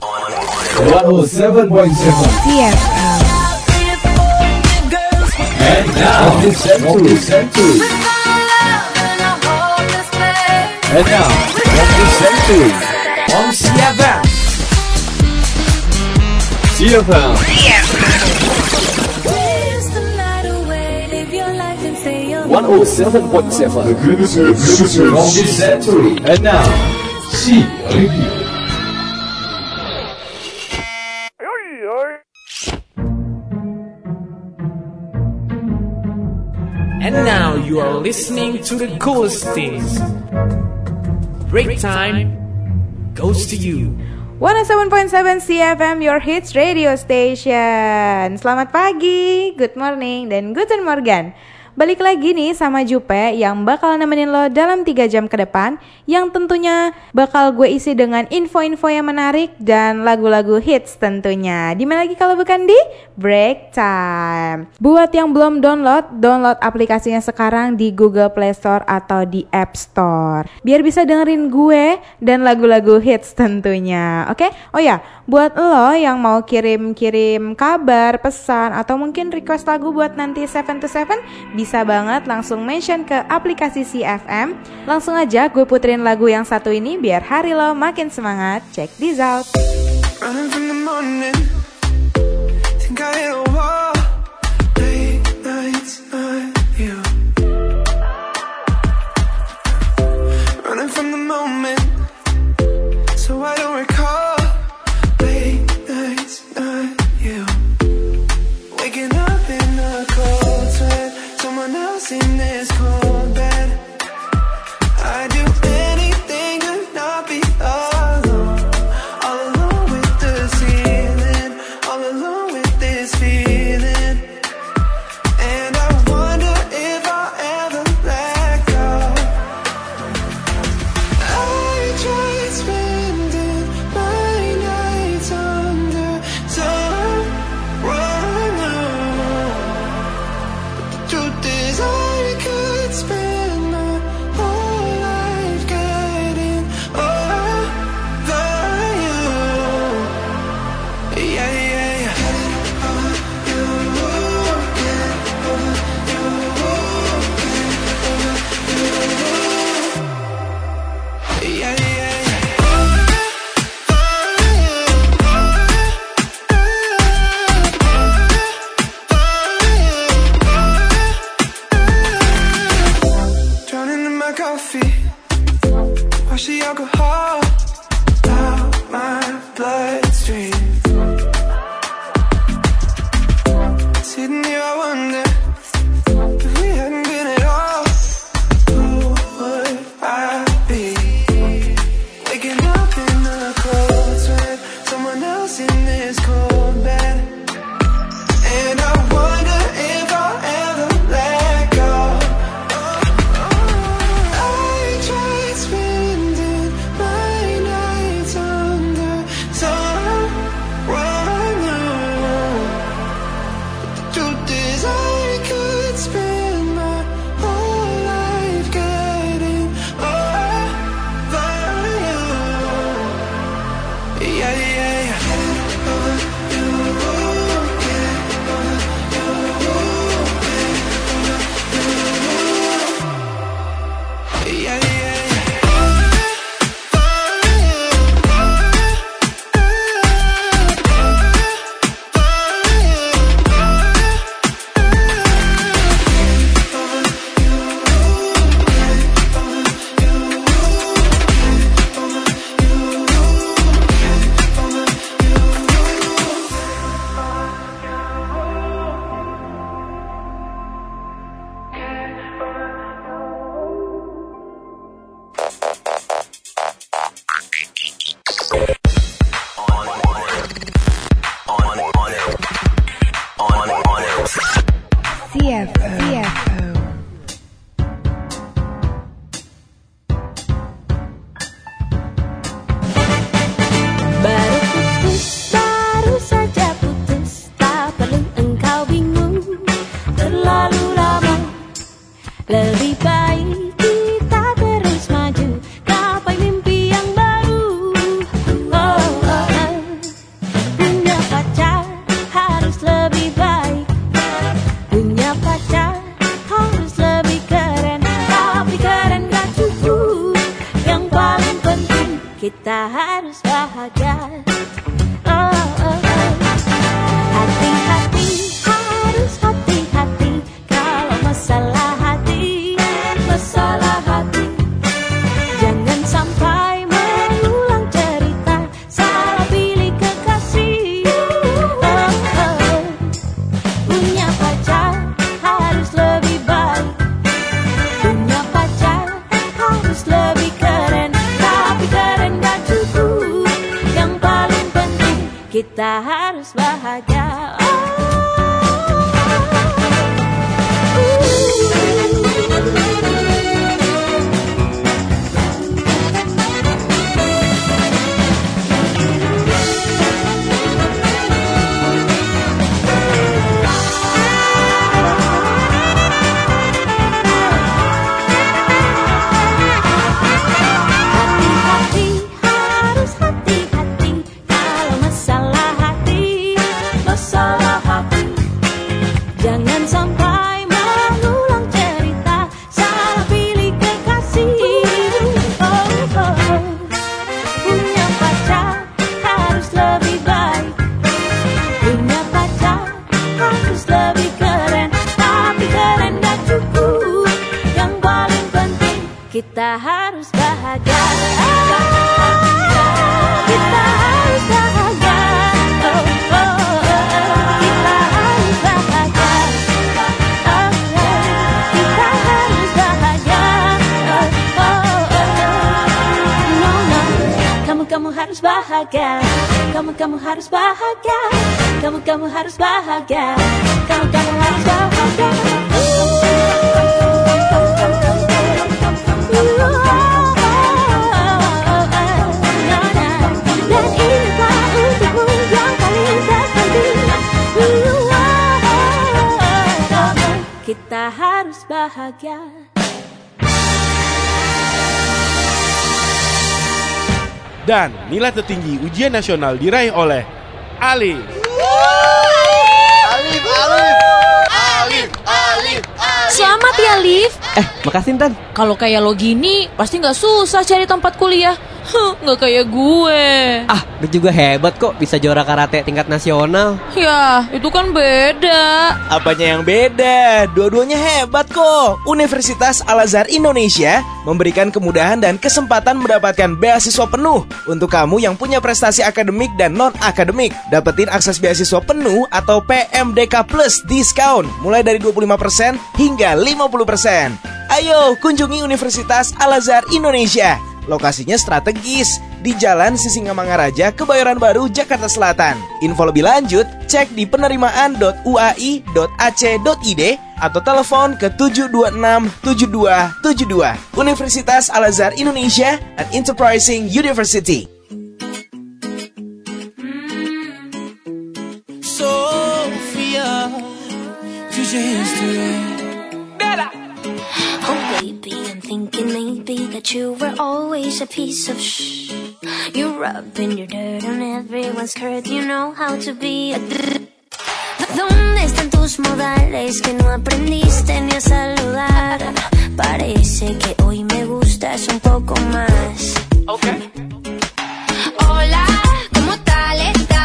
107.7 CFM. And now, from the century. And now, from the century. On CFM. CFM. 107.7. The greatest from the century. And now, C Review. And now you are listening to the coolest things. Break time goes to you. 107.7 CFM, your hits radio station. Selamat pagi, good morning, dan guten morgen. Balik lagi nih sama Jupe yang bakal nemenin lo dalam 3 jam ke depan, yang tentunya bakal gue isi dengan info-info yang menarik dan lagu-lagu hits tentunya. Dimana lagi kalau bukan di Break Time. Buat yang belum download aplikasinya sekarang di Google Play Store atau di App Store, biar bisa dengerin gue dan lagu-lagu hits tentunya. Oke? Oh ya, buat lo yang mau kirim-kirim kabar, pesan, atau mungkin request lagu buat nanti 7 to 7, bisa banget langsung mention ke aplikasi CFM. Langsung aja gue puterin lagu yang satu ini biar hari lo makin semangat. Check this out. Running from the morning, think I hit a wall. Late nights, not you. Running from the moment, so I don't recall. Late nights, not you. Waking up in a cold sweat, someone else in this cold bed. I'd do anything to not be alone. All alone with the ceiling, all alone with this feeling. And I wonder if I'll ever let go. I tried spending my nights under someone new. Truth is I could spend my whole life getting over you. Yeah, yeah, yeah. Getting over you. Getting over you. Getting over you. Yeah, yeah, yeah. Drowning in my coffee, wash the alcohol out my bloodstream. Sitting here I wonder if we hadn't been at all, who would I be? Waking up in a cold sweat, someone else in this cold bed. And I wonder if I'll ever let go. I tried spending my nights under someone new. The truth is I could spend my whole life getting over you. Yeah, yeah, yeah. Getting over you. Getting over you. Yeah, yeah, yeah. harus bahagia. Hati-hati, harus hati-hati kalau masalah hati, masalah hati. Jangan sampai mengulang cerita, salah pilih kekasih. Punya pacar harus lebih baik, punya pacar harus lebih keren. Tapi keren gak cukup, yang paling penting kita harus bahagia. Kita harus bahagia. Kita harus bahagia. Kita harus bahagia. Kita harus bahagia. Kamu harus bahagia. Kamu harus bahagia. Kamu harus bahagia. Kamu harus bahagia. Kita harus bahagia. Dan nilai tertinggi ujian nasional diraih oleh Alif. Selamat ya, Alif. Makasih, Intan. Kalau kayak lo gini, pasti gak susah cari tempat kuliah. Gak kayak gue. Lu juga hebat kok, bisa juara karate tingkat nasional. Ya, itu kan beda. Apanya yang beda? Dua-duanya hebat kok. Universitas Al-Azhar Indonesia memberikan kemudahan dan kesempatan mendapatkan beasiswa penuh untuk kamu yang punya prestasi akademik dan non-akademik. Dapetin akses beasiswa penuh atau PMDK Plus diskon mulai dari 25% hingga 50%. Ayo kunjungi Universitas Al-Azhar Indonesia. Lokasinya strategis di Jalan Sisingamangaraja, Kebayoran Baru, Jakarta Selatan. Info lebih lanjut cek di penerimaan.uai.ac.id atau telepon ke 726-7272. Universitas Al-Azhar Indonesia, an enterprising university. Sophia, oh baby, I'm thinking maybe that you were always a piece of shh. You rubbing your dirt on everyone's skirt. You know how to be a ¿Dónde están tus modales que no aprendiste ni a saludar? Parece que hoy me gustas un poco más. Okay. Hola, ¿cómo tal?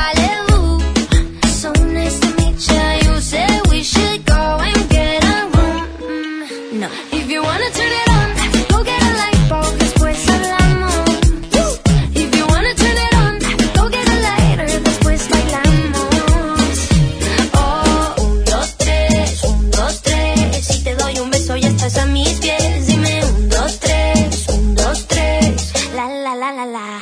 So nice to meet you. You said we should go and get a room. No. If you wanna turn it on, go get a light bulb, después hablamos. If you wanna turn it on, go get a lighter, después bailamos. Oh, 1, 2, 3, 1, 2, 3. Si te doy un beso ya estás a mis pies. Dime 1, 2, 3, 1, 2, 3. La la la la la.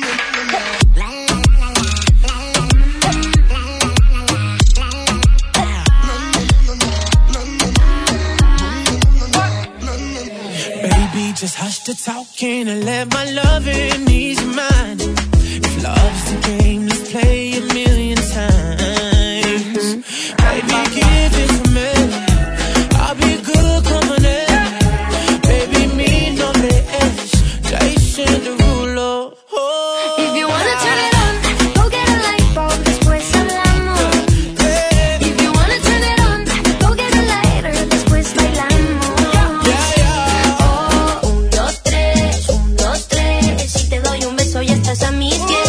Just hush the talking and let my loving ease your mind. If love's the game, let's play a million times. Baby, give it to me. I'll be good company. Baby, me no less. Jason Derulo. If you wanna turn it on, go get a light bulb, después hablamos. If you wanna turn it on, go get a lighter, después bailamos. Oh, 1, 2, 3, 1, 2, 3. Si te doy un beso ya estás a mis pies.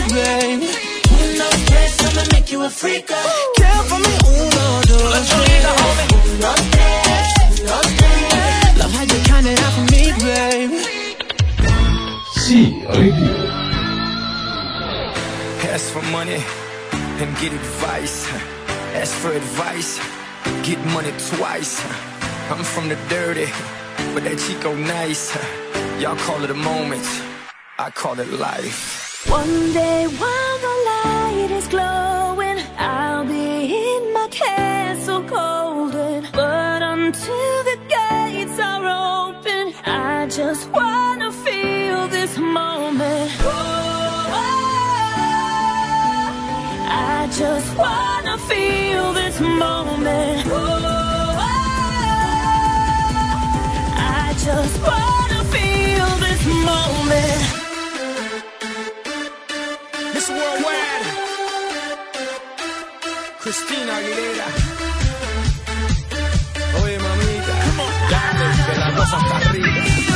baby. No stress, I'ma make you a freak. Count for me, 1, 2, 3. No stress, no stress. Love how you count it out for me, baby. C Radio. Ask for money and get advice. Ask for advice, get money twice. I'm from the dirty, but that Chico nice. Y'all call it a moment, I call it life. One day while the light is glowing, I'll be in my castle golden. But until the gates are open, I just wanna feel this moment. I just wanna feel this moment. I just wanna feel this moment. Miss Worldwide, Christina Aguilera. Oye mamita, dale que la cosa está arriba.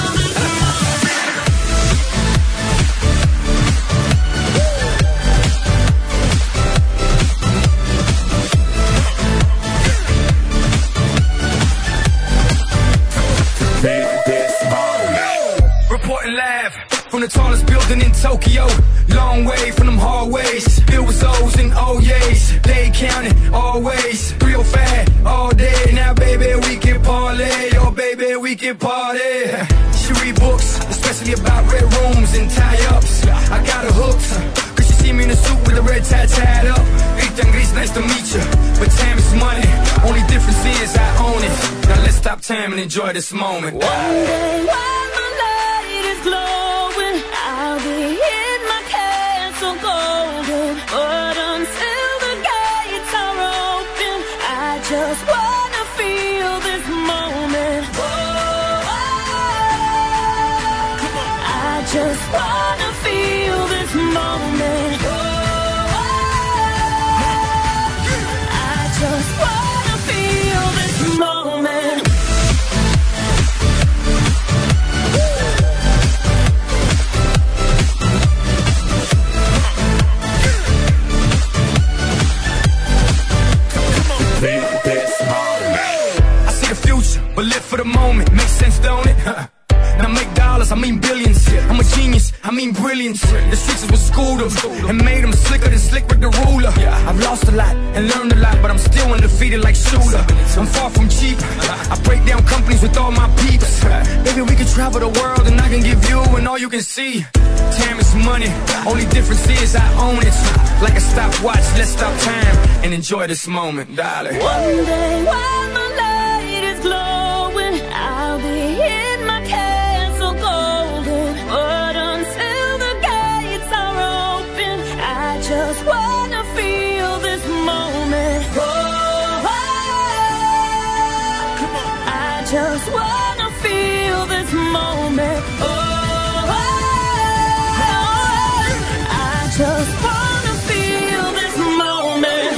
Reporting live from the tallest building in Tokyo. Long way from them hallways, filled with O's and O's. They counting always, real fat all day. Now baby we can parlay, oh baby we can party. She read books, especially about red rooms and tie-ups. I got her hooked, cause she see me in a suit with a red tie tied up. Ethan Gris, nice to meet you, but time is money. Only difference is I own it. Now let's stop time and enjoy this moment. One day while the light is glowing, I'll be in my castle golden. But until the gates are open, I just wanna feel this moment. I just wanna feel this moment. I just wanna feel this moment. I see the future, but live for the moment. Makes sense, don't it? Now make dollars, I mean billions. I'm a genius, I mean brilliance. The streets was schooled them and made them slicker than slick with the ruler. I've lost a lot and learned a lot, but I'm still undefeated like Shooter. I'm far from cheap, I break down companies with all my peeps. Baby, we can travel the world and I can give you and all you can see. Time is money, only difference is I own it. Like a stopwatch, let's stop time and enjoy this moment, darling. One day while the light is glowing, I'll be in my castle golden. But until the gates are open, I just wanna feel this moment. I just wanna feel this moment. I just wanna feel this moment.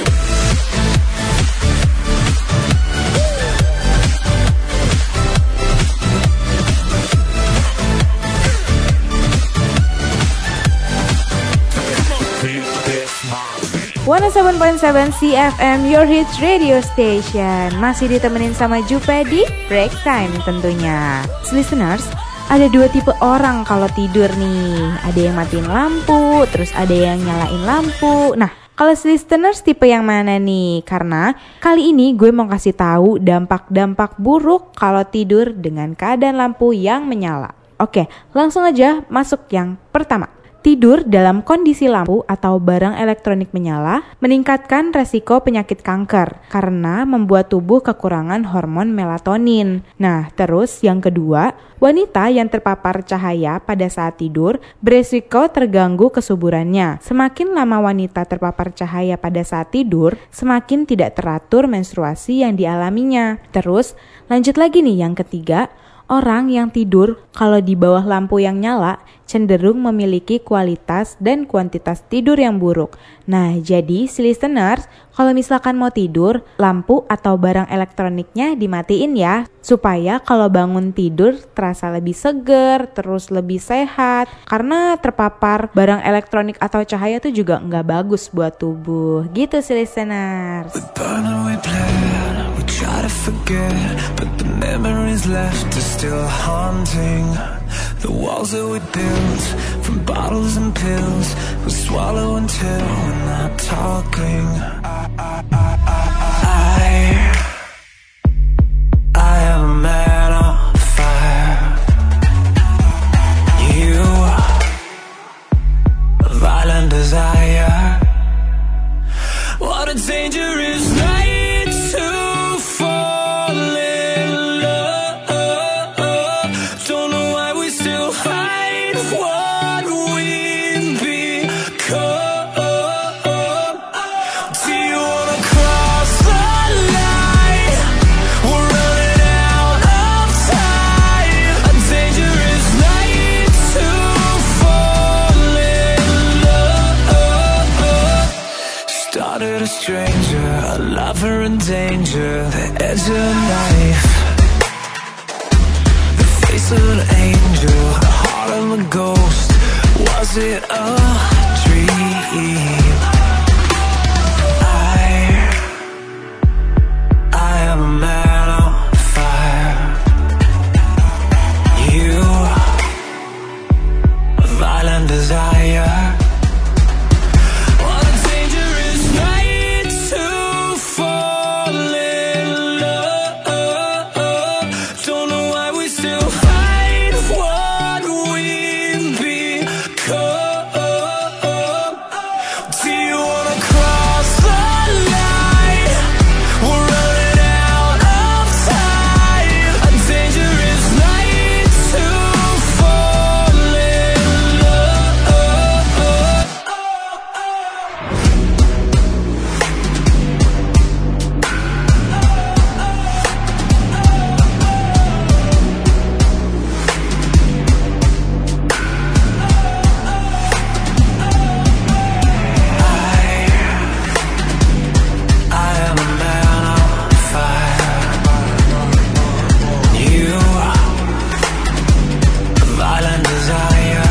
One 107.7 CFM, your hits radio station. Masih ditemenin sama Jupe di break time tentunya. Listeners, ada dua tipe orang kalau tidur nih. Ada yang matiin lampu, terus ada yang nyalain lampu. Nah, kalau listeners tipe yang mana nih? Karena kali ini gue mau kasih tahu dampak-dampak buruk kalau tidur dengan keadaan lampu yang menyala. Oke, langsung aja masuk yang pertama. Tidur dalam kondisi lampu atau barang elektronik menyala meningkatkan resiko penyakit kanker karena membuat tubuh kekurangan hormon melatonin. Nah, terus yang kedua, wanita yang terpapar cahaya pada saat tidur beresiko terganggu kesuburannya. Semakin lama wanita terpapar cahaya pada saat tidur, semakin tidak teratur menstruasi yang dialaminya. Terus, lanjut lagi nih yang ketiga, Orang yang tidur kalau di bawah lampu yang nyala cenderung memiliki kualitas dan kuantitas tidur yang buruk. Nah, jadi listeners, kalau misalkan mau tidur, lampu atau barang elektroniknya dimatiin ya, supaya kalau bangun tidur terasa lebih seger, terus lebih sehat. Karena terpapar barang elektronik atau cahaya itu juga nggak bagus buat tubuh. Gitu sih listeners. Try to forget, but the memories left are still haunting. The walls that we built from bottles and pills, we swallow until we're not talking. I am a man on fire. You, a violent desire. What a dangerous night to fall in love. Don't know why we still hide what we've become. Do you wanna cross the line? We're running out of time. A dangerous night to fall in love. Started a stranger, a lover in danger, the edge of a knife, the face of an angel, the heart of a ghost. Was it a dream? I am a man on fire. You, a violent desire. What a dangerous night to fall in love. Don't know why we still hide what we've become. Do you wanna cross the line? We're running out of time. A dangerous night to fall in love. I am a man on fire. You, a violent desire.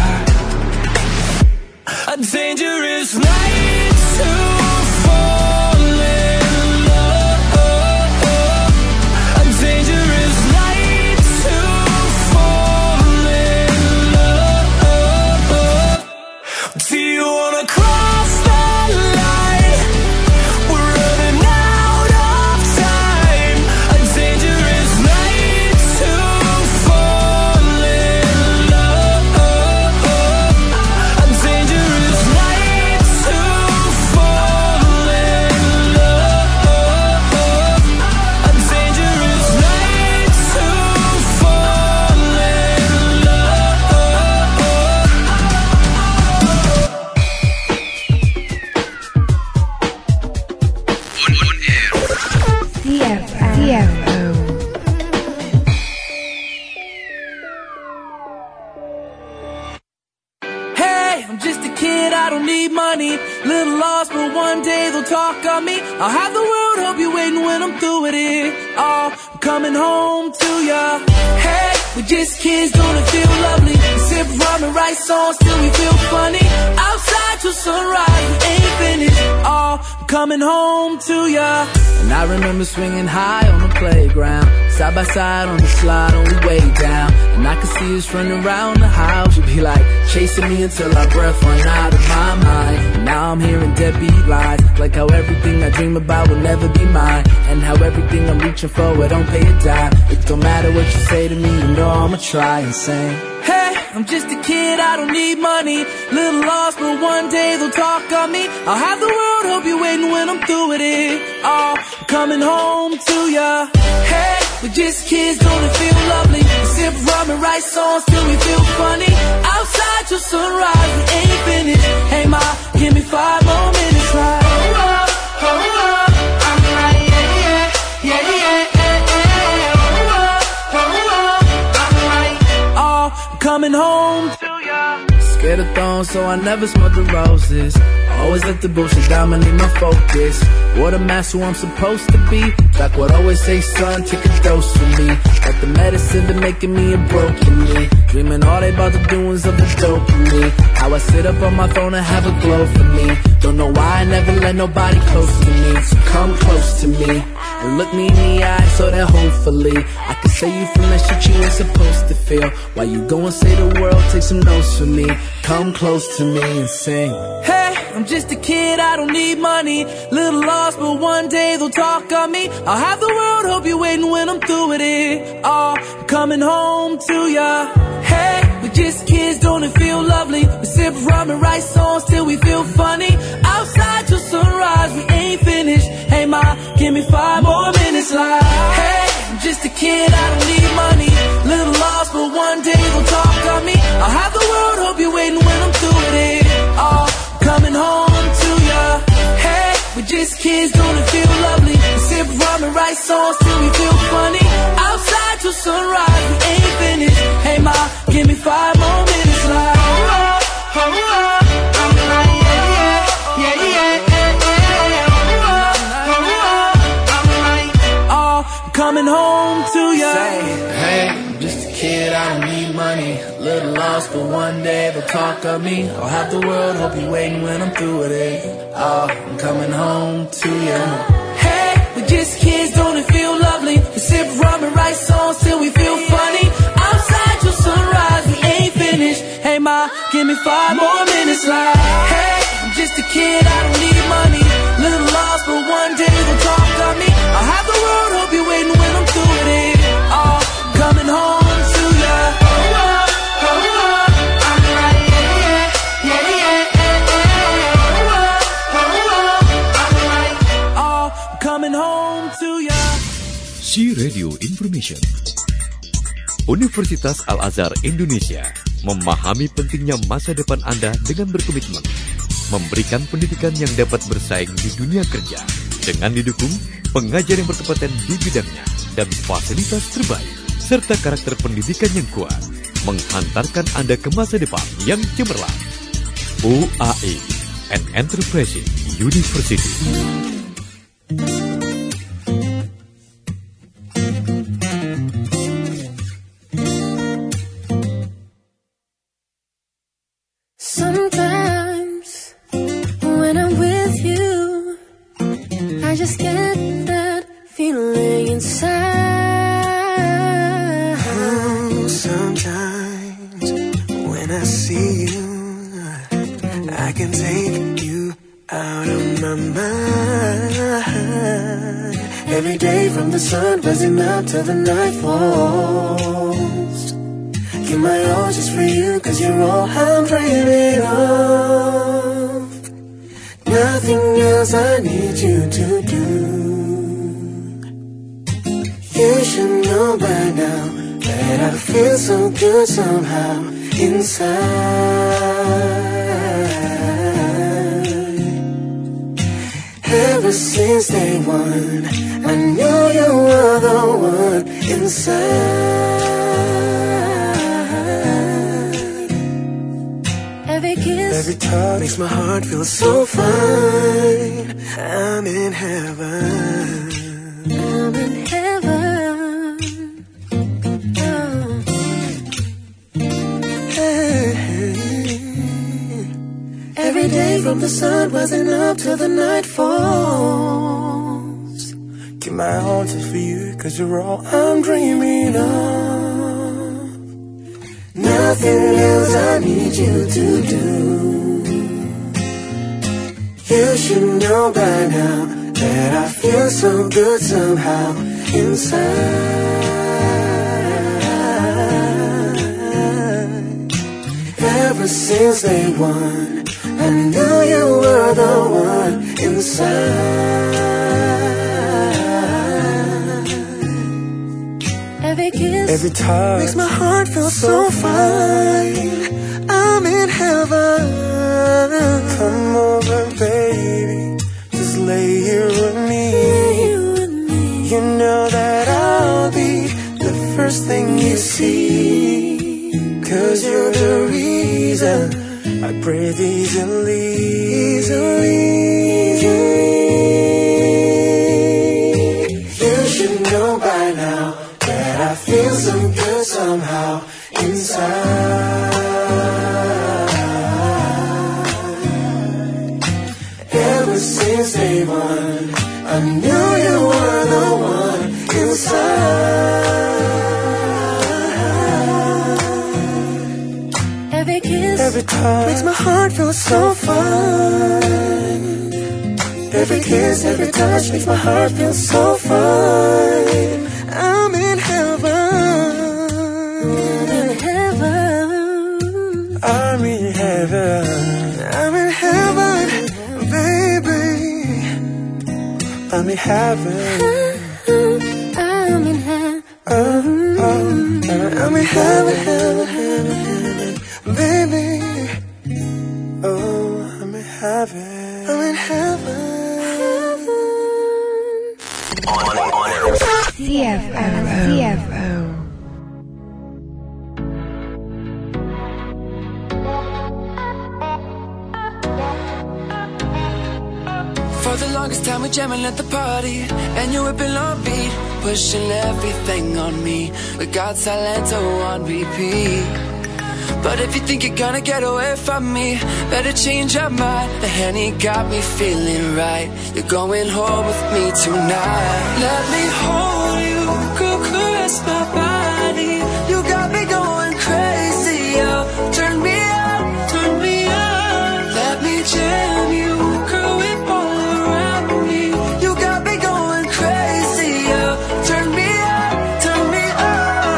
A dangerous night to fall in love. A dangerous night to fall in love. Do you wanna cross the line? We're running out of time. A dangerous night to fall in love. A dangerous night to fall in love. A dangerous night to fall in Hey, I'm just a kid, I don't need money. Little lost, but one day they'll talk on me. I'll have the world, hope you're waiting when I'm through with it. Oh, I'm coming home to ya. Hey, we're just kids, don't it feel lovely? We sip rum and write songs till we feel funny. Outside till sunrise, we ain't finished. Oh, I'm coming home to ya. And I remember swinging high on the playground, side by side on the slide, only way down. And I could see us running around the house. You'd be like chasing me until our breath run out of my mind. And now I'm hearing deadbeat lies, like how everything I dream about will never be mine, and how everything I'm reaching for, I don't pay a dime. It don't matter what you say to me, you know I'ma try and sing. Hey, I'm just a kid, I don't need money. Little lost, but one day they'll talk on me. I'll have the world, hope you're waiting when I'm through with it. Oh, I'm coming home to ya. Hey, we're just kids, don't it feel lovely? We sip rum and write songs till we feel funny. Outside till sunrise, we ain't finished. Hey ma, give me 5 more minutes, right? Oh, I'm right, yeah, yeah, yeah, yeah, yeah, yeah. Oh, I'm scared of thorns, so I never smelled the roses. Always let the bullshit dominate my focus. What a mass who I'm supposed to be. Like what I always say, son, take a dose for me. Like the medicine been making me a broken me. Dreaming all day about the doings of the dopamine. How I sit up on my throne and have a glow for me. Don't know why I never let nobody close to me. So come close to me and look me in the eye so that hopefully I can say you from that shit you ain't supposed to feel. While you go and say the world, take some notes from me. Come close to me and sing. Hey, I'm just a kid, I don't need money. Little lost, but one day they'll talk of me. I'll have the world, hope you're waiting when I'm through with it. Oh, I'm coming home to ya. Hey, we're just kids, don't it feel lovely? We sip rum and write songs till we feel funny. Outside till sunrise, we ain't finished. Hey ma, give me 5 more minutes like. Hey, I'm just a kid, I don't need money. Little lost, but one day they'll talk of me. I'll have the world, hope you're waiting when I'm through with it. Oh, coming home to ya. Hey, we're just kids, don't it feel lovely? We sip rum and write songs till we feel funny. Outside till sunrise, we ain't finished. Hey ma, give me 5 more minutes like. Coming home to ya. Say, hey, I'm just a kid, I don't need money. Little lost, but one day they'll talk of me. I'll have the world, hope you're waiting when I'm through with it. Oh, I'm coming home to ya. Hey, we're just kids, don't it feel lovely? We sip rum and write songs till we feel funny. Outside till sunrise, we ain't finished. Hey ma, give me 5 more minutes like. Hey, I'm just a kid, I don't need money. Little lost, but one day they'll talk of me. I'll have the world, hope you're waiting when I'm through with it. Oh, coming home to ya. Oh, coming home to ya. C Radio Information. Universitas Al-Azhar Indonesia memahami pentingnya masa depan Anda dengan berkomitmen memberikan pendidikan yang dapat bersaing di dunia kerja dengan didukung pengajar yang berkompeten di bidangnya dan fasilitas terbaik serta karakter pendidikan yang kuat menghantarkan Anda ke masa depan yang cemerlang. UAI, an Enterprising University. Sometimes when I'm with you, I just get that feeling inside. Oh, sometimes when I see you, I can take you out of my mind. Every day from the sun rising up till the night falls, give my all just for you, 'cause you're all I'm dreaming of. Nothing else I need you to do. You should know by now that I feel so good somehow inside. Ever since day one, I knew you were the one inside. Every talk makes my heart feel so fine. I'm in heaven. I'm in heaven. Oh. Hey. Every day from the sun rising up till the night falls, give my all just for you, 'cause you're all I'm dreaming of. Nothing else I need you to do. You should know by now that I feel so good somehow inside. Ever since day one, I knew you were the one inside. Every kiss, every touch makes my heart feel so fine. I'm in heaven. Come over, baby, just lay here with me. You know that I'll be the first thing you see, 'cause you're the reason I breathe easily. You should know by now that I feel so good somehow inside. Ever since day one, I knew you were the one inside. Every kiss, every touch makes my heart feel so fine. Every kiss, every touch makes my heart feel so fine. I'm in heaven. I'm in heaven. I'm in heaven, baby. I'm in heaven. I'm in heaven. I'm in heaven, baby. Oh, I'm in heaven. I'm in heaven. CFO. For the longest time we're jamming at the party, and you're whipping on beat, pushing everything on me. We got Silento on repeat. But if you think you're gonna get away from me, better change your mind. The Henny got me feeling right. You're going home with me tonight. Let me hold you, girl, caress my body. You got me going crazy, oh. Turn me on, turn me on. Let me jam you, girl, whip all around me. You got me going crazy, oh. Turn me on, turn me on.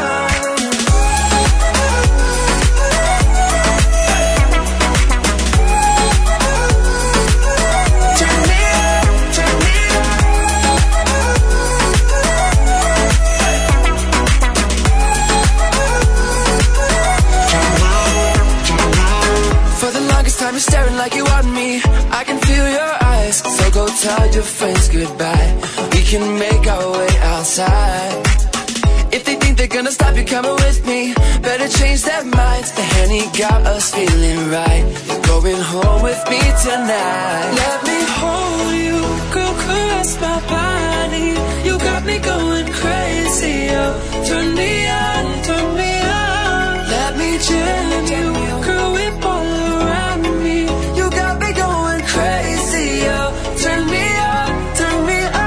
Time you're staring like you want me. I can feel your eyes. So go tell your friends goodbye. We can make our way outside. If they think they're gonna stop you coming with me, better change their minds. The Henny got us feeling right. You're going home with me tonight. Let me hold you, girl, caress my body. You got me going crazy, oh. Turn me on, turn me on. Let me jam you, girl, whip all around me. You got me going crazy, oh. Turn me on, turn me on.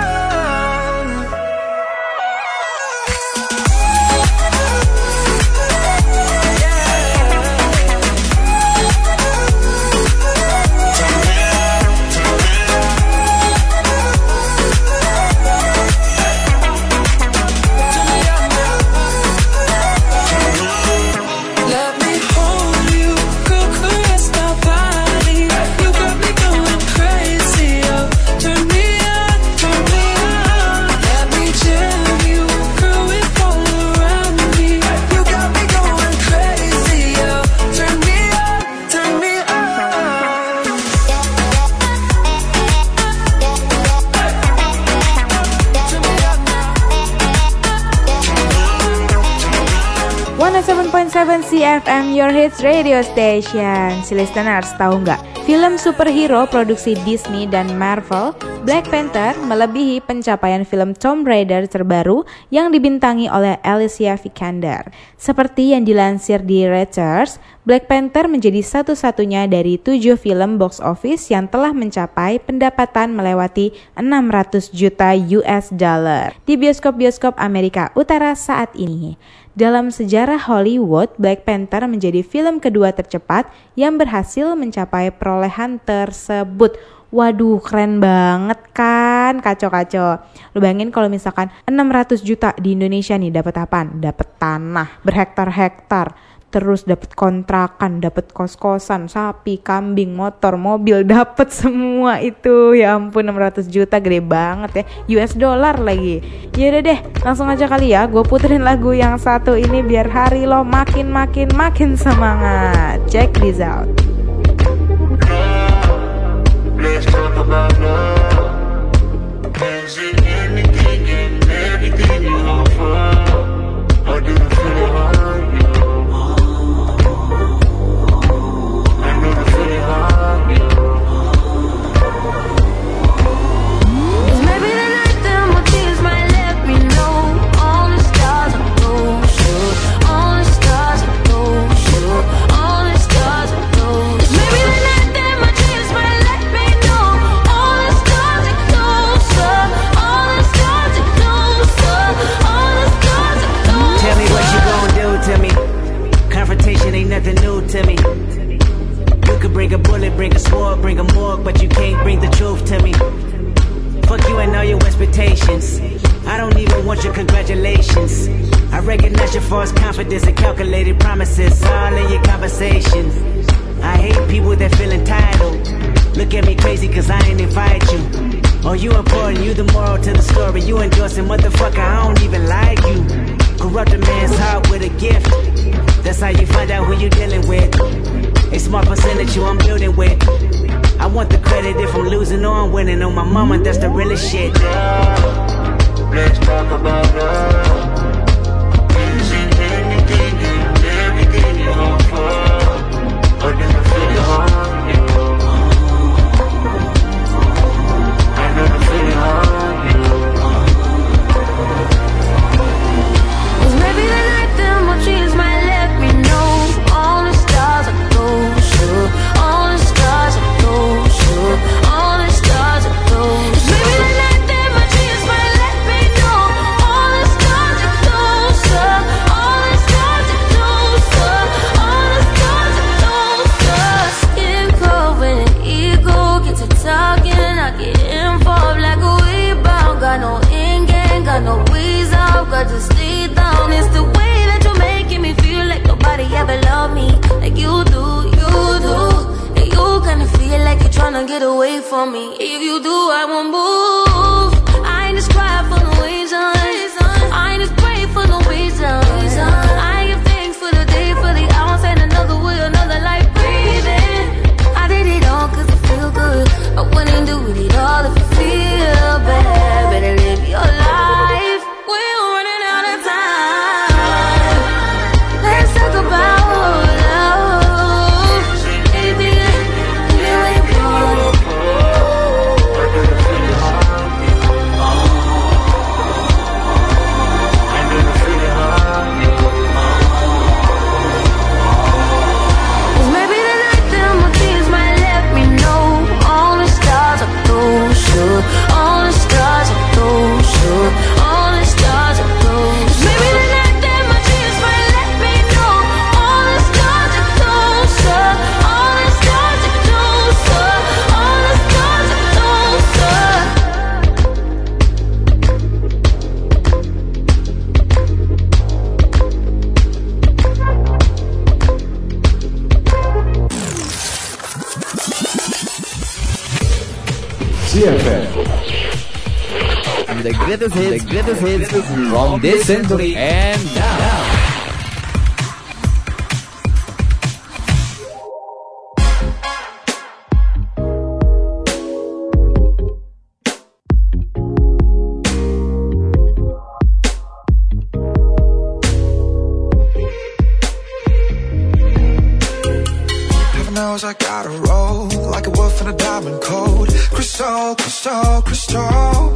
CFM Your Hits Radio Station. Si listeners, tahu nggak? Film superhero produksi Disney dan Marvel, Black Panther melebihi pencapaian film Tomb Raider terbaru yang dibintangi oleh Alicia Vikander. Seperti yang dilansir di Reuters, Black Panther menjadi satu-satunya dari 7 film box office yang telah mencapai pendapatan melewati 600 juta US dollar di bioskop-bioskop Amerika Utara saat ini. Dalam sejarah Hollywood, Black Panther menjadi film kedua tercepat yang berhasil mencapai perolehan tersebut. Waduh, keren banget kan, kacau-kacau. Lu bayangin kalau misalkan 600 juta di Indonesia nih, dapat apaan? Dapat tanah berhektar-hektar, terus dapat kontrakan, dapat kos-kosan, sapi, kambing, motor, mobil, dapat semua itu. Ya ampun, 600 juta gede banget ya, US dollar lagi. Yaudah deh, langsung aja kali ya, gue puterin lagu yang satu ini biar hari lo makin semangat. Check this out. Let's talk about love. Is it anything and everything you offer? Or do you feel it hard? I know the the truth to me. Fuck you and all your expectations. I don't even want your congratulations. I recognize your false confidence and calculated promises all in your conversation. I hate people that feel entitled. Look at me crazy cause I ain't invite you. Oh, you important, you the moral to the story. You endorsing, motherfucker, I don't even like you. Corrupt a man's heart with a gift. That's how you find out who you dealing with. A smart percentage you I'm building with. I want the credit if I'm losing or I'm winning. On my mama, that's the realest shit. Let's talk about love. Is it anything and everything you hope for? I never feel it on you. I never feel it on you. Cause maybe the night that my dreams might let me know. All the stars are closer. All the stars are closer. All the stars are closer. Maybe the night that my dreams might let me know. All the stars are closer. All the stars are closer. All the stars are closer. Skin cold when an ego gets to talking. I get involved like a rebound. Got no in game, got no ways out. Got to stay down. It's the way that you're making me feel like nobody ever loved me like you do, you do. And you kinda feel like you're tryna get away from me. If you do, I won't move. I ain't just cry for no reason. I ain't just pray for no reason. I give thanks for the day, for the hours, and another way, another life breathing. I did it all cause it feel good. I wouldn't do it all if you feel bad. Better live your life. We're running out of time. Let's talk about love. Anything you ain't want. Cause maybe the night that my dreams might let me know. All the stars are closer. All the stars are closer. All the stars are closer. Maybe the night that my dreams might let me know. All the stars are closer. All the stars are closer. All the stars are closer. CFM. The greatest hits from this century and now. Heaven knows I gotta roll like a wolf in a diamond coat. Crystal, crystal, crystal.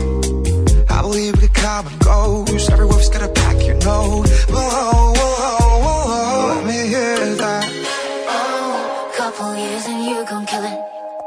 I believe we could come and go. Every wolf's got a pack, you know. Whoa, whoa, whoa, let me hear that. Oh, couple years and you gon' kill it.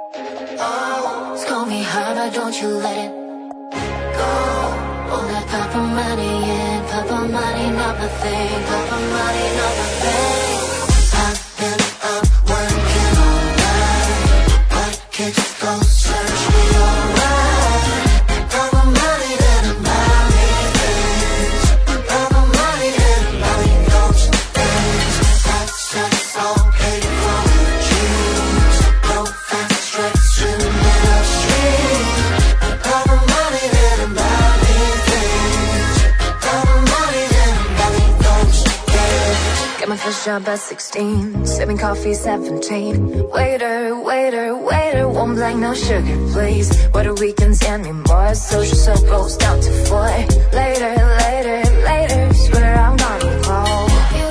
Oh, it's gonna be hard, but don't you let it go. All that papa money, yeah, papa money, not my thing. Papa money, not my thing. I've been up working all night. I can't just go search for your right. Papa money, then I'm buying things. Papa money, then I'm buying those things. That's all paid for. Jeans, no fast straight to middle street. Papa money, then I'm buying things. Papa money, then I'm buying those things. Got my first job at 16, sipping coffee 17. Waiter, waiter, waiter, one black, no sugar, please. What are weekends and me more? Social soap goes down to 4. Later, later, later, swear I'm gonna call you.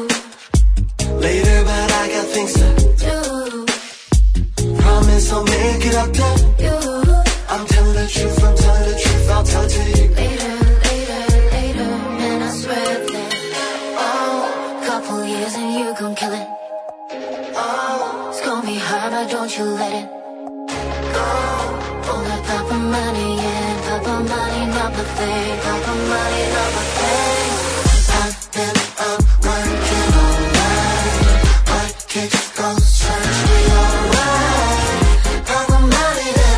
Later, but I got things to Do promise I'll make it up to you. I'm telling the truth, I'm telling the truth, I'll tell it to you. Later, later, later, and I swear that couple years and you gon' kill it. Oh, it's gonna be hard, but don't you let it go. All that papa money, yeah, papa money, not my thing. Papa money, not my thing. I've been up working all night. I can't just go search for your right. Papa money, then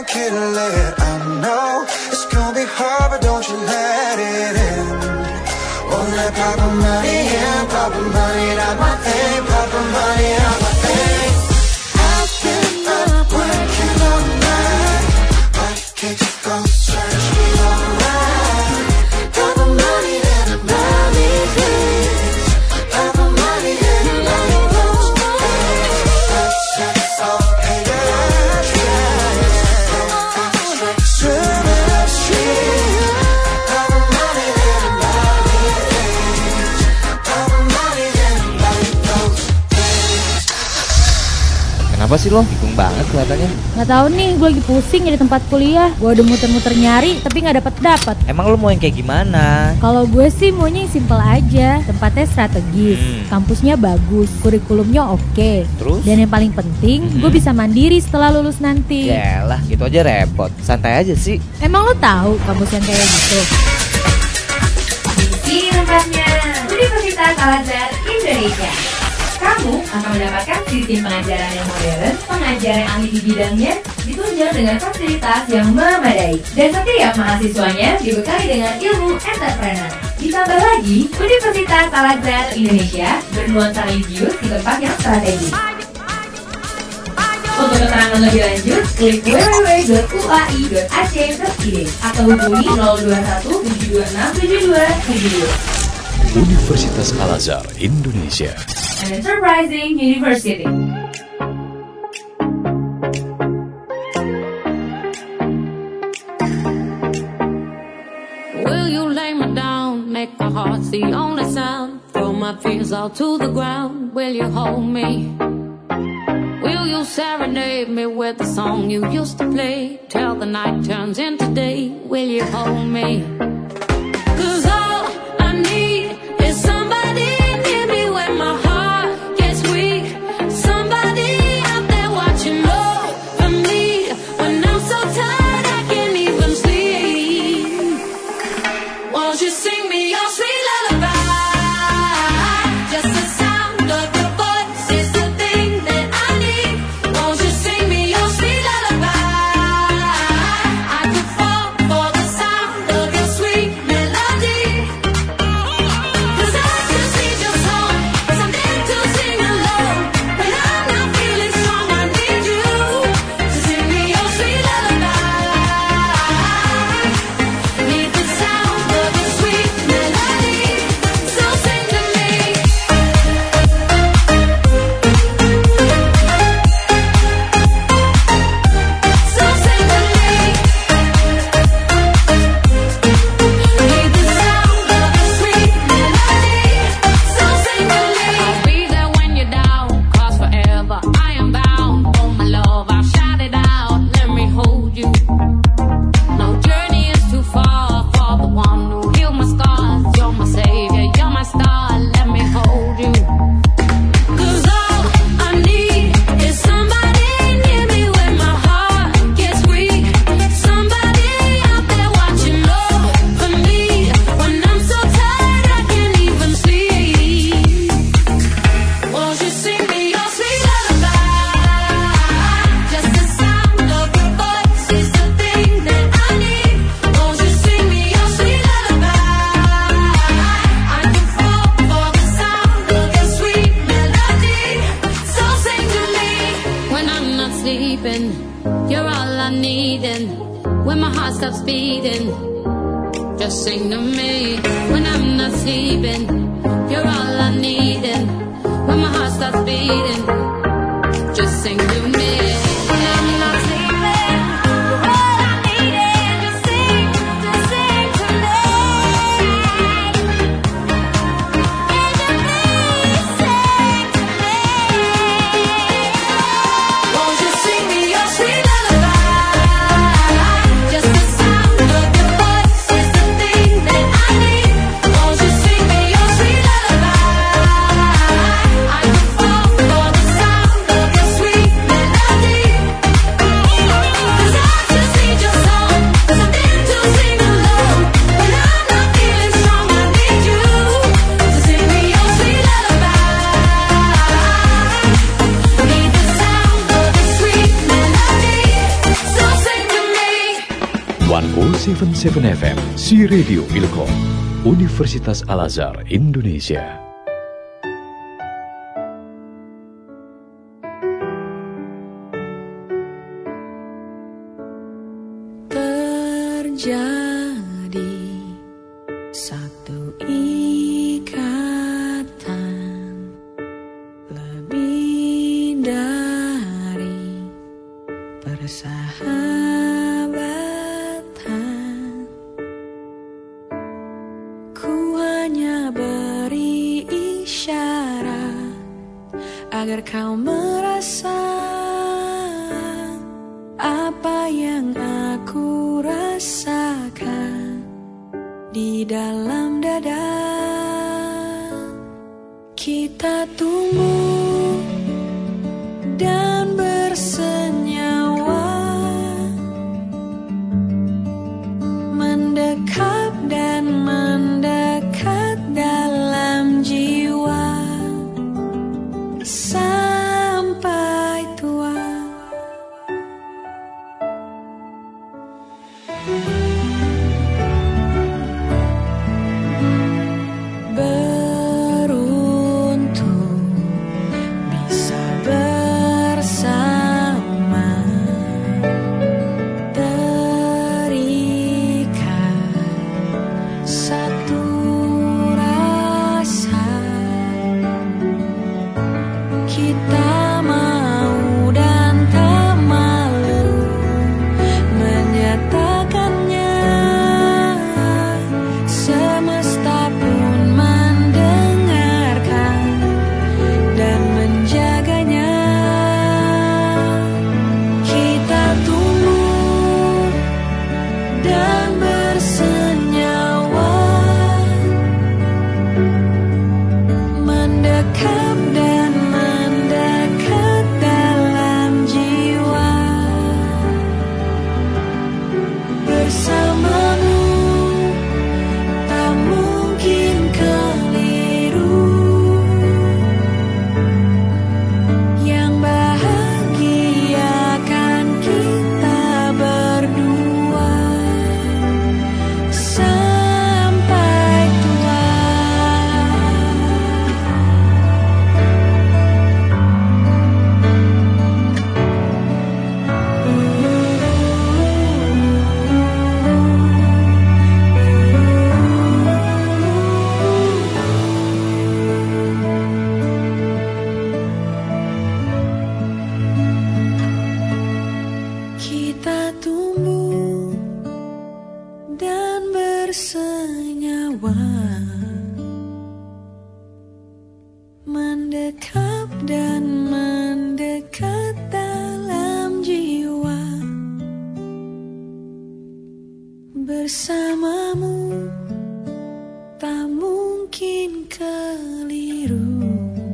one can let. I know it's gonna be hard, but don't you let it in. Won't let Papa money in, Papa money not my thing, Papa money not my thing. I've been up working all night, but can't you go search me alright? Papa money that I buy me things, Papa money that I buy me those things. That's all haters, swimming upstream. Papa money that I buy me things, Papa money that I buy me those things. Kenapa sih lo? Bingung banget kelihatannya. Nggak tahu nih, gue lagi pusing di tempat kuliah. Gue udah muter-muter nyari, tapi nggak dapat. Emang lo mau yang kayak gimana? Kalau gue sih maunya yang simple aja. Tempatnya strategis, kampusnya bagus, kurikulumnya oke. Terus? Dan yang paling penting, gue bisa mandiri setelah lulus nanti. Yalah, gitu aja repot. Santai aja sih. Emang lo tahu kampus yang kayak gitu? Di tempatnya Universitas Al-Azhar Indonesia. Kamu akan mendapatkan sistem pengajaran yang modern, pengajaran ahli di bidangnya, ditunjang dengan fasilitas yang memadai. Dan setiap mahasiswanya dibekali dengan ilmu entrepreneur. Ditambah lagi, Universitas Al-Azhar Indonesia bernuansa religius di tempat yang strategis. Untuk keterangan lebih lanjut, klik www.uai.ac.id atau hubungi 021 726 7272. Universitas Al-Azhar Indonesia. An enterprising university. Will you lay me down, make my heart the only sound, throw my fears all to the ground, will you hold me? Will you serenade me with the song you used to play, till the night turns into day, will you hold me? 'Cause all I need is somebody near me when my heart gets weak, somebody out there watching over me when I'm so tired I can't even sleep. Won't you sing me your sweet lullaby? Just the sound of your voice is the thing that I need. Won't you sing me your sweet lullaby? I could fall for the sound of your sweet melody. 'Cause I just need your song, something to sing along. When I'm not feeling strong, I need you to sing me your sweet lullaby. Need the sound of your sweet melody, so sing to me. So sing to me. Need the sound of your sweet melody, so sing to me. I'll be there when you're down, 'cause forever I am bound. Oh my love, I'll shout it out, let me hold you. No journey is too far for the one who healed my scars. You're my savior, you're my star, let me hold you. 'Cause all I need is somebody near me when my heart gets weak, somebody out there watching over me when I'm so tired I can't even sleep. Won't you sing me your sweet lullaby? Just the sound of your voice is the thing that I need. Won't you sing me your sweet lullaby? I could fall for the sound of your sweet melody, so sing to me. When I'm not sleeping, you're all I need, and when my heart stops beating, just sing to me. When I'm not sleeping, you're all I need, and when my heart stops beating, just sing to me. When I'm not sleeping, you're all I need, and just sing to me. Won't you sing me your sweet lullaby? Just the sound of your voice is the thing that I need. 107.7 FM, Si Radio Ilkom, Universitas Al-Azhar Indonesia. Terjadi satu ikatan lebih dari persahabatan. Ku hanya beri isyarat agar kau merasa apa yang aku rasakan di dalam dada. Kita tumbuh dan bersenyawa, mendekap dan mendekat dalam jiwa sampai tua. Beruntung bisa bersama, terikat satu rasa. Kita mau dan tak malu menyatakannya. Semesta pun mendengarkan dan menjaganya. Kita tumbuh dan bersenyawa, mendekap dan mendekat dalam jiwa. Bersamamu tak mungkin keliru, yang bahagiakan kita berdua sampai tua. Kita tumbuh dan bersenyawa, mendekap dan mendekat dalam jiwa. Bersamamu tak mungkin keliru,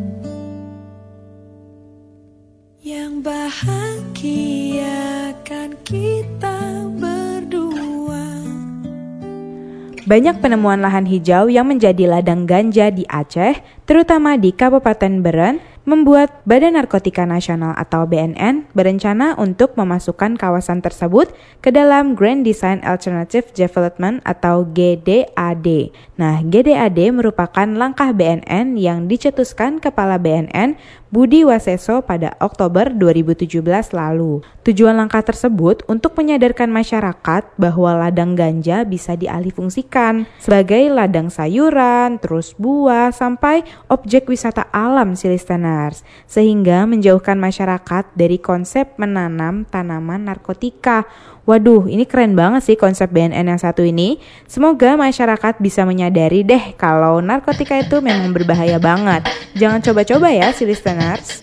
yang bahagiakan kita berdua. Banyak penemuan lahan hijau yang menjadi ladang ganja di Aceh, terutama di Kabupaten Beren, membuat Badan Narkotika Nasional atau BNN berencana untuk memasukkan kawasan tersebut ke dalam Grand Design Alternative Development atau GDAD. Nah, GDAD merupakan langkah BNN yang dicetuskan Kepala BNN Budi Waseso pada Oktober 2017 lalu. Tujuan langkah tersebut untuk menyadarkan masyarakat bahwa ladang ganja bisa dialihfungsikan sebagai ladang sayuran, terus buah, sampai objek wisata alam si listeners, sehingga menjauhkan masyarakat dari konsep menanam tanaman narkotika. Waduh, ini keren banget sih konsep BNN yang satu ini. Semoga masyarakat bisa menyadari deh kalau narkotika itu memang berbahaya banget. Jangan coba-coba ya si listeners.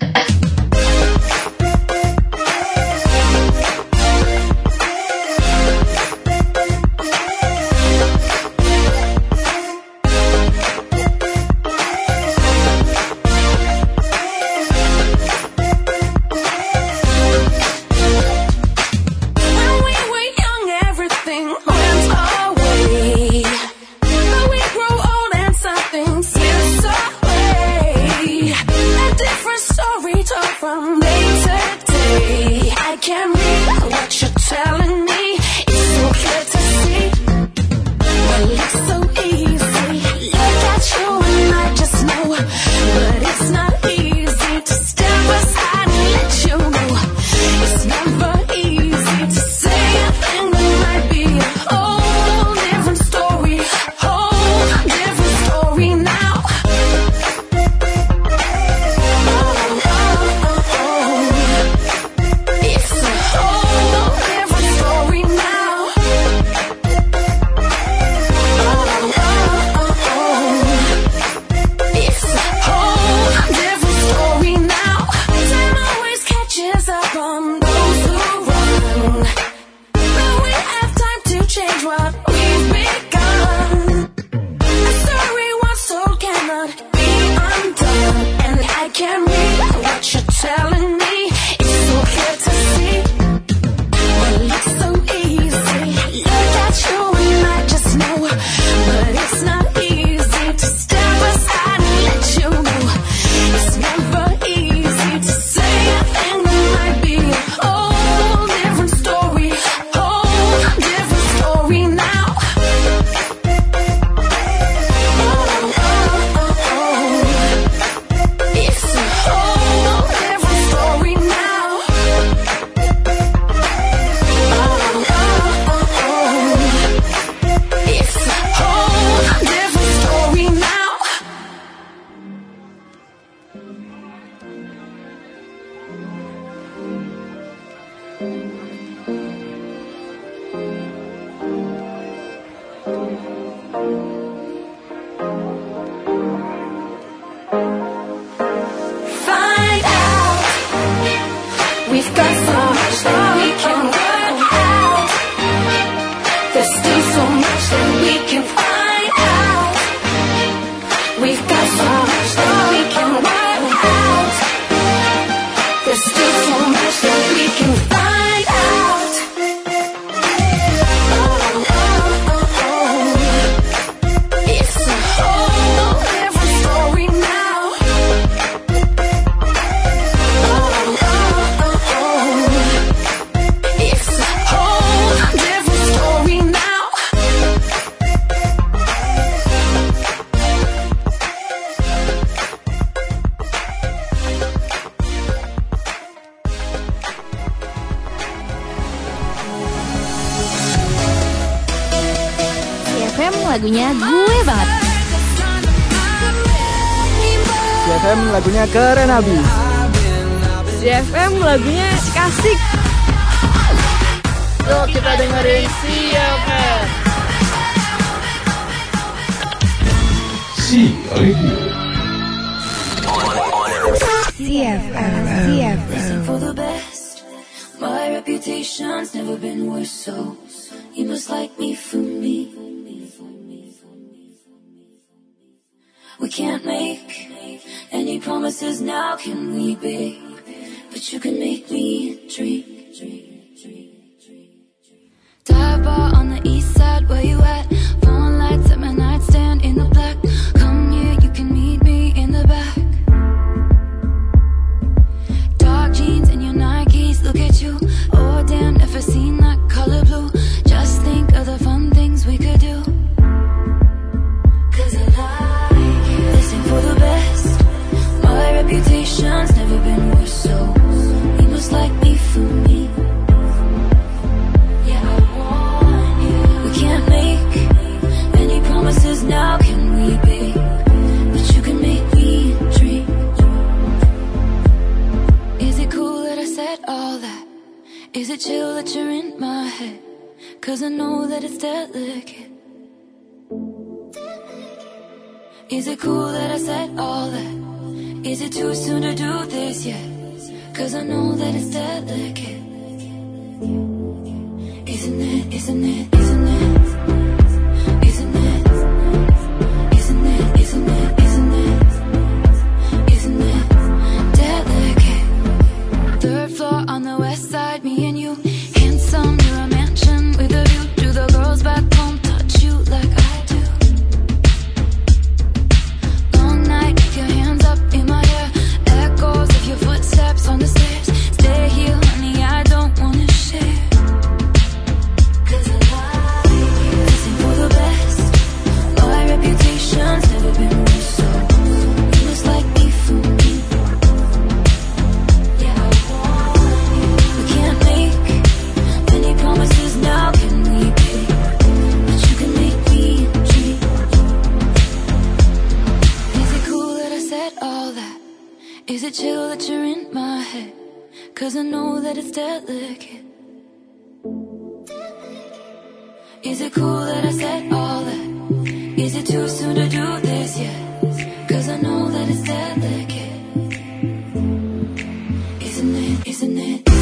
Can't read what you're telling me. It's so clear to see. it's not easy to step aside and let you go. It's never easy to say a thing that might be a whole different story, whole different story now. It's a whole different story now. It's a whole different story now. Time always catches up on those who run. But we have time to change what we've begun. A story once told cannot be undone, and I can read what you're telling me. It's so clear to see. Well, it's so easy. Look at you and I just know. But it's not easy to step aside and let you go. It's never easy to say a thing that might be a whole different story, whole different story now. It's a whole different story now. It's a whole different story now. Find out. We've got so much that we can work out. There's still so much that we can find out. We've got so much that we can work out. There's still so much that we can find out. It's a whole different story now. It's a whole different story now. CFM lagunya gue banget. CFM lagunya keren abis. CFM lagunya kasih. Yuk kita dengerin CFM. Listen for the best. My reputation's never been worse, so you must like me for me. We can't make any promises now, can we, babe? But you can make me dream. Dive bar on the east side, where you at? Phone lights at my nightstand in the black. Come here, you can meet me in the back. Dark jeans and your Nikes, look at you. Oh damn, never seen that color blue. Just think of the fun things we could do. 'Cause I like you. Listen for the best. My reputation's never been worse, so you must like me for me. Yeah, I want you. We can't make any promises now, can we, babe? But you can make me dream. Is it cool that I said all that? Is it chill that you're in my head? 'Cause I know that it's delicate. Is it cool that I said all that? Is it too soon to do this yet? 'Cause I know that it's delicate. Isn't it, isn't it, isn't it? Isn't it? Isn't it, isn't it, isn't it? Isn't it delicate? Third floor on the west side, me and you. Handsome, you're a mansion with a view. Do the girls back home touch you like I do? Long night, keep your hands up in my hair. Echoes of your footsteps on the stairs. Stay here, honey, I don't wanna share. 'Cause I like you. Listen for the best. My reputation's never been worse. Is it chill that you're in my head? 'Cause I know that it's delicate. Is it cool that I said all that? Is it too soon to do this yet? 'Cause I know that it's delicate. Isn't it, isn't it, isn't it?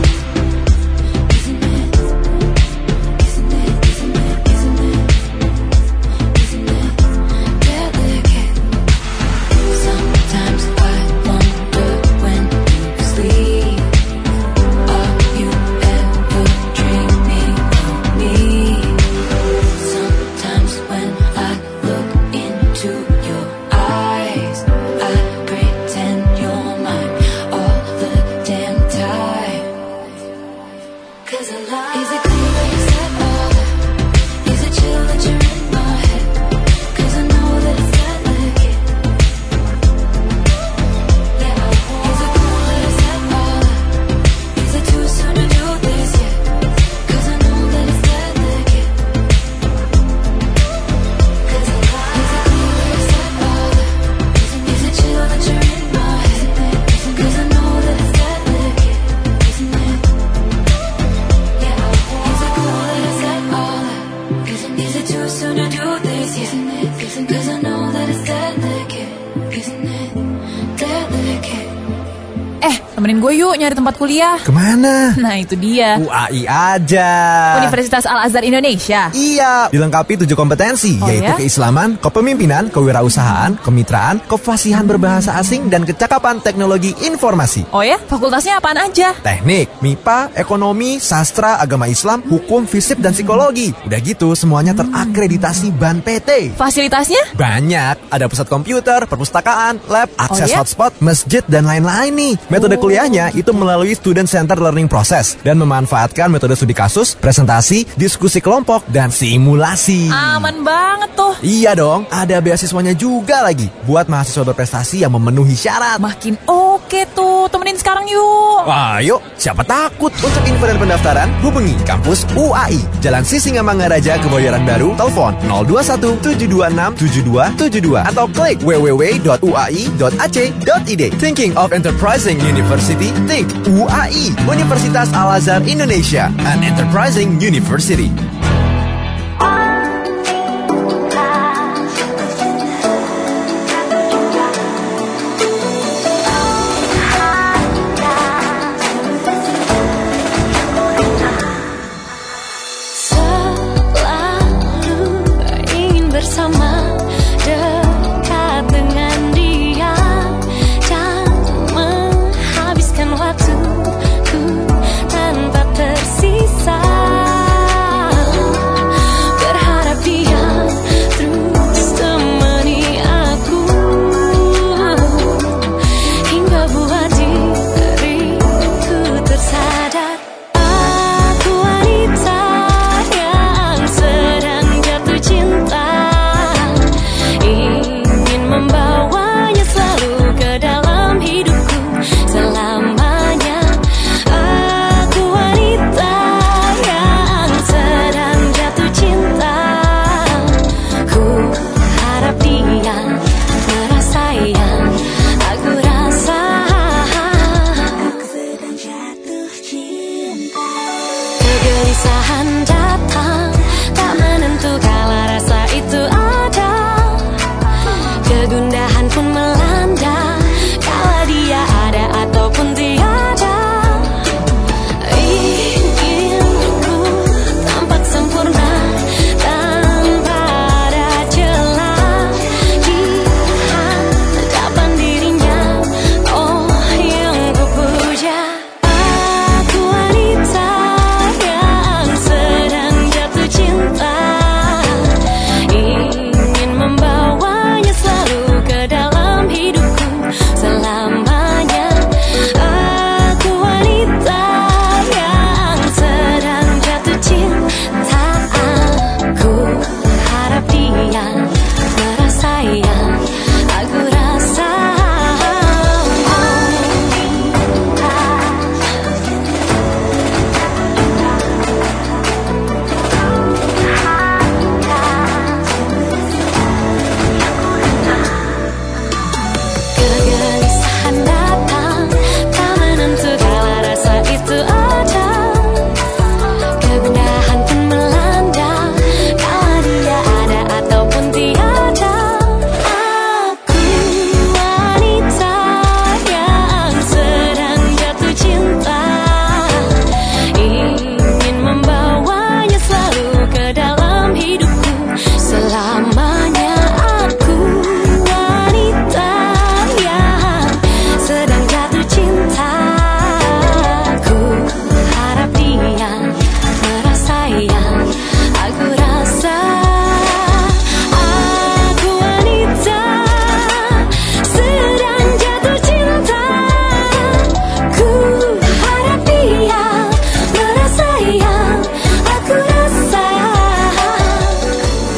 Temenin gue yuk nyari tempat kuliah. Kemana? Nah itu dia, UAI aja. Universitas Al-Azhar Indonesia. Iya, dilengkapi 7 kompetensi, yaitu ya? keislaman, kepemimpinan, kewirausahaan, kemitraan, kefasihan berbahasa asing, dan kecakapan teknologi informasi. Oh ya? Fakultasnya apaan aja? Teknik, MIPA, ekonomi, sastra, agama Islam, hukum, fisip, dan psikologi. Udah gitu, semuanya terakreditasi BAN PT. Fasilitasnya? Banyak, ada pusat komputer, perpustakaan, lab, akses ya? hotspot, masjid, dan lain-lain nih. Metode kuliahnya itu melalui student center learning process dan memanfaatkan metode studi kasus, presentasi, diskusi kelompok, dan simulasi. Aman banget tuh. Iya dong, ada beasiswanya juga lagi buat mahasiswa berprestasi yang memenuhi syarat. Makin oke tuh, temenin sekarang yuk. Wah, yuk, siapa takut? Untuk info dan pendaftaran, hubungi kampus UAI, Jalan Sisingamangaraja, Kebayoran Baru, telepon 021 726 7272 atau klik www.uai.ac.id. Thinking of enterprising university? Think UAI, Universitas Al-Azhar Indonesia, an enterprising university. Waktuku tanpa tersisa.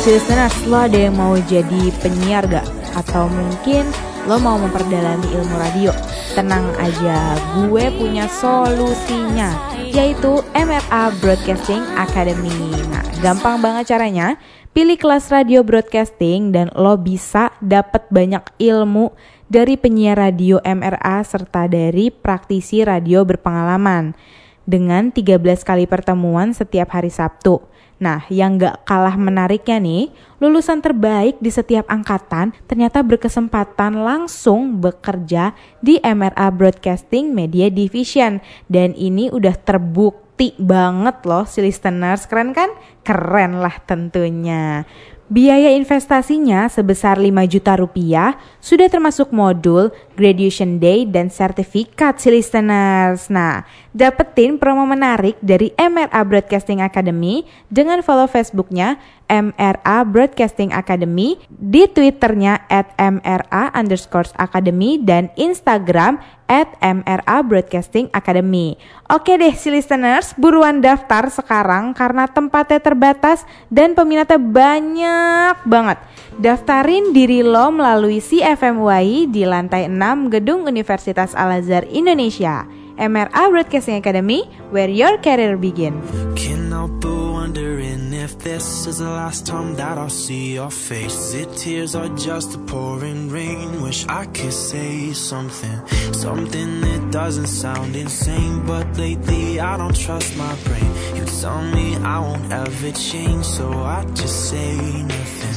listeners, lo ada yang mau jadi penyiar gak? Atau mungkin lo mau memperdalami ilmu radio? Tenang aja, gue punya solusinya, yaitu MRA Broadcasting Academy. Nah, gampang banget caranya. Pilih kelas radio broadcasting dan lo bisa dapat banyak ilmu dari penyiar radio MRA serta dari praktisi radio berpengalaman dengan 13 kali pertemuan setiap hari Sabtu. Nah, yang gak kalah menariknya nih, lulusan terbaik di setiap angkatan ternyata berkesempatan langsung bekerja di MRA Broadcasting Media Division. Dan ini udah terbukti banget loh si listeners, keren kan? Keren lah tentunya. Biaya investasinya sebesar 5 juta rupiah, sudah termasuk modul, graduation day, dan sertifikat si listeners. Nah, dapetin promo menarik dari MRA Broadcasting Academy dengan follow Facebooknya MRA Broadcasting Academy, di Twitternya @MRA_Academy, dan Instagram @MRA Broadcasting Academy. Oke deh si listeners, buruan daftar sekarang karena tempatnya terbatas dan peminatnya banyak banget. Daftarin diri lo melalui CFMUAI di lantai 6 Gedung Universitas Al-Azhar Indonesia. MRA Broadcasting Academy, where your career begin. Can't help but wondering if this is the last time that I'll see your face. Is it tears or just the pouring rain? Wish I could say something that doesn't sound insane, but lately I don't trust my brain. You tell me I won't ever change, so I just say nothing.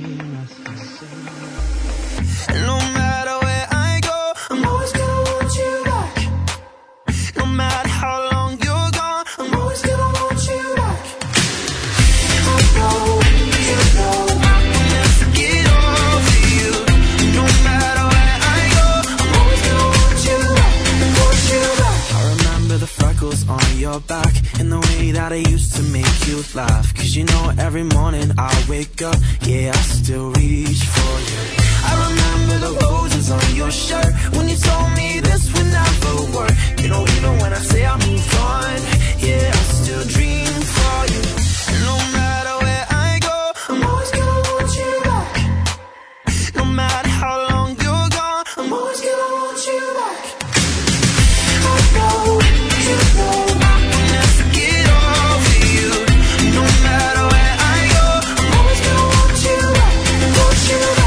No matter where I go, I'm always gonna want you back. No matter how long you're gone, I'm always gonna want you back. I know, you know, I'll never get over you. No matter where I go, I'm always gonna want you back, want you back. I remember the freckles on your back and the way that I used to make you laugh. Cause you know every morning I wake up, yeah, I still reach for you. I remember the roses on your shirt when you told me this would never work. You know, even when I say I moved on, yeah, I still dream for you. No matter where I go, I'm always gonna want you back. No matter how long you're gone, I'm always gonna want you back. I know, you know, I'll never get over you. No matter where I go, I'm always gonna want you back, want you back.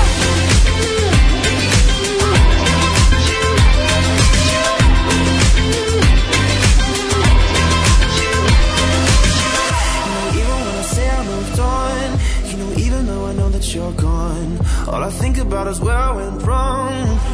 You're gone. All I think about is where I went wrong.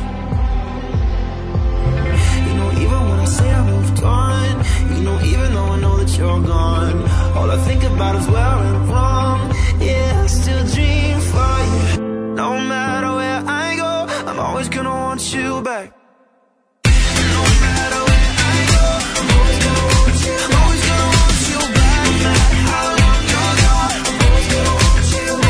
You know, even when I say I moved on, you know, even though I know that you're gone, all I think about is where I went wrong. Yeah, I still dream for you. No matter where I go, I'm always gonna want you back. No matter where I go, I'm always gonna want you. I'm always gonna want you back. No matter how long you're gone, I'm always gonna want you back.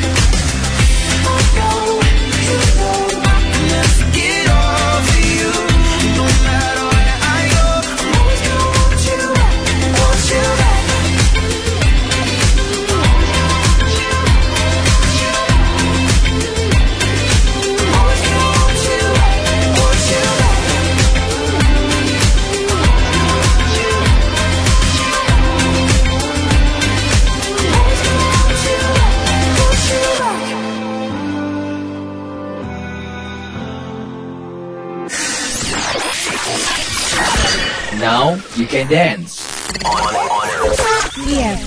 Now you can dance. Yes.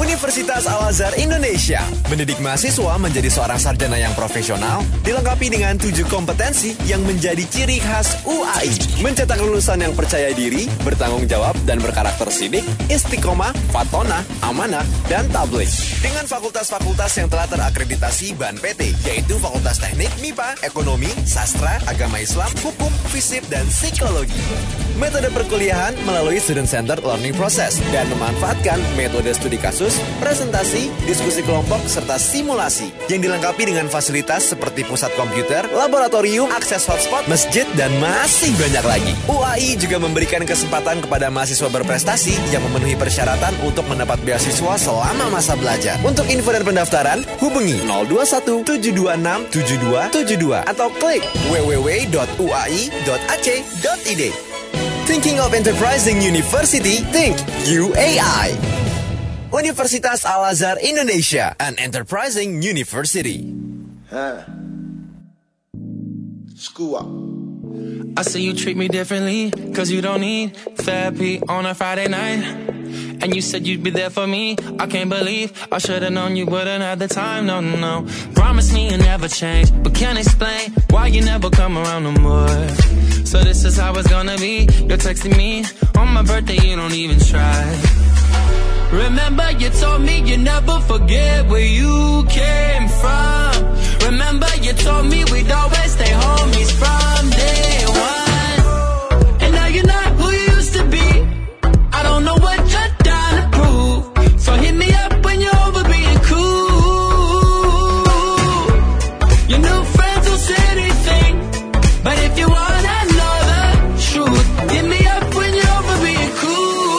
Universitas Al-Azhar Indonesia mendidik mahasiswa menjadi seorang sarjana yang profesional, dilengkapi dengan 7 kompetensi yang menjadi ciri khas UAI. Mencetak lulusan yang percaya diri, bertanggung jawab, dan berkarakter sidik, istiqomah, fatonah, amanah, dan tabligh. Dengan fakultas-fakultas yang telah terakreditasi BAN PT, yaitu Fakultas Teknik, MIPA, Ekonomi, Sastra, Agama Islam, Hukum, Fisip, dan Psikologi. Metode perkuliahan melalui student-centered learning process dan memanfaatkan metode studi kasus, presentasi, diskusi kelompok, serta simulasi yang dilengkapi dengan fasilitas seperti pusat komputer, laboratorium, akses hotspot, masjid, dan masih banyak lagi. UAI juga memberikan kesempatan kepada mahasiswa berprestasi yang memenuhi persyaratan untuk mendapat beasiswa selama masa belajar. Untuk info dan pendaftaran, hubungi 021 726 7272 atau klik www.uai.ac.id. Thinking of Enterprising University? Think UAI. Universitas Al-Azhar Indonesia, an enterprising university. School up. I see you treat me differently, cause you don't need therapy on a Friday night. And you said you'd be there for me. I can't believe I should've known you wouldn't have the time, no, no. Promise me you'll never change, but can't explain why you never come around no more. So this is how it's gonna be. You're texting me on my birthday, you don't even try. Remember you told me you never forget where you came from. Remember you told me we'd always stay homies from day one. And now you're not who you used to be. I don't know what you're trying to prove, so hit me up when you're over being cool. Your new friends will say anything, but if you wanna know the truth, hit me up when you're over being cool.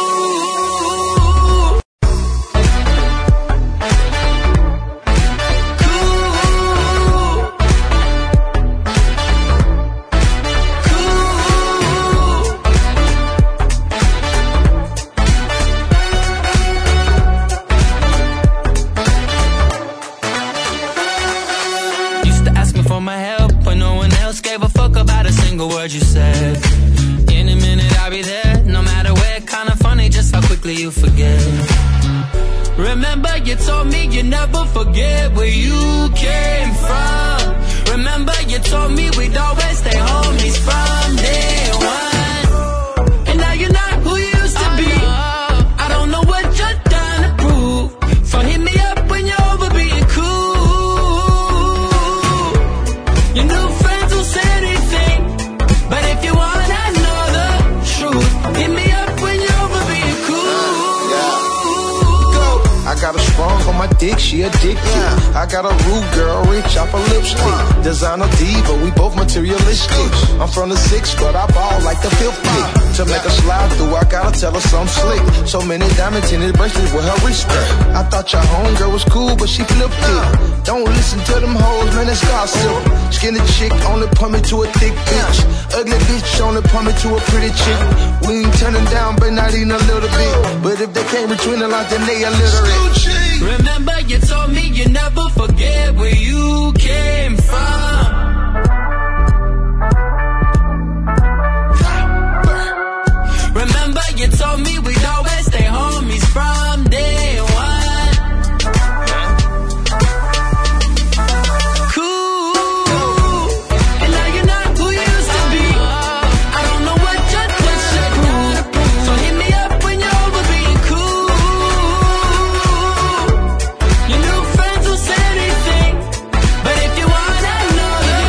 Word you said. In a minute I'll be there, no matter where. Kinda funny just how quickly you forget. Remember you told me you never forget where you came from. Remember you told me we'd always stay homies from day one. And now you're not who you used to be. I don't know what you're trying to prove, so hit me up when you're over being cool. Your new friends will say anything, but if you wanna know the truth, hit me up when you're over being cool. Go. I got a sprung on my dick, she addicted. I got a rude girl, rich off a lipstick. Designer diva, we both materialistic. I'm from the 6, but I ball like the 5th pick. To make her slide through, I gotta tell her something slick. So many diamonds in his bracelets with her wrist. I thought your homegirl was cool, but she flipped it. Don't listen to them hoes, man, that's gossip. Skinny chick only put me to a thick bitch. Ugly bitch only put me to a pretty chick. We ain't turning down, but not even a little bit. But if they came between the lines, then they illiterate. Remember you told me you never forget where you came from. Remember you told me we'd always stay homies from day one. Cool. And now you're not who you used to be. I don't know what you're trying to prove, so hit me up when you're over being cool. Your new friends will say anything, but if you wanna know the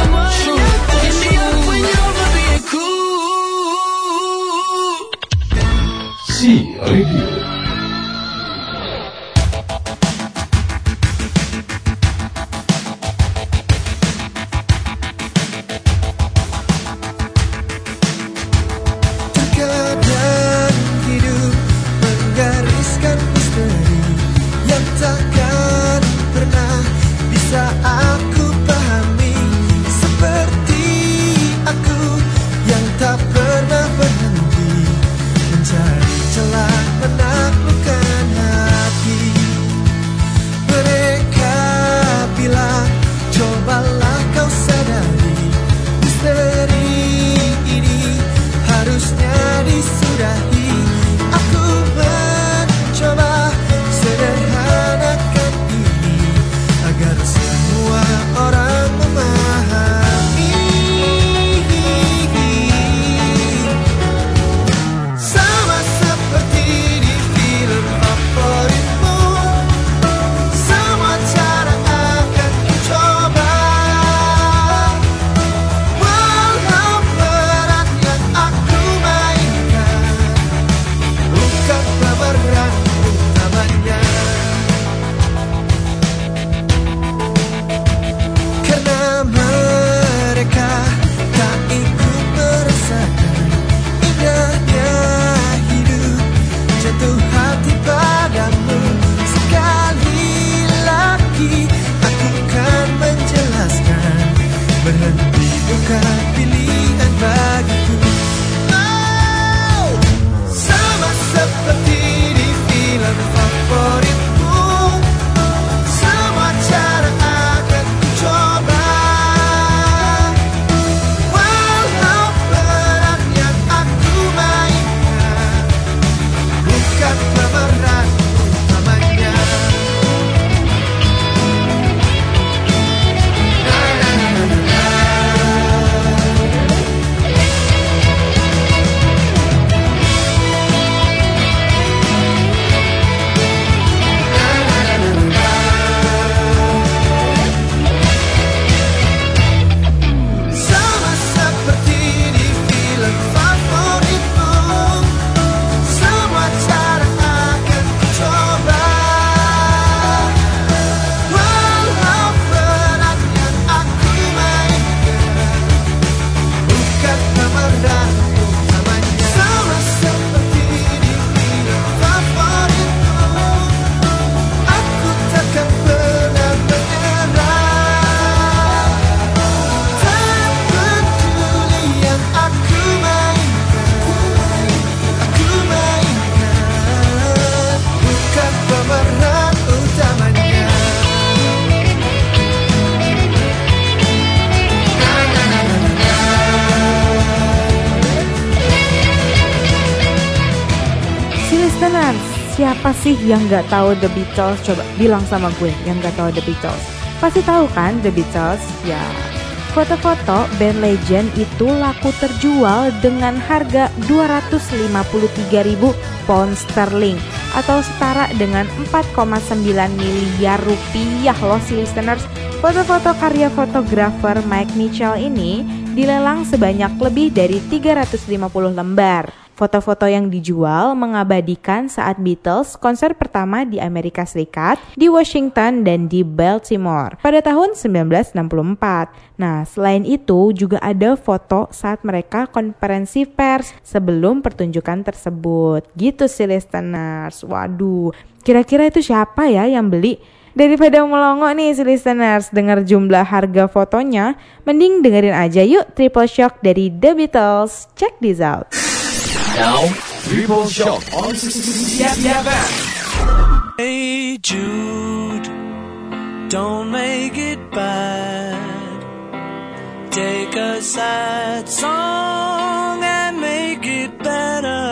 Siapa sih yang gak tahu The Beatles? Coba bilang sama gue yang gak tahu The Beatles. Pasti tahu kan The Beatles? Ya, foto-foto band legend itu laku terjual dengan harga 253.000 pound sterling atau setara dengan 4,9 miliar rupiah loh si listeners. Foto-foto karya fotografer Mike Mitchell ini dilelang sebanyak lebih dari 350 lembar. Foto-foto yang dijual mengabadikan saat Beatles konser pertama di Amerika Serikat, di Washington dan di Baltimore pada tahun 1964. Nah, selain itu juga ada foto saat mereka konferensi pers sebelum pertunjukan tersebut. Gitu sih listeners. Waduh, kira-kira itu siapa ya yang beli? Daripada melongo nih si listeners dengar jumlah harga fotonya, mending dengerin aja yuk Triple Shock dari The Beatles. Check this out. Now, Triple Shock on CFM. Hey Jude, don't make it bad. Take a sad song and make it better.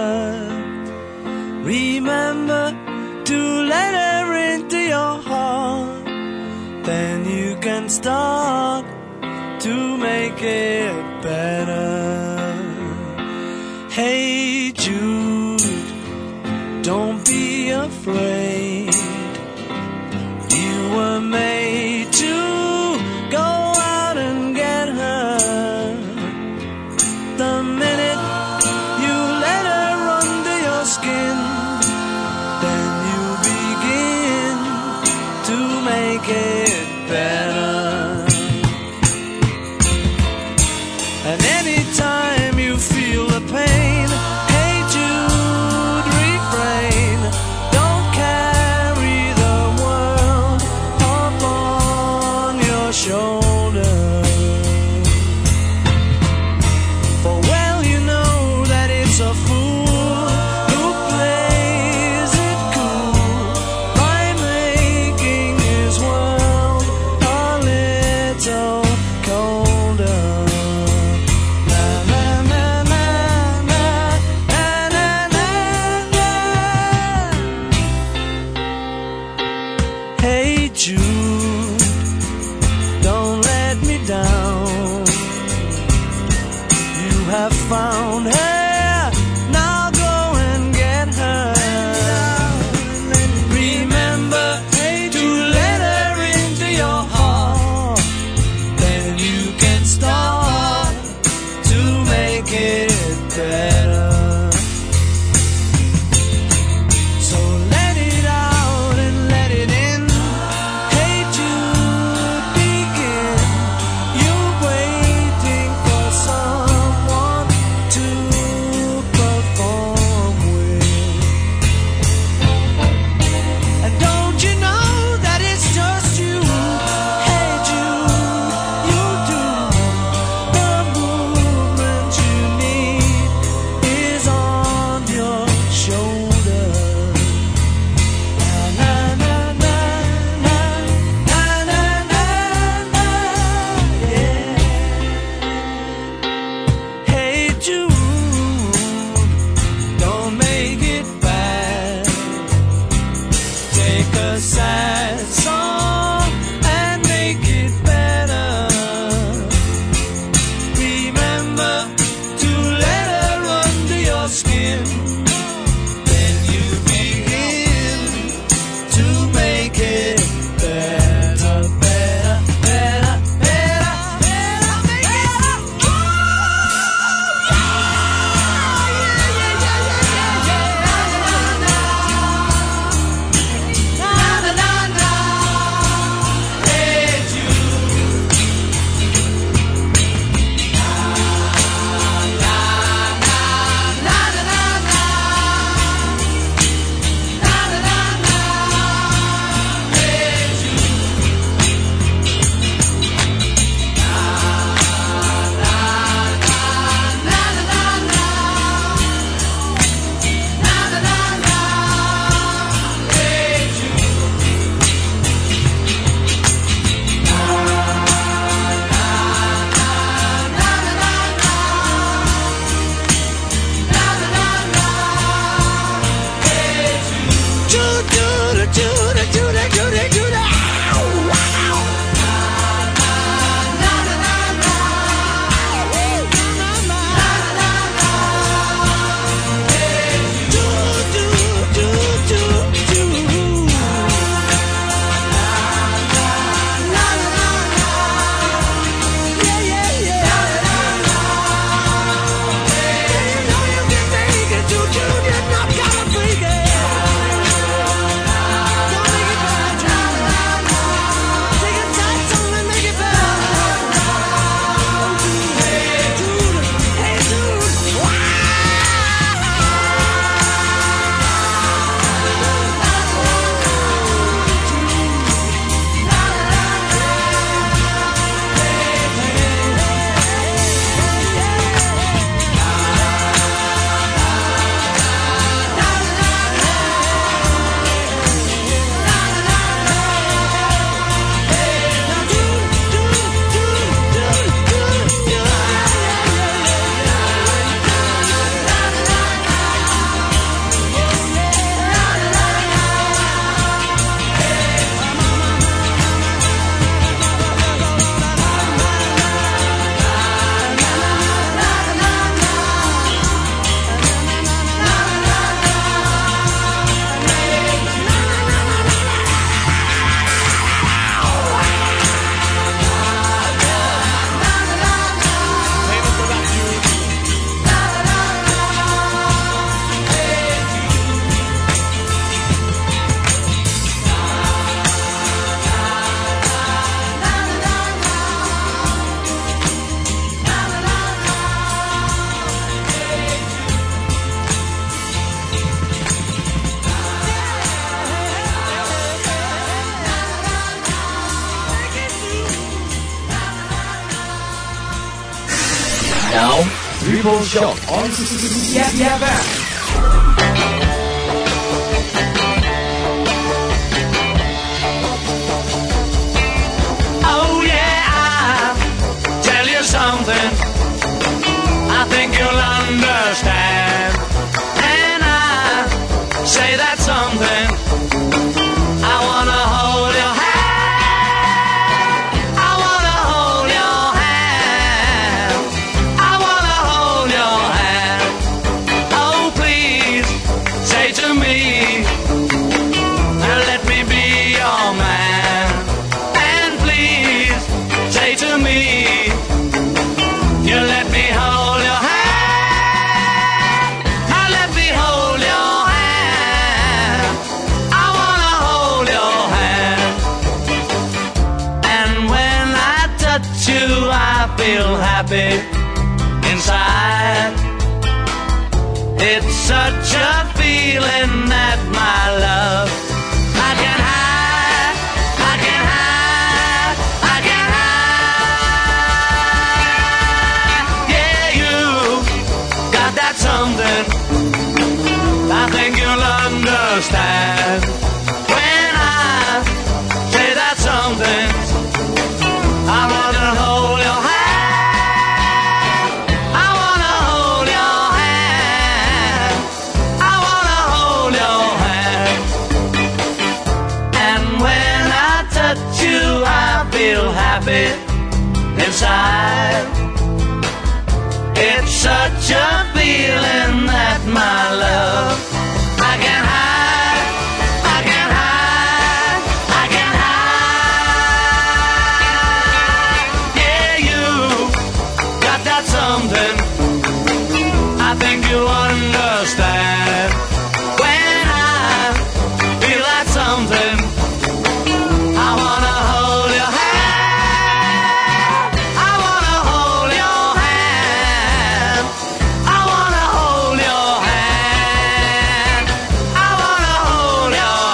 Remember to let her into your heart. Then you can start to make it better. Hey Jude, don't be afraid. You were made to go out and get her. The minute you let her under your skin, then you begin to make it better. And anytime you feel the pain, hey Jude, refrain. Don't carry the world upon your shoulder. For well you know that it's a fool who plays it cool by making his world a little colder. Hey Jude, don't let me down. You have found her, now go and get her. Remember to let her into your heart. Then you can start to make it better. So let it out and let it in. Hey Now, Triple Shock on CFM. Oh yeah, I'll tell you something I think you'll understand. And I say that something I wanna hold your hand. I wanna hold your hand. I wanna hold your hand. Oh please, say to me, let me be your man. And please, say to me, you let me hold your hand. Now let me hold your hand. I wanna hold your hand. And when I touch you, I feel happy inside. It's such a feeling that my love I can hide, I can hide, I can hide. Yeah, you got that something I think you'll understand. When I say that something, I wanna hold your hand. I wanna hold your hand. I wanna hold your hand. And when I touch you, I feel happy inside. It's such a feeling that my love I can hide, I can hide, I can hide. Yeah, you got that something I think you understand. When I feel that something, I wanna hold your hand. I wanna hold your hand. I wanna hold your hand. I wanna hold your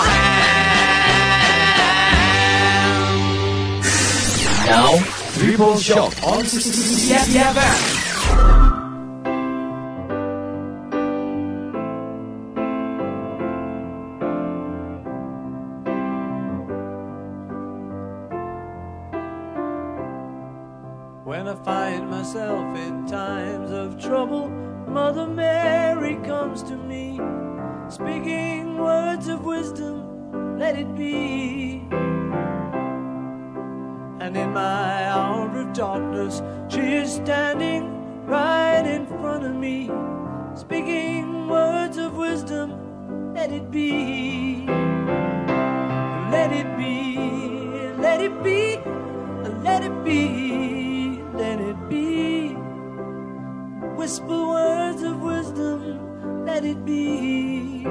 hand. Now, Triple Shock on CFM. When I find myself in times of trouble, Mother Mary comes to me, speaking words of wisdom, let it be. And in my hour of darkness, she is standing right in front of me, speaking words of wisdom, let it be. Let it be, let it be, let it be, let it be. Whisper words of wisdom, let it be.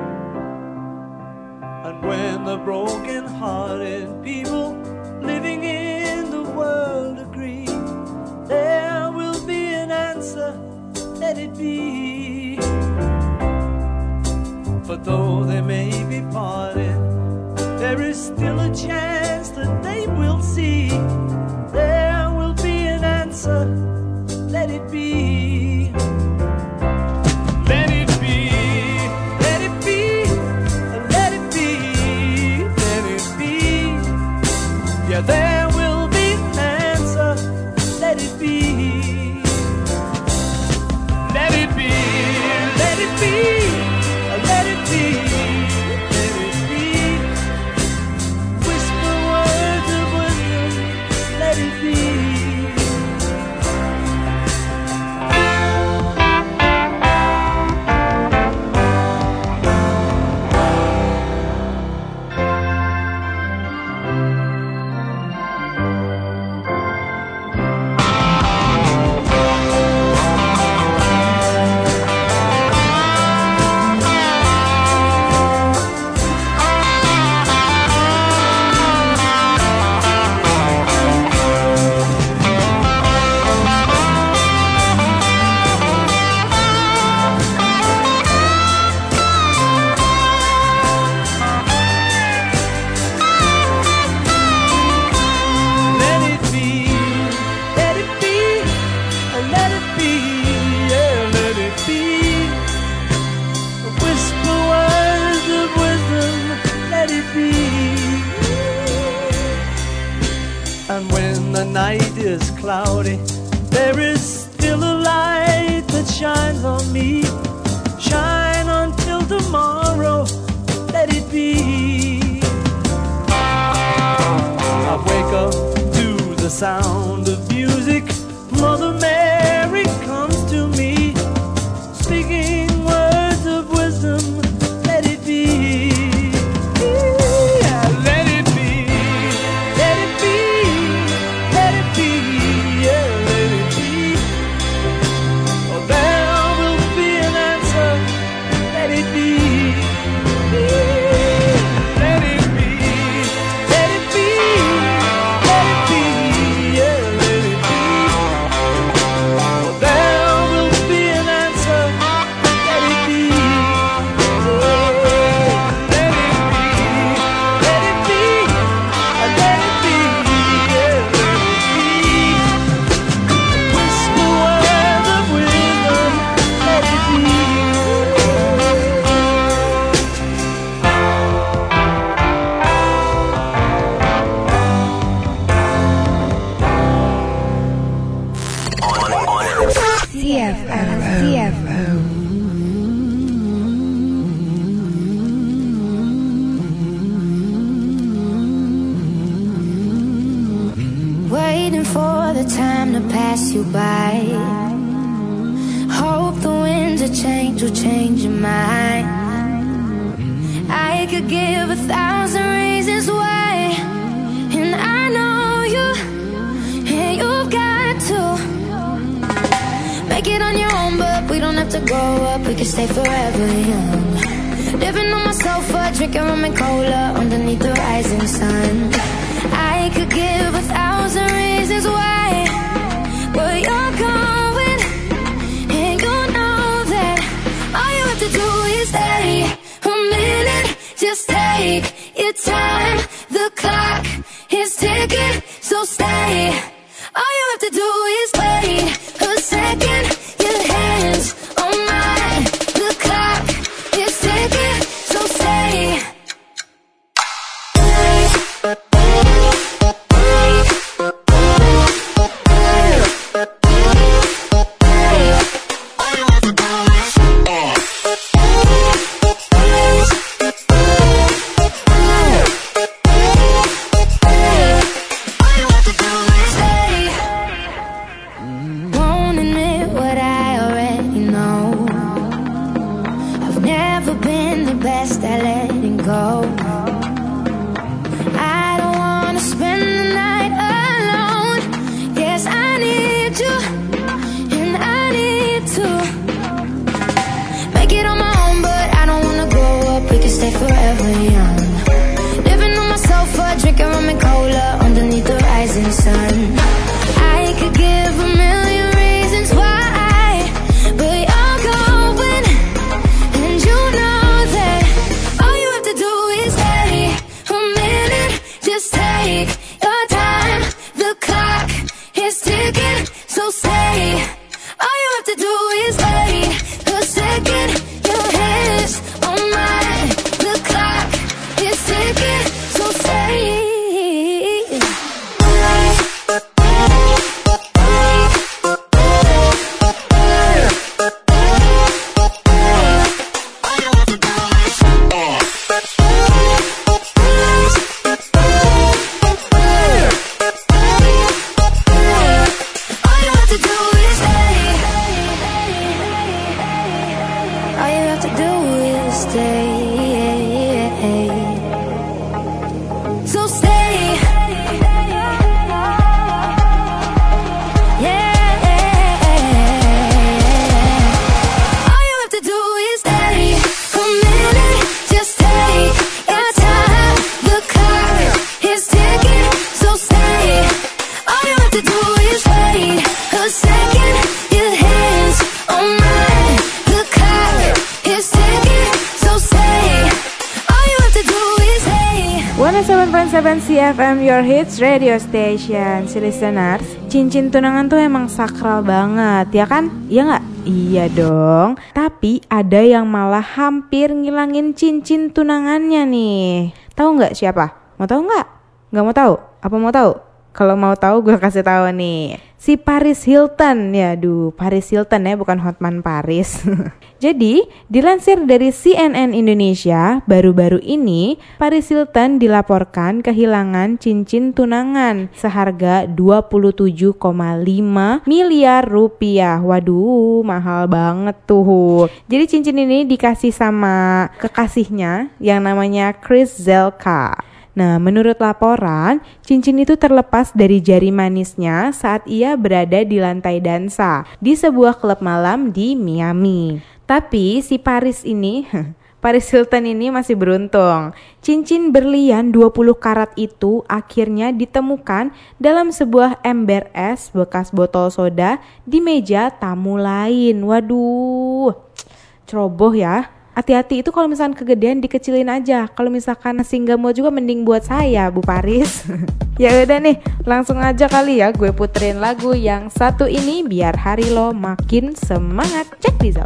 And when the broken-hearted people living in the world agree, there will be an answer, let it be. For though they may be parted, there is still a chance that they will see. There will be an answer, let it be. Let it be, let it be, let it be, let it be. Yeah, there will be an answer, let it be. Let it be, let it be, let it be, let it be. Whisper words of wisdom, let it be. And when the night is cloudy, there is still a light that shines on me. Shine until tomorrow, let it be. I wake up to the sound of music. Mother Mary comes to me, speaking words of wisdom, let it be. Waiting for the time to pass you by. Hope the winds of change will change your mind. I could give 1,000 reasons why, and I know you, and you've got to make it on your own, but we don't have to grow up, we can stay forever young. Living on my sofa, drinking rum and cola underneath the rising sun. I could give 1,000 reasons why, but you're going, and you know that all you have to do is stay a minute. Just take your time, the clock is ticking, so stay. All you have to do is wait a second. Your hands on mine, the clock is ticking, so stay. 107.7 CFM, your hits radio station. Si listeners, cincin tunangan tuh emang sakral banget, ya kan? Iya gak? Iya dong. Tapi ada yang malah hampir ngilangin cincin tunangannya nih. Tahu gak siapa? Mau tahu gak? Gak mau tahu? Apa mau tahu? Kalau mau tahu gue kasih tahu nih. Si Paris Hilton. Yaduh, Paris Hilton ya, bukan Hotman Paris. Jadi, dilansir dari CNN Indonesia, baru-baru ini Paris Hilton dilaporkan kehilangan cincin tunangan seharga 27,5 miliar rupiah. Waduh, mahal banget tuh. Jadi cincin ini dikasih sama kekasihnya yang namanya Chris Zelka. Nah, menurut laporan, cincin itu terlepas dari jari manisnya saat ia berada di lantai dansa di sebuah klub malam di Miami. Tapi si Paris Hilton ini masih beruntung. Cincin berlian 20 karat itu akhirnya ditemukan dalam sebuah ember es bekas botol soda di meja tamu lain. Waduh, ceroboh ya. Hati-hati itu kalau misalkan kegedean dikecilin aja. Kalau misalkan singgah mau juga mending buat saya, Bu Paris. Ya udah nih, langsung aja kali ya gue puterin lagu yang satu ini biar hari lo makin semangat. Check this out.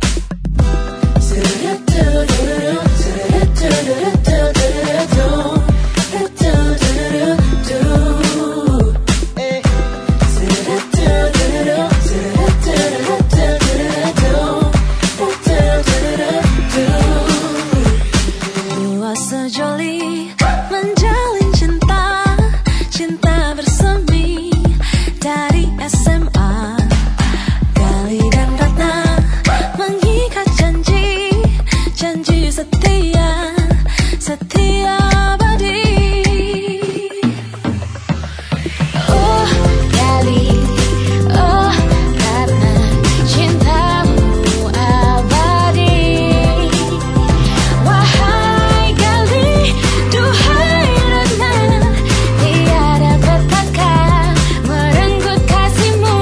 Sejoli menjalin cinta, cinta bersemi dari SMA. Gali dan Ratna mengikat janji, janji setia, setia abadi. Oh Gali, oh Ratna, cintamu abadi. Wahai duhai Ratna, tiada petaka merenggut kasihmu.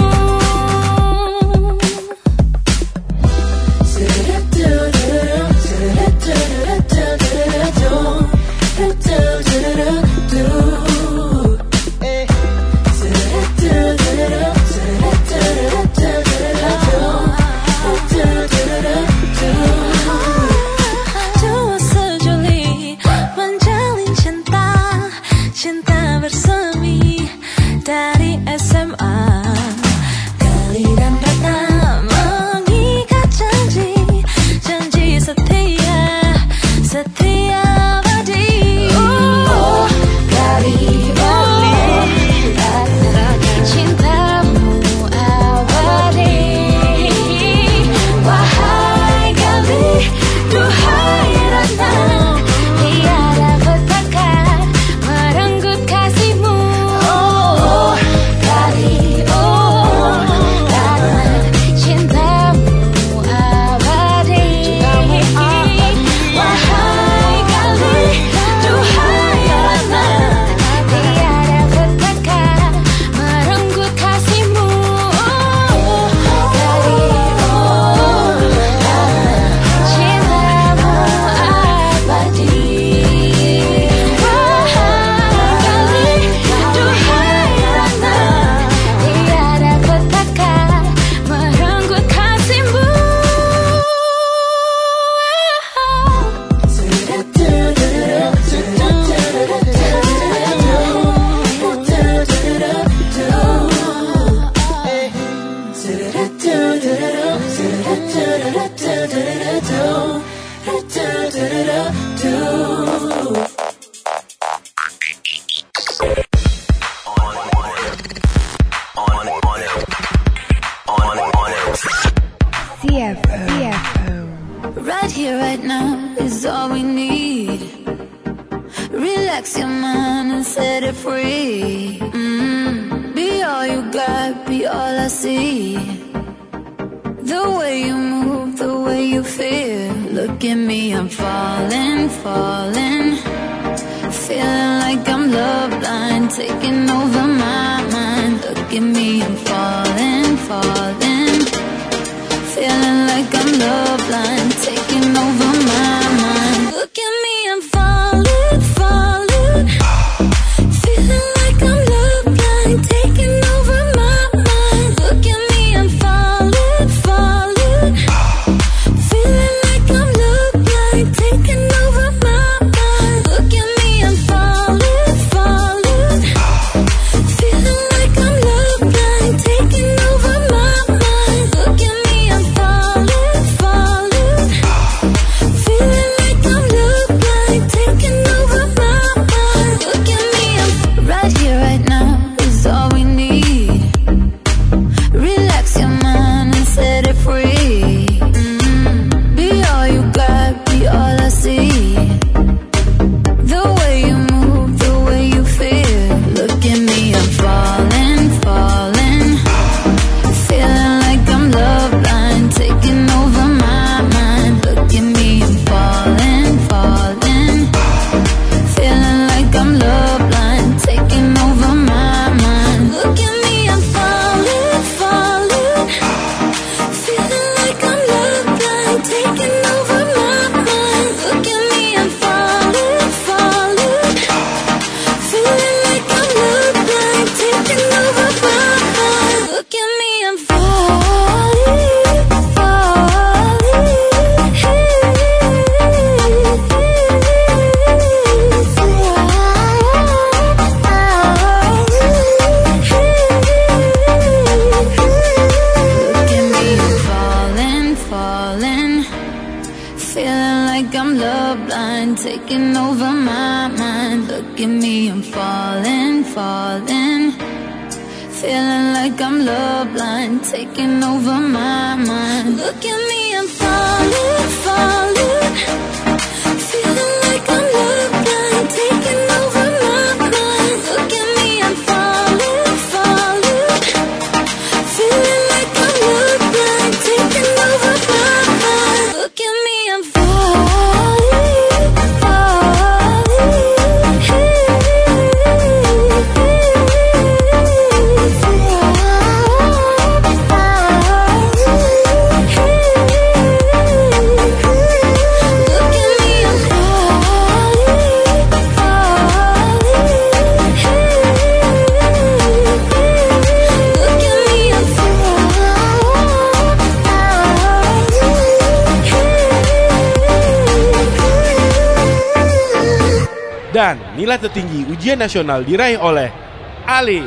Dua sejoli menjalin cinta, cinta bersemi dari SMA. Gali dan Ratna mengikat janji, janji setia, setia abadi. Oh Gali, oh Ratna, cintamu abadi. Wahai Gali, duhai Ratna, tiada petaka merenggut kasihmu. Oh Gali, oh Ratna, cintamu abadi. Wahai Gali, duhai Ratna, tiada petaka merenggut kasihmu. Oh Gali, oh Ratna, cintamu abadi. Wahai Gali, duhai Ratna, tiada petaka merenggut kasihmu. Right here, right now is all we need. Relax your mind and set it free. Be all you got, be all I see. The way you move, the way you feel. Look at me, I'm falling, falling. Feeling like I'm love blind, taking over my mind. Look at me, I'm falling, falling. Feeling like I'm love blind, taking over my mind. Look at me, I'm falling, falling. Look at me, I'm falling, falling. Feeling like I'm love blind, taking over my mind. Look at me, I'm falling, falling. Feeling like I'm love blind, taking over my mind. Look at me, I'm falling, falling. Feeling like I'm love blind, taking over my mind. Look at me, I'm falling, falling. Dan nilai tertinggi ujian nasional diraih oleh Alif.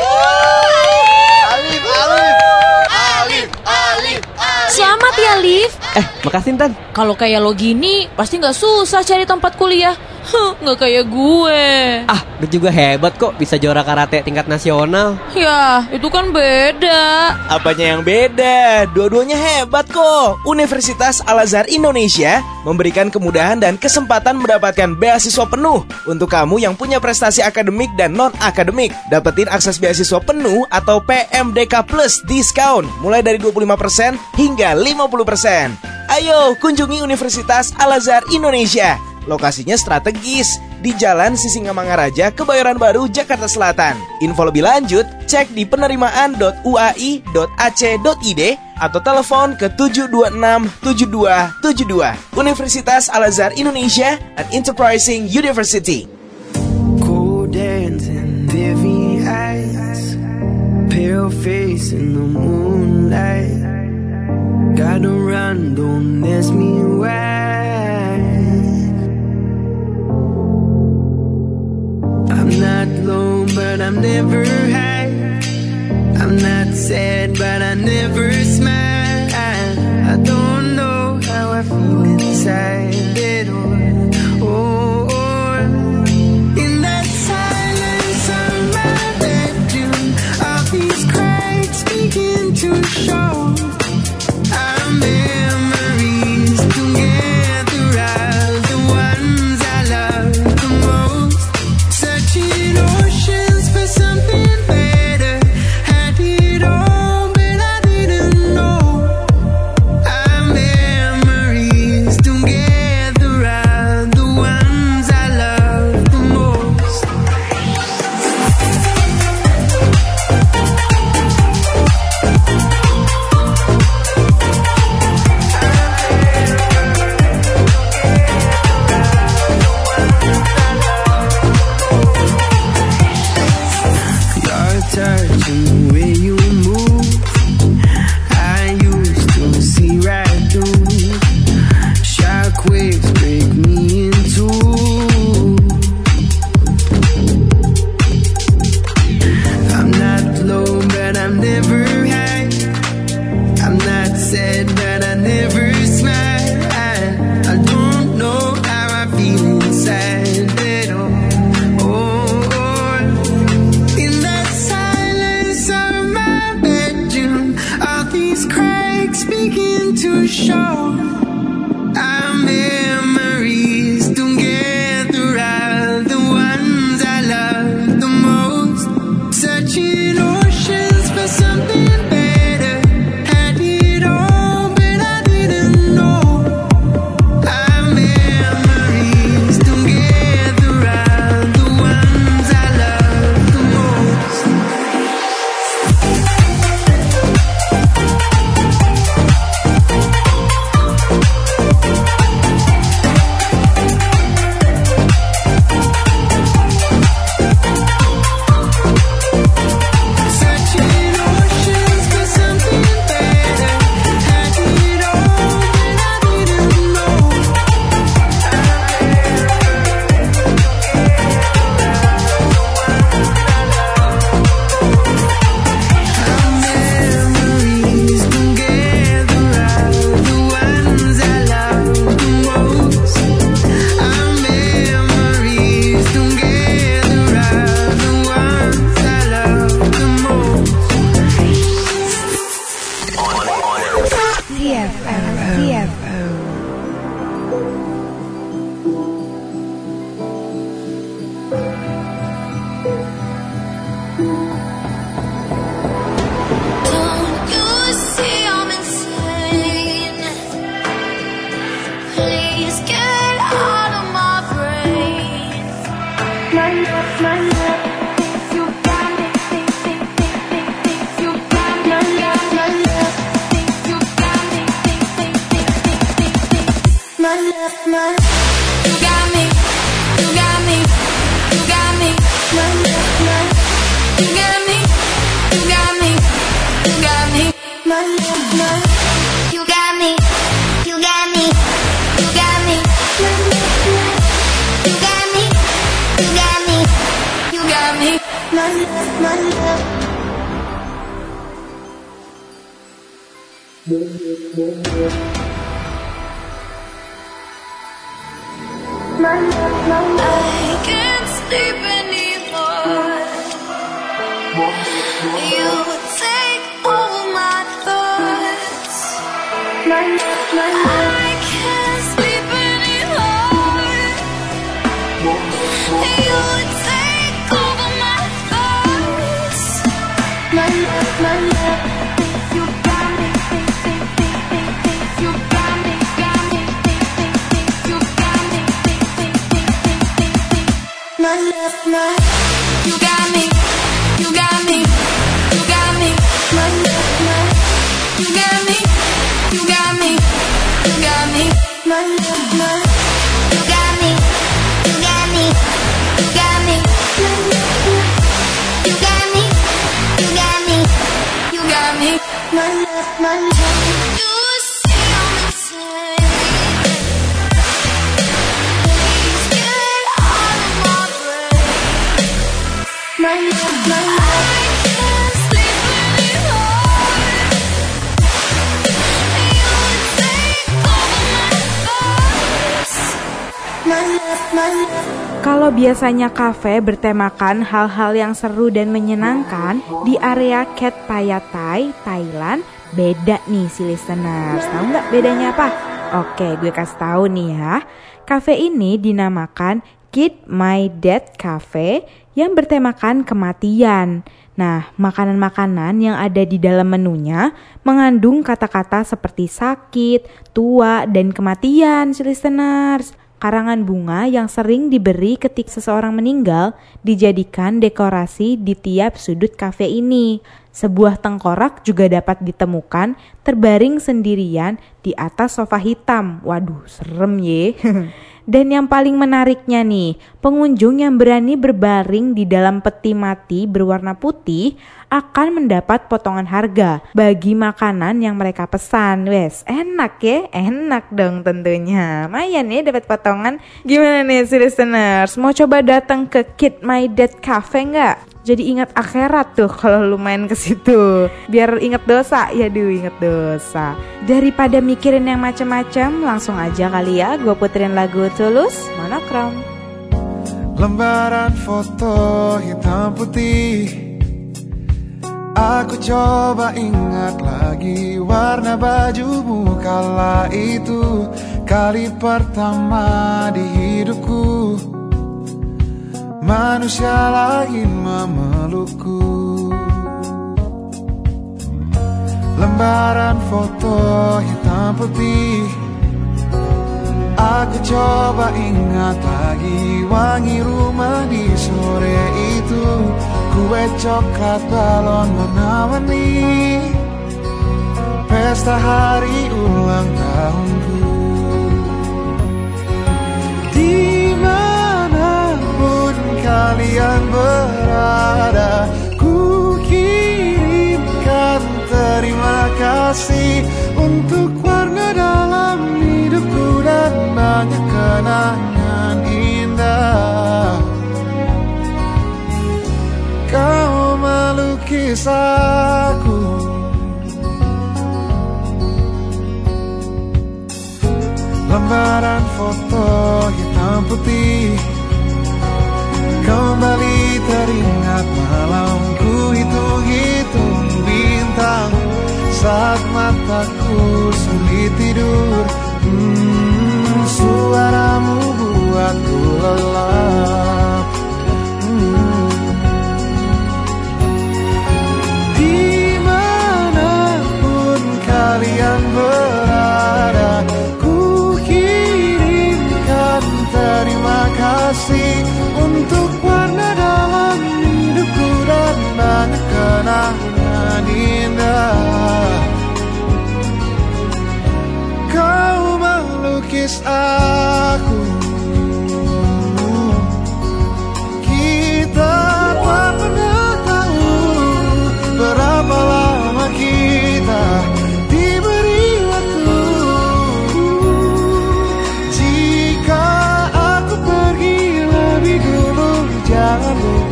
Selamat ya, Liv. Makasih Intan. Kalau kayak lo gini, pasti nggak susah cari tempat kuliah. Nggak kayak gue. Lu juga hebat kok bisa juara karate tingkat nasional. Ya, itu kan beda. Apanya yang beda? Dua-duanya hebat kok. Universitas Al-Azhar Indonesia memberikan kemudahan dan kesempatan mendapatkan beasiswa penuh untuk kamu yang punya prestasi akademik dan non-akademik. Dapetin akses beasiswa penuh atau PMDK Plus diskon mulai dari 25% hingga 50%. Ayo kunjungi Universitas Al-Azhar Indonesia. Lokasinya strategis di Jalan Sisingamangaraja, Kebayoran Baru, Jakarta Selatan. Info lebih lanjut cek di penerimaan.uai.ac.id atau telepon ke 726-7272. Universitas Al-Azhar Indonesia, an enterprising university. Cold hands and heavy eyes, pale face in the moonlight. Gotta run, don't ask me why. I'm not low, but I'm never high. I'm not sad, but I never smile. I don't know how I feel inside at all. In that silence of my bedroom, all these cracks begin to show. Our memories together are the ones I love the most. Searching oceans for something better. Had it all, but I didn't I can't sleep anymore. You take all my thoughts. I can't sleep anymore. You take over my thoughts. You got me. You got me. You got me. You got me. You got me. You got me. You got me. You got me. You got me. You got me. You got me. You got me. You got me. You got me. You got me. You see I'm insane. Please get out of my brain. I can't sleep anymore. You take over my thoughts. Kalau biasanya kafe bertemakan hal-hal yang seru dan menyenangkan, di area Ket Payatai, Thailand, beda nih si listeners. Tahu nggak bedanya apa? Oke, gue kasih tahu nih ya. Kafe ini dinamakan Kid My Death Cafe yang bertemakan kematian. Nah, makanan-makanan yang ada di dalam menunya mengandung kata-kata seperti sakit, tua, dan kematian si listeners. Karangan bunga yang sering diberi ketika seseorang meninggal dijadikan dekorasi di tiap sudut kafe ini. Sebuah tengkorak juga dapat ditemukan terbaring sendirian di atas sofa hitam. Waduh, serem ye. Dan yang paling menariknya nih, pengunjung yang berani berbaring di dalam peti mati berwarna putih akan mendapat potongan harga bagi makanan yang mereka pesan. Wes, enak ya? Enak dong tentunya. Lumayan ya dapat potongan. Gimana nih si listeners? Mau coba datang ke Kid My Death Cafe nggak? Jadi ingat akhirat tuh kalau lu main ke situ. Biar ingat dosa, ya ingat dosa. Daripada mikirin yang macam-macam, langsung aja kali ya gue puterin lagu Tulus, Monokrom. Lembaran foto hitam putih, aku coba ingat lagi warna bajumu kala itu. Kali pertama di hidupku manusia lain memelukku. Lembaran foto hitam putih, aku coba ingat lagi wangi rumah di sore itu. Kue coklat, balon warna-warni, pesta hari ulang tahunku. Dimanapun kalian berada, ku kirimkan terima kasih untuk warna dalam hidupku dan banyak kenangan indah. Kau melukis aku, lembaran foto hitam putih, kembali teringat malamku hitung-hitung bintang saat mataku sulit tidur. Suaramu buatku lelap. Dimanapun kalian berada, ku kirimkan terima kasih untuk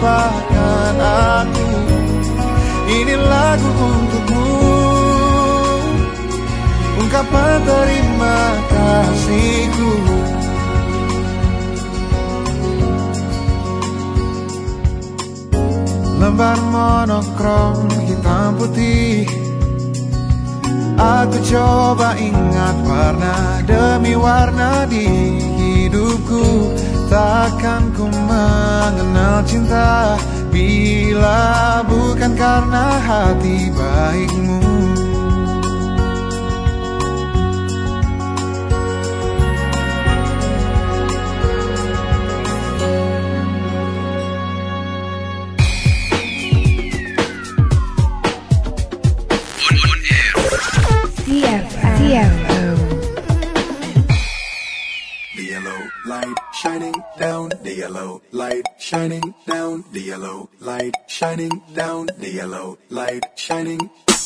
lupakan aku. Ini lagu untukmu, ungkapan terima kasihku. Lembar monokrom hitam putih, aku coba ingat warna demi warna di hidupku. Takkan ku mengenal cinta bila bukan karena hati baikmu. Shining down, the yellow light shining down, the yellow light shining down, the yellow light shining.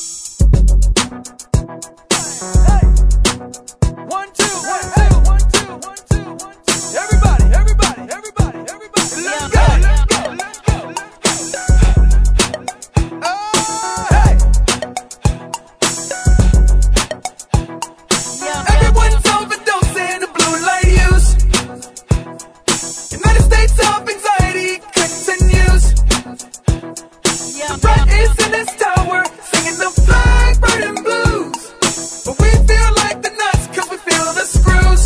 Hey. 1, 2, 1, 2, 1, 2, 1, 2, 1, 2. Everybody, everybody, everybody, everybody. Let's go, let's go, let's go, let's go. Oh, hey. Everyone's overdosing the blue light use. United States of anxiety continues. The front is in its tower, singing the flag burning blues. But we feel like the nuts, cause we feel the screws.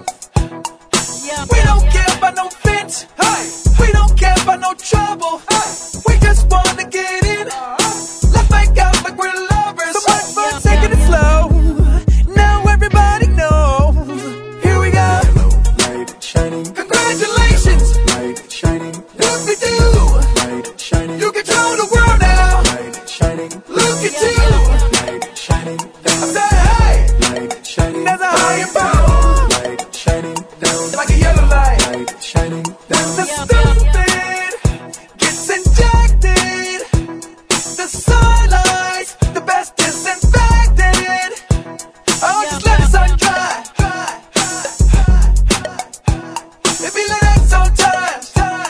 We don't care about no fence, hey. We don't care about no trouble, hey. We just wanna get in. Let's make out like we're lovers. So much fun taking it slow. Now everybody knows. Here we go. Yellow light shining. Congratulations. Light shining. Look at you. Light shining. You control the world now. Light shining. Look at you. Light shining. I said hey. Light shining. There's a higher power. Light shining down. Like a yellow light. Light shining down. The stupid gets injected. The sunlight, the best disinfected. Oh, just let the sun dry. It be like that sometimes.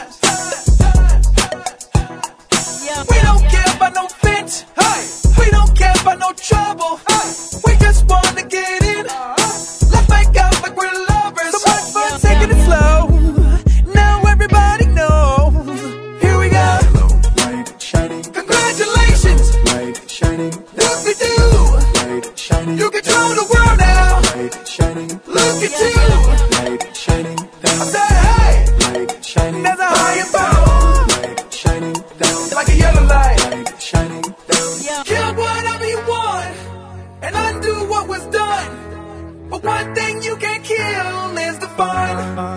We don't care about no fence, hey. We don't care about no trouble, hey. We just wanna get in. Let's make out like we're lovers. So much fun taking it slow. Now everybody knows. Here we go. Yellow light shining. Congratulations. Light shining. Look at you. Light shining. You control the world now. Light shining. Look at you. Light shining down. I said hey. Light shining. There's a higher power. Light shining down. Like a yellow light. Light shining down. Kill whatever you want and undo what was done. But one thing you can't kill is the fun.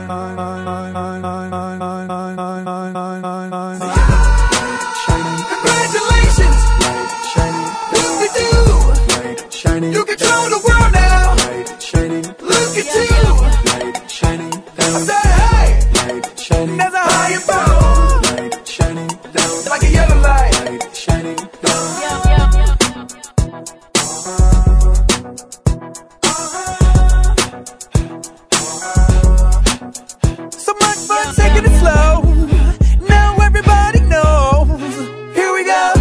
Congratulations. Light shining. Look at you. Light shining. You control the world now. Light shining. Look at you. Light shining down. I said hey. Light shining. There's a higher power. Light shining down. Like a yellow light. Light shining down. So much fun taking it slow. Now everybody knows. Here we go.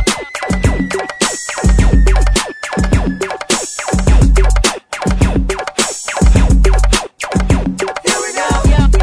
Here we go.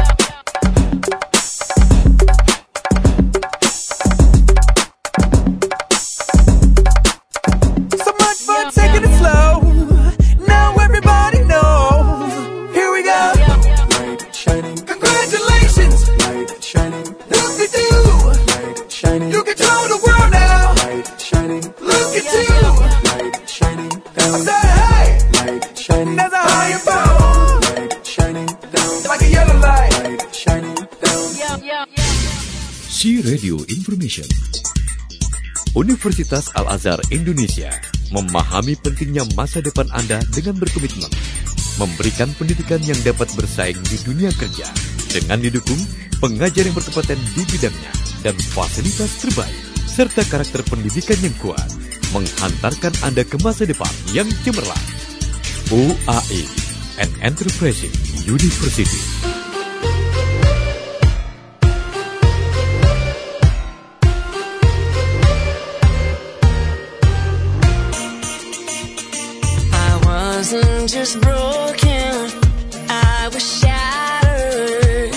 So much fun taking it slow. Now everybody knows. Here we go. Light shining. Congratulations. Light shining. Look at you. Light shining. You control the world now. Light shining. Look at you. Light shining down. I said hey. Light shining. There's a higher power. Light shining down. Like a yellow light. Light shining down. She Radio Information. Universitas Al-Azhar Indonesia memahami pentingnya masa depan Anda dengan berkomitmen memberikan pendidikan yang dapat bersaing di dunia kerja dengan didukung pengajar yang berkompeten di bidangnya dan fasilitas terbaik serta karakter pendidikan yang kuat menghantarkan Anda ke masa depan yang cemerlang. UAI, an Enterprising University. just broken. I was shattered.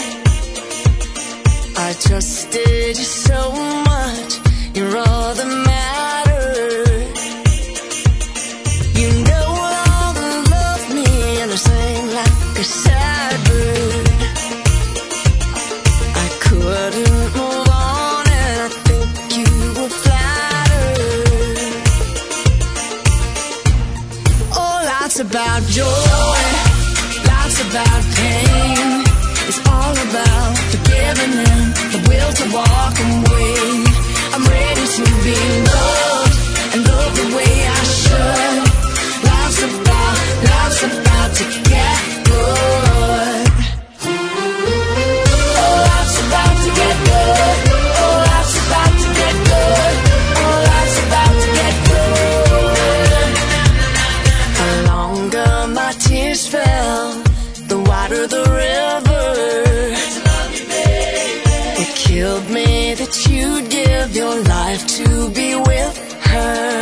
I trusted you so much. You're all that mattered. You no longer love me, and I sang like a sad bird. I couldn't move on, and I think you were flattered. Oh, life's about joy, life's about pain. It's all about forgiving and the will to walk away. I'm ready to be loved and love the way I should. Life's about to get good. Oh, life's about to get good. Oh, life's about to get good. Oh, life's about to get good. The longer my tears fell, the wider the river. It killed me that you'd give your life to be with her.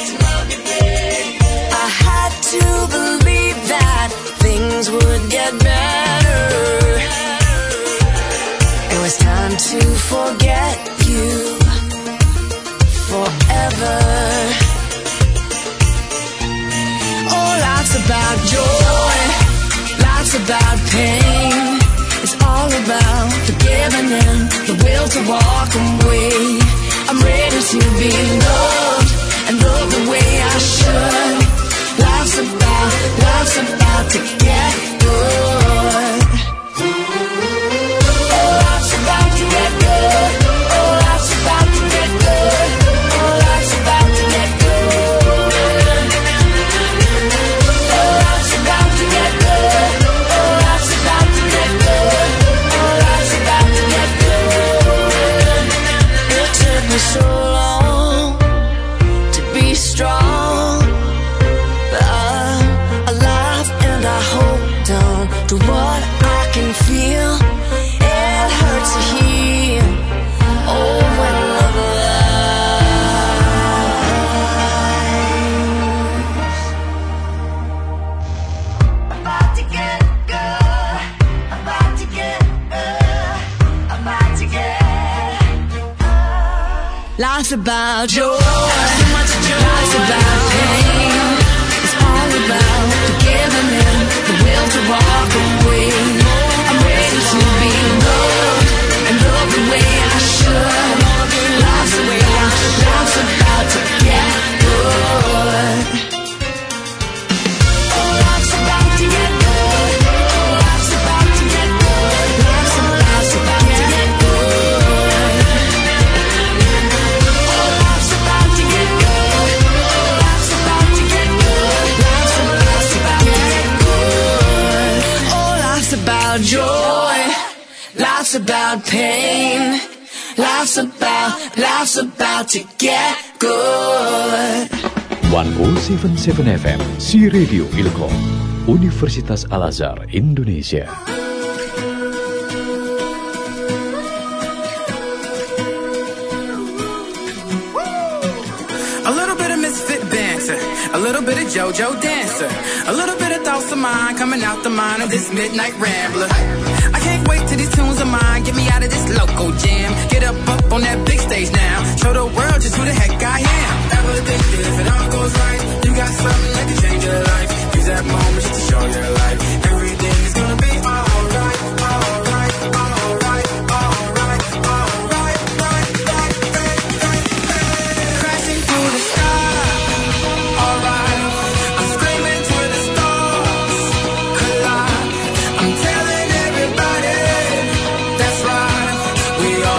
I had to believe that things would get better. It was time to forget you forever. Oh, life's about joy, life's about pain. It's all about forgiving and the will to walk away. I'm ready to be loved and love the way I should. Life's about to get good. Oh, life's about to get good. Oh, life's about to get good. Oh, life's about to get good. Oh, life's about to get good. Oh, life's about to get good. Oh, life's about to get good. It took me so long to be strong, but I'm alive and I hold on to what I can feel. It hurts to hear. Oh, when love lies. About to get good. About to get about to get life's about joy. So much joy. Life's about pain. It's all about forgiving and the will to walk away. I'm ready to be loved and love the way I should. Life's about to get good. Oh, life's about to get good. Oh, life's about to get good. Life's about to get good. Oh, life's about to get good. Oh, life's about to get good. Life's about to get good. Oh, life's about joy. Life's about pain. Life's about to get good. 1077 FM, Si Radio Ilkom, Universitas Al-Azhar Indonesia. A little bit of misfit banter, a little bit of JoJo dancer, a little bit of thoughts of mine coming out the mind of this midnight rambler. I can't wait till these tunes of mine get me out of this local jam. Get up on that big stage now, show the world just who the heck I am. Ever think that if it all goes right, you got something that can change your life? Use that moment just to show your life. Everything is gonna be alright, alright, alright, alright, alright, right. Crashing through the sky, alright. I'm screaming till the stars collide. I'm telling everybody that's right. We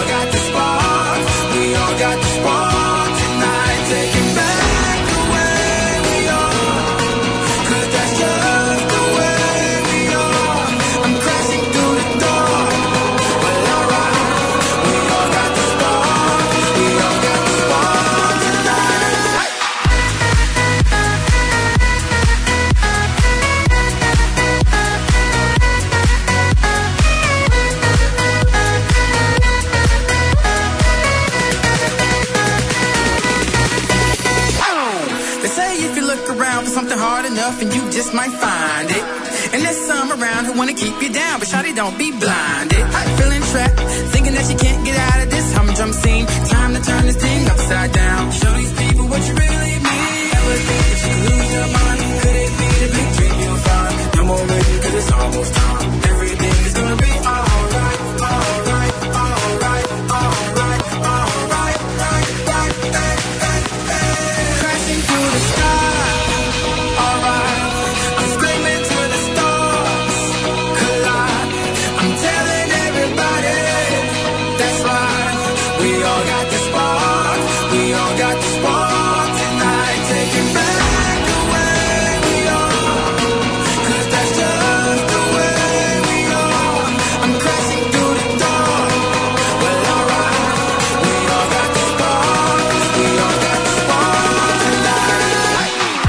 enough and you just might find it. And there's some around who wanna keep you down, but shawty, don't be blinded. Feeling trapped, thinking that you can't get out of this humdrum scene. Time to turn this thing upside down. Show these people what you really mean. Never think that you could lose your mind. Could it be the big dream you'll find? No more waiting 'cause it's almost time. Everything is gonna be alright, alright, alright, alright, alright, right. Crashing through the sky, alright. I'm screaming to the stars, collide. I'm telling everybody, that's right. We all got the spark, we all got the spark tonight. Taking back the way we are, 'cause that's just the way we are. I'm crashing through the door, well alright. We all got the spark, we all got the spark tonight.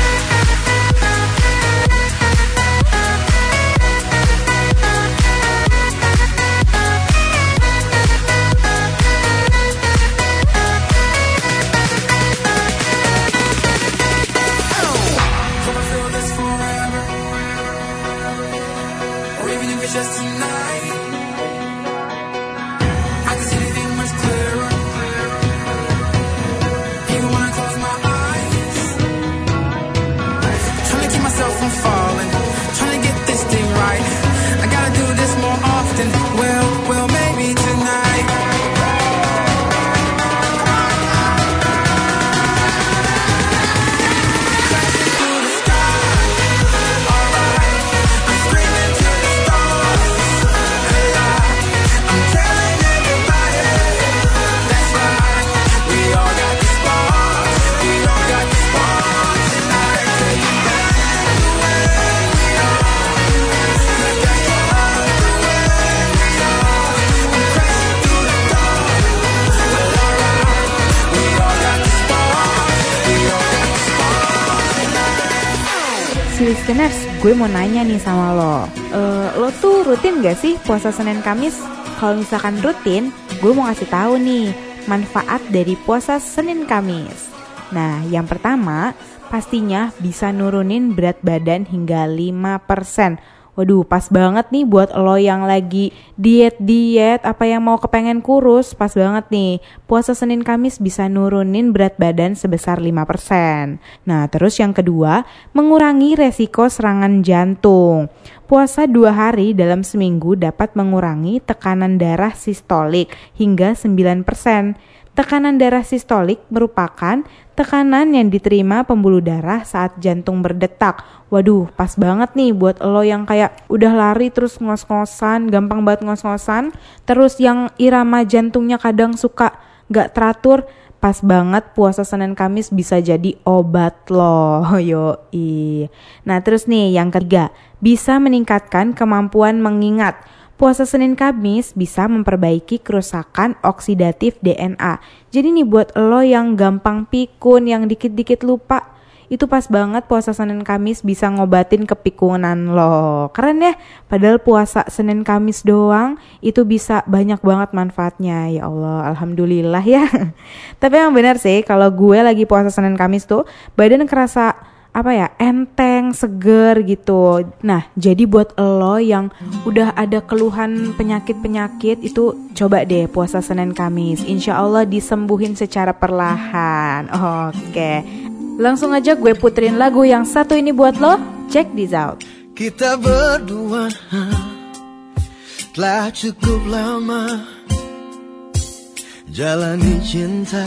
Hope I feel this forever, or even if it's just tonight. I can see anything much clearer, even when I close my eyes. Trying to keep myself from falling, trying to get this thing right. I gotta do this more often. Well, maybe tonight. Crashing through the sky, alright. I'm screaming to the stars, collide. I'm telling everybody, that's right. We all got the spark, we all got the spark tonight. Taking back the way we are, 'cause that's just the way we are. I'm crashing through the door, well alright. We all got the spark, we all got the spark tonight. Si listeners, gue mau nanya nih sama lo. Lo tuh rutin gak sih puasa Senin Kamis? Kalau misalkan rutin, gue mau ngasih tahu nih manfaat dari puasa Senin Kamis. Nah, yang pertama, pastinya bisa nurunin berat badan hingga 5%. Waduh, pas banget nih buat lo yang lagi diet-diet, apa yang mau kepengen kurus, pas banget nih. Puasa Senin Kamis bisa nurunin berat badan sebesar 5%. Nah, terus yang kedua, mengurangi resiko serangan jantung. Puasa 2 hari dalam seminggu dapat mengurangi tekanan darah sistolik hingga 9%. Tekanan darah sistolik merupakan tekanan yang diterima pembuluh darah saat jantung berdetak. Waduh, pas banget nih buat lo yang kayak udah lari terus ngos-ngosan, gampang banget ngos-ngosan, terus yang irama jantungnya kadang suka gak teratur. Pas banget puasa Senin Kamis bisa jadi obat lo. Yoi. Nah, terus nih yang ketiga, bisa meningkatkan kemampuan mengingat. Puasa Senin Kamis bisa memperbaiki kerusakan oksidatif DNA. Jadi nih buat lo yang gampang pikun, yang dikit-dikit lupa, itu pas banget puasa Senin Kamis bisa ngobatin kepikunan lo. Keren ya, padahal puasa Senin Kamis doang itu bisa banyak banget manfaatnya. Ya Allah, alhamdulillah ya. Tapi yang benar sih, kalau gue lagi puasa Senin Kamis tuh badan kerasa enteng, seger gitu. Nah, jadi buat lo yang udah ada keluhan penyakit-penyakit itu coba deh puasa Senin Kamis. Insya Allah disembuhin secara perlahan. Oke. Langsung aja gue puterin lagu yang satu ini buat lo. Check this out. Kita berdua telah cukup lama jalani cinta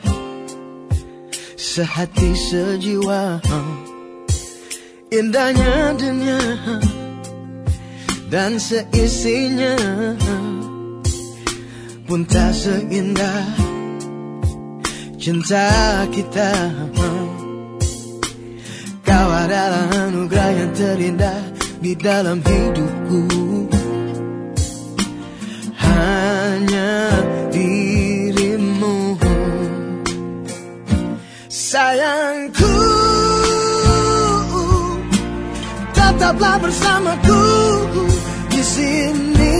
sehati sejiwa. Indahnya dunia dan seisinya pun tak seindah cinta kita. Kau adalah anugerah yang terindah di dalam hidupku. Hanya dirimu, sayangku, tetaplah bersamaku di sini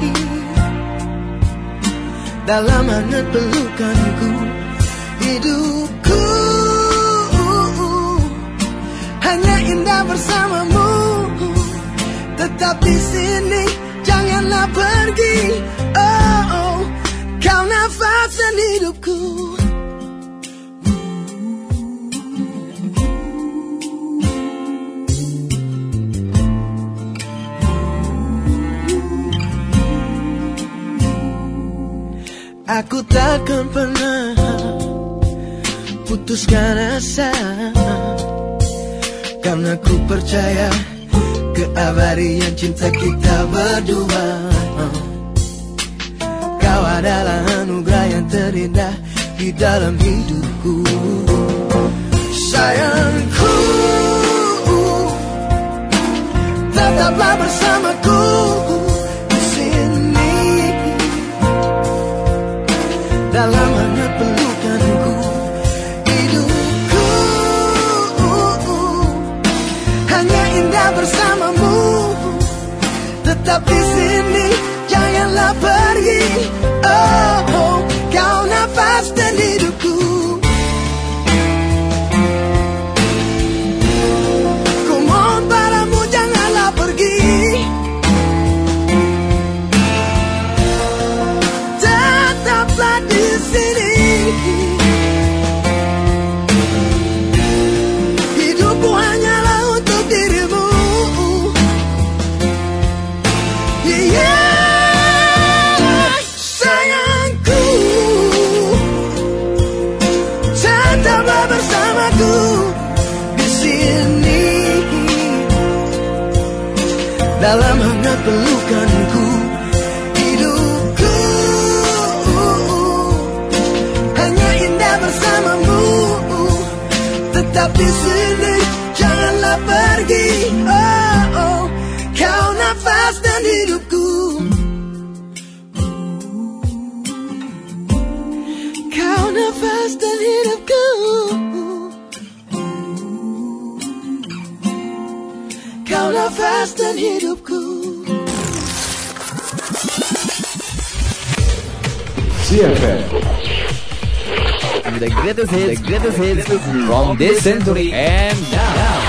dalam hangat pelukanku. Hidupku hanya indah bersamamu. Tetap di sini, janganlah pergi. Oh, oh, kau nafas dan hidupku. Aku takkan pernah putuskan asa, karena ku percaya keabadian cinta kita berdua. Kau adalah anugerah yang terindah di dalam hidupku. Sayangku, tetaplah bersamaku di sini, dalam hangat pelukanku. Hidupku hanya indah bersamamu. Tetap di sini, janganlah pergi. Oh, oh, kau nafas dan hidupku. Ku mohon padamu, janganlah pergi. Tetaplah di sini. Hidupku hanyalah untuk dirimu. Yeah, sayangku, tetaplah bersamaku di sini, dalam hangat pelukanku. Hidupku hanya indah bersamamu. Tetap di sini, janganlah pergi. Oh, oh, kau nafas dan hidupku. Kau nafas dan hidupku. Kau nafas dan hidupku. CFM. The greatest hits from this century and now.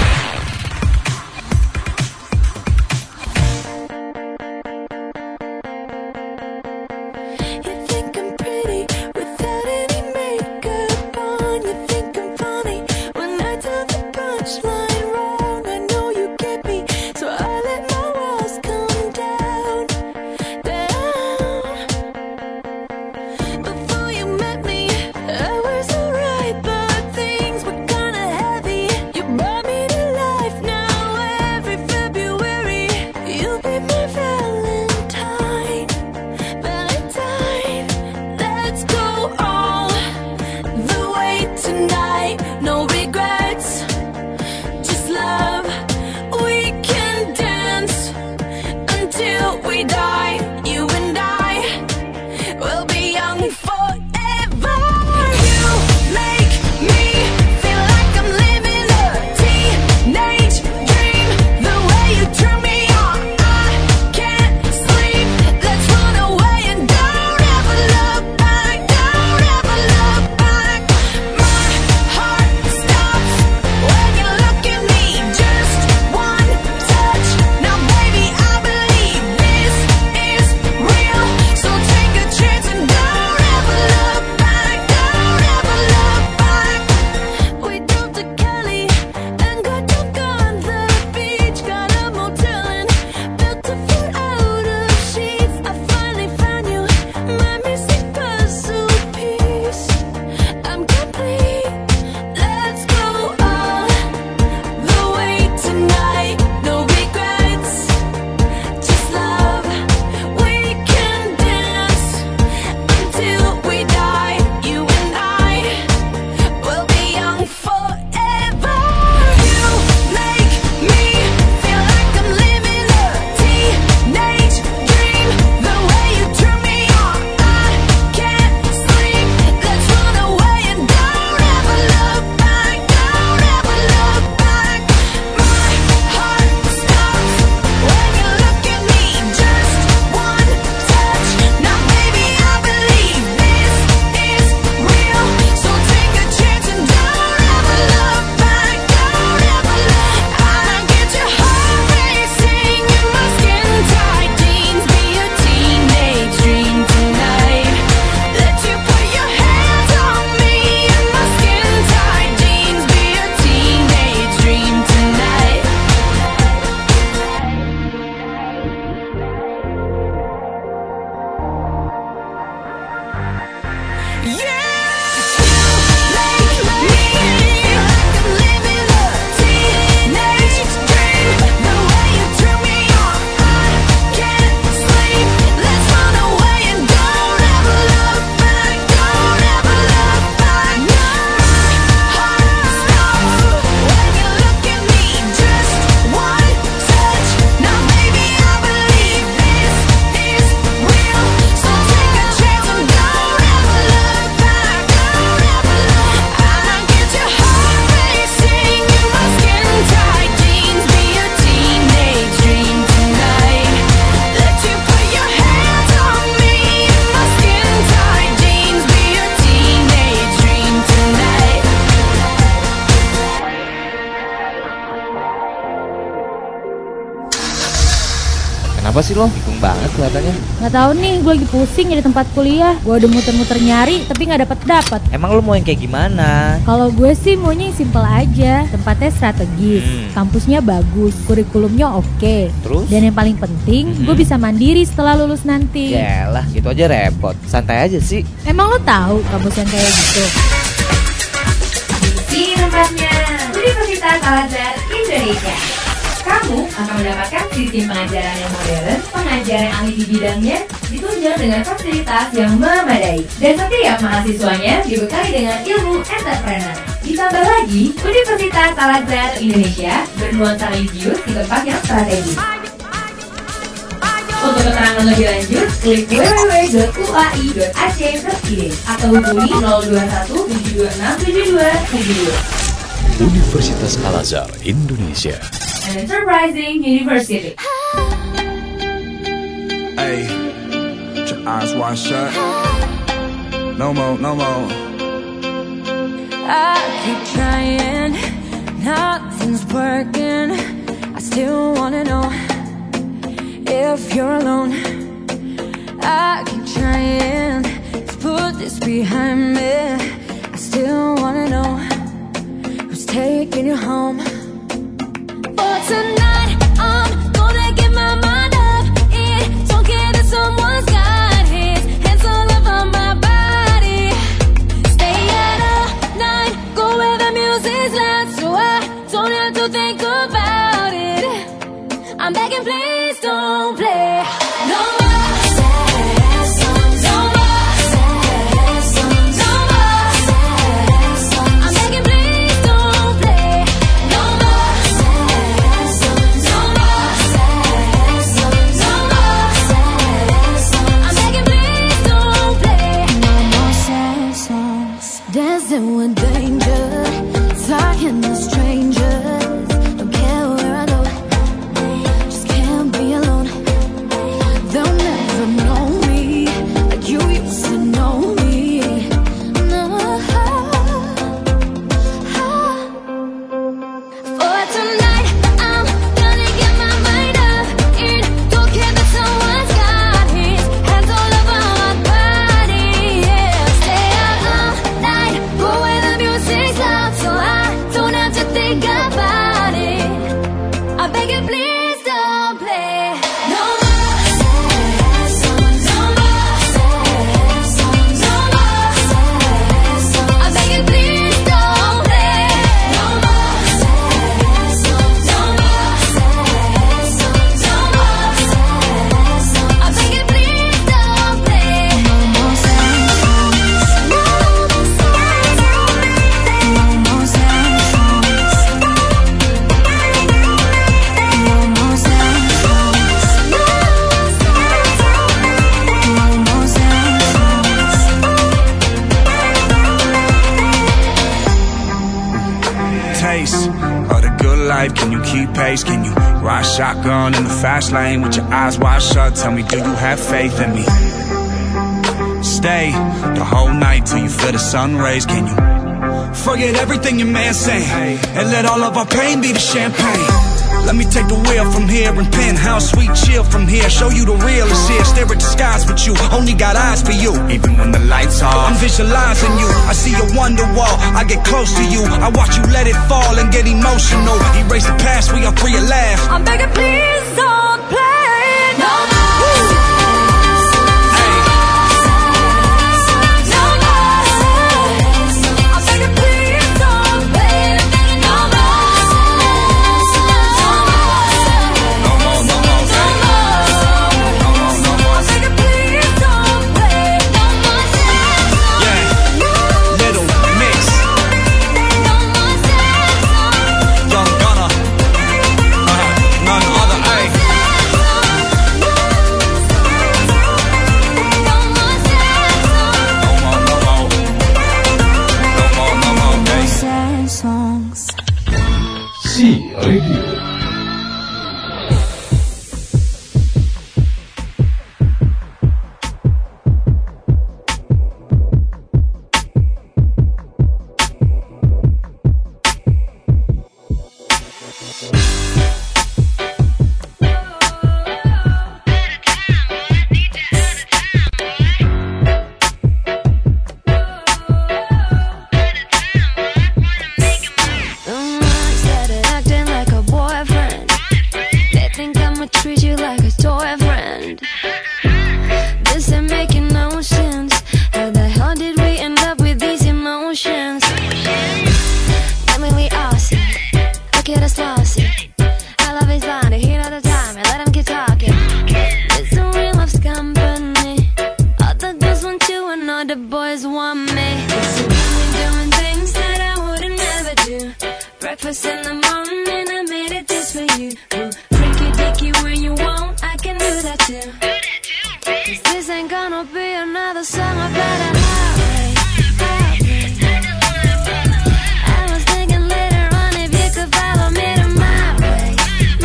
Brought me to Kenapa sih lo? Bingung banget kelihatannya. Nggak tahu nih, gue lagi pusing di tempat kuliah. Gue udah muter-muter nyari tapi nggak dapet. Emang lo mau yang kayak gimana? Kalau gue sih maunya yang simple aja. Tempatnya strategis, kampusnya bagus, kurikulumnya oke. Terus? Dan yang paling penting, gue bisa mandiri setelah lulus nanti. Yalah, gitu aja repot. Santai aja sih. Emang lo tahu kampus yang kayak gitu? Di tempatnya Universitas Al-Azhar Indonesia. Kamu akan mendapatkan sistem pengajaran yang modern, pengajaran ahli di bidangnya, ditunjang dengan fasilitas yang memadai. Dan setiap mahasiswanya dibekali dengan ilmu entrepreneur. Ditambah lagi, Universitas Al-Azhar Indonesia bernuansa religius di tempat yang strategis. Untuk keterangan lebih lanjut, klik www.uai.ac.id atau hubungi 021 726 7272. Universitas Al-Azhar Indonesia. An enterprising university. Hey, put your eyes wide shut. No more, no more. I keep trying, nothing's working. I still wanna know if you're alone. I keep trying to put this behind me. I still wanna know who's taking you home. For tonight, I'm gonna get my mind up. It don't care that someone's got his hands all over my body. Stay out all night, go where the music's loud, so I don't have to think about it. I'm begging, please don't play no more. Dancing with danger, talking to strangers. Don't care where I go, just can't be alone. They'll never know me like you used to know me. No. For tonight, I'm gonna get my mind up. It don't care that someone's got his hands all over my body. Yeah, stay out all night, go where the music's loud, so I don't have to think about it. I beg you, please don't play no more. No more. I beg you, please don't play no more. No more. I beg you, please don't play no more. Taste of the good life, can you keep pace? Can you ride shotgun in the fast lane with your eyes wide shut? Tell me, do you have faith in me? Stay the whole night till you feel the sun rays. Can you forget everything your man saying and let all of our pain be the champagne? Let me take the wheel from here and penthouse sweet chill from here. Show you the real is here. Stare at the skies with you. Only got eyes for you. Even when the lights are, I'm visualizing you. I see your wonder wall. I get close to you. I watch you let it fall and get emotional. Erase the past. We are free at last. I'm begging, please don't play no more. None other, ayy. boys want me. So got me doing things that I wouldn't never do. Breakfast in the morning, I made it just for you. Freaky dicky when you want, I can do that too. 'Cause this ain't gonna be another song about a heartbreak. I was thinking later on if you could follow me to my place.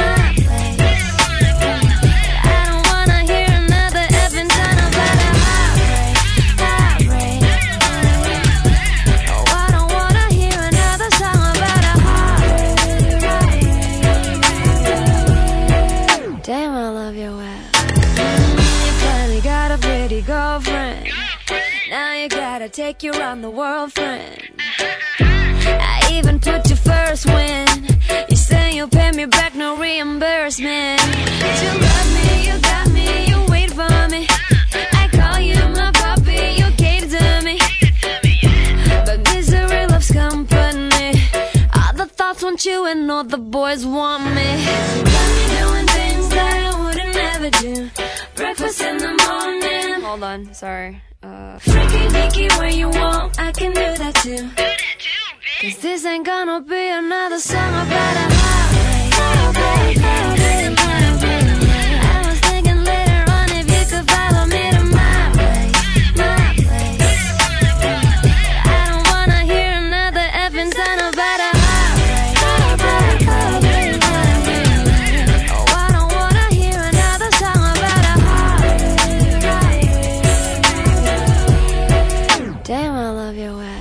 I don't wanna hear another effing song about a heartbreak. Oh, I don't wanna hear another song about a heartbreak. Damn, I love your ass. You finally got a pretty girlfriend. Now you gotta take you around the world, friend. I even put you first when you say you'll pay me back, no reimbursement. You love me, you got me, you wait for me. I call you my puppy, you gave to me. But misery loves company. All the thoughts want you and all the boys want me. You got me doing things that I wouldn't never do. Breakfast in the morning. Hold on, sorry. Freaky dicky when you want, I can do that too. 'Cause this ain't gonna be another song about a heartbreak. I was thinking later on if you could follow me to my place. I don't wanna hear another effing song about a heartbreak. Oh, I don't wanna hear another song about a heartbreak. Damn, I love your ass.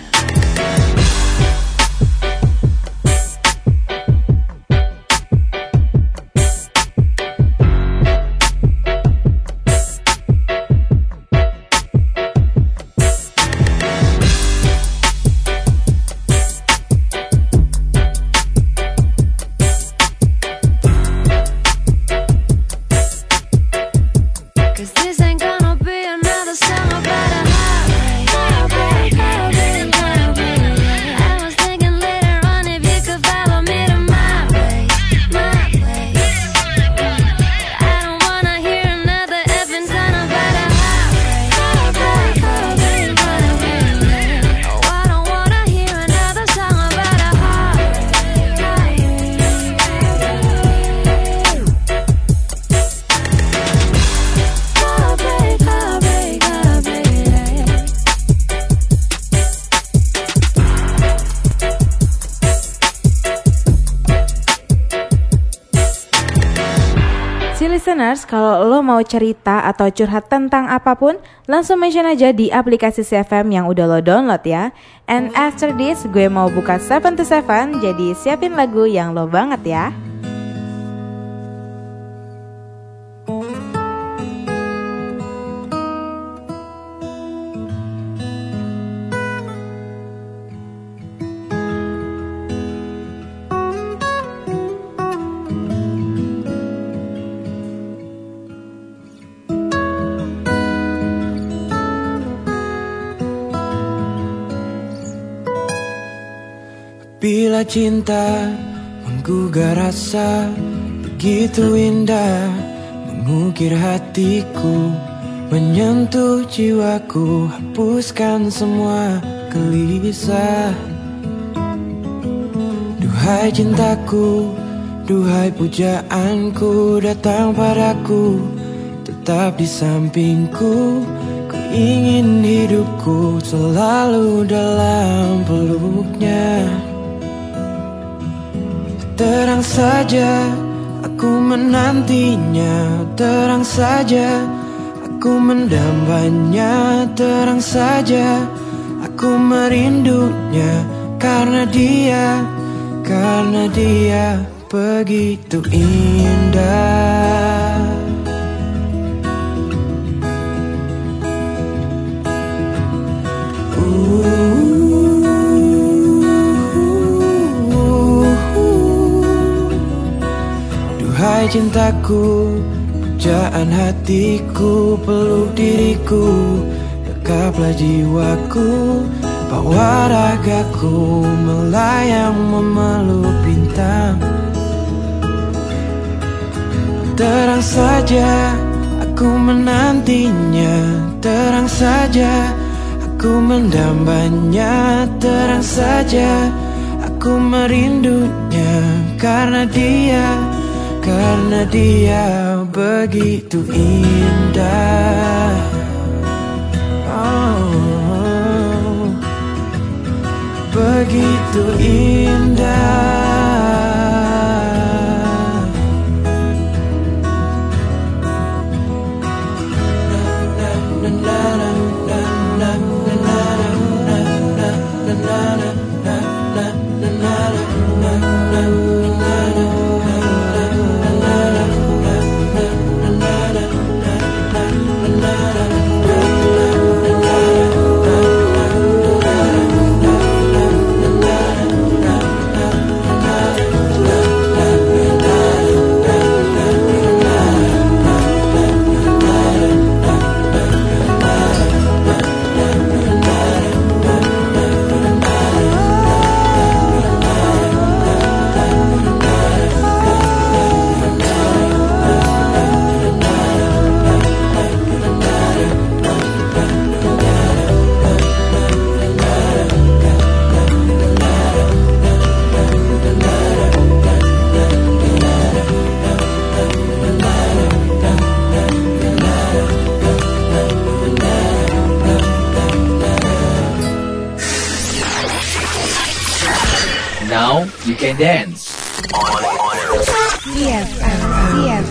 Listeners, kalau lo mau cerita atau curhat tentang apapun, langsung mention aja di aplikasi CFM yang udah lo download ya. And after this, gue mau buka 7 to 7, jadi siapin lagu yang lo banget ya. Bila cinta menggugah rasa begitu indah, mengukir hatiku, menyentuh jiwaku, hapuskan semua gelisah. Duhai cintaku, duhai pujaanku, datang padaku, tetap di sampingku. Ku ingin hidupku selalu dalam peluknya. Terang saja aku menantinya, terang saja aku mendambanya, terang saja aku merindunya, karena dia begitu indah. Duhai cintaku, pujaan hatiku, peluk diriku, dekaplah jiwaku, bawa ragaku melayang memeluk bintang. Terang saja aku menantinya, terang saja aku Ku mendambanya terang saja, aku merindunya karena dia begitu indah. Oh, begitu indah. Now you can dance. CFM.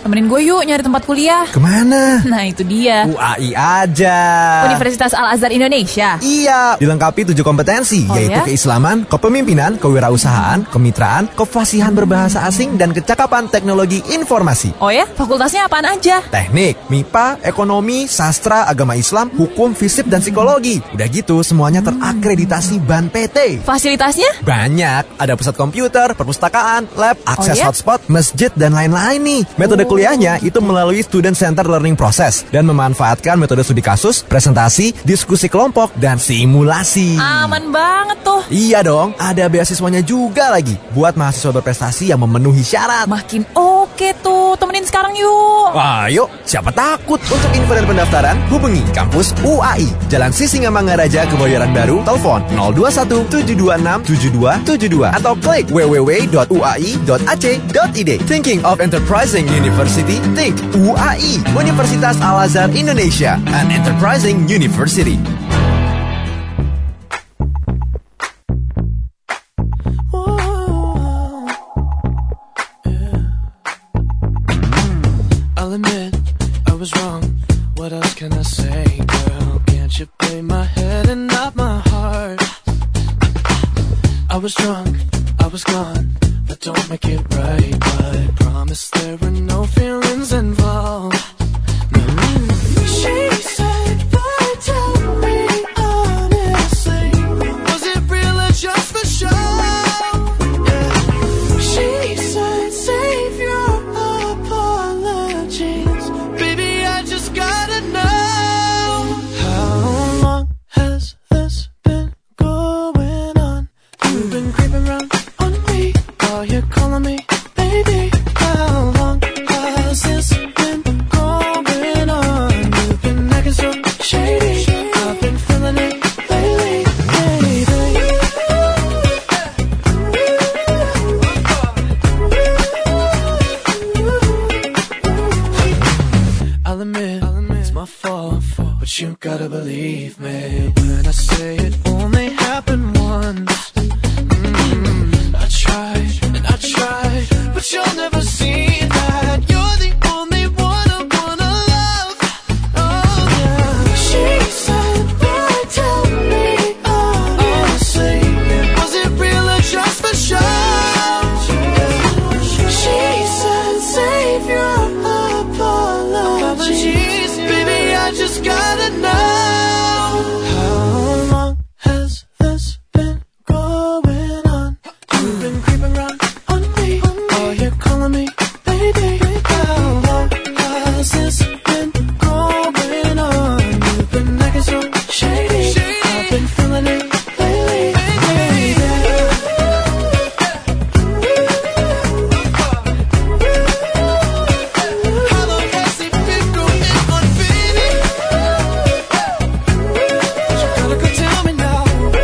temenin gue yuk nyari tempat kuliah. Kemana? Nah itu dia. UAI aja. Universitas Al-Azhar Indonesia. Iya, dilengkapi 7 kompetensi, yaitu keislaman, kepemimpinan, kewirausahaan, kemitraan, kefasihan berbahasa asing, dan kecakapan teknologi informasi. Oh ya? Fakultasnya apaan aja? Teknik, MIPA, ekonomi, sastra, agama Islam, hukum, fisip, dan psikologi. Udah gitu, semuanya terakreditasi BAN PT. Fasilitasnya? Banyak, ada pusat komputer, perpustakaan, lab, akses hotspot, masjid, dan lain-lain nih. Metode kuliahnya itu melalui student center learning process dan memanfaatkan metode studi kasus, presentasi, diskusi kelompok, dan simulasi. Aman banget tuh. Iya dong, ada beasiswanya juga lagi buat mahasiswa berprestasi yang memenuhi syarat. Makin oke tuh, temenin sekarang yuk. Ayo, siapa takut? Untuk info dan pendaftaran, hubungi kampus UAI, Jalan Sisingamangaraja, Kebayoran Baru, telepon 021 726 7272 atau klik www.uai.ac.id. Thinking of Enterprising University? Think UAI, Universitas Al-Azhar Indonesia, an enterprising university. I'll admit I was wrong. What else can I say, girl? Can't you play my head and not my heart? I was drunk, I was gone, but don't make it right. But promise there were no feelings involved. No. She said, boy, tell me honestly, was it real or just for show? Yeah. She said, save your apologies, baby, I just gotta know. How long has this been going on? You've been creeping around on me while you're calling me baby. How long has this been going on? You've been acting so shady, I've been feeling it lately, baby. I'll admit, it's my fault, but you gotta believe me when I say it only happened once. I tried and I tried, but you'll never see that. You're the only one I wanna love. Oh yeah. She said, boy, tell me honestly, was it real or just for show? She said, save your apologies, baby, I just gotta know. How long has this been going on? You've been creeping around on me while you're calling me baby. How long has this been going on? You've been acting so shady, I've been feeling it lately, baby. How long has it been going on, baby? You gotta go tell me now.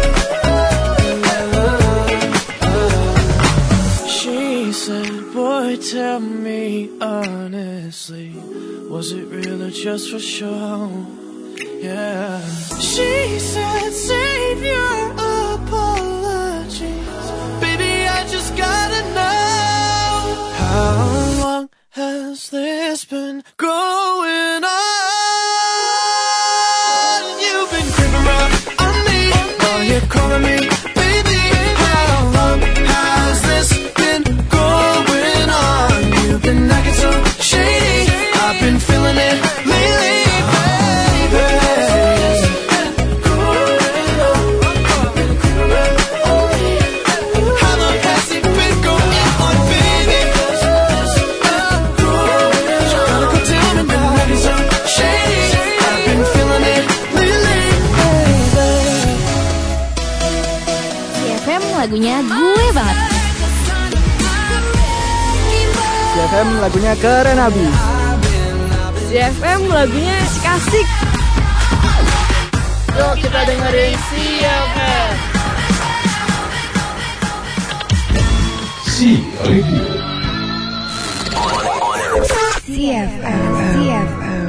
She said, boy, tell me honestly, was it real or just for show? Yeah. She said, save your apologies, baby, I just gotta know. How long has this been going on? You've been creeping around on me while you're calling me baby. How long has this been going on? You've been acting so shady, I've been feeling it lately, baby. How long has it been going on, baby? You gotta go tell me now. Acting so shady, I've been feeling it lately, baby. CFM lagunya gue banget. CFM lagunya keren abis. CFM lagunya kasik. Yuk kita dengerin CFM. CFM.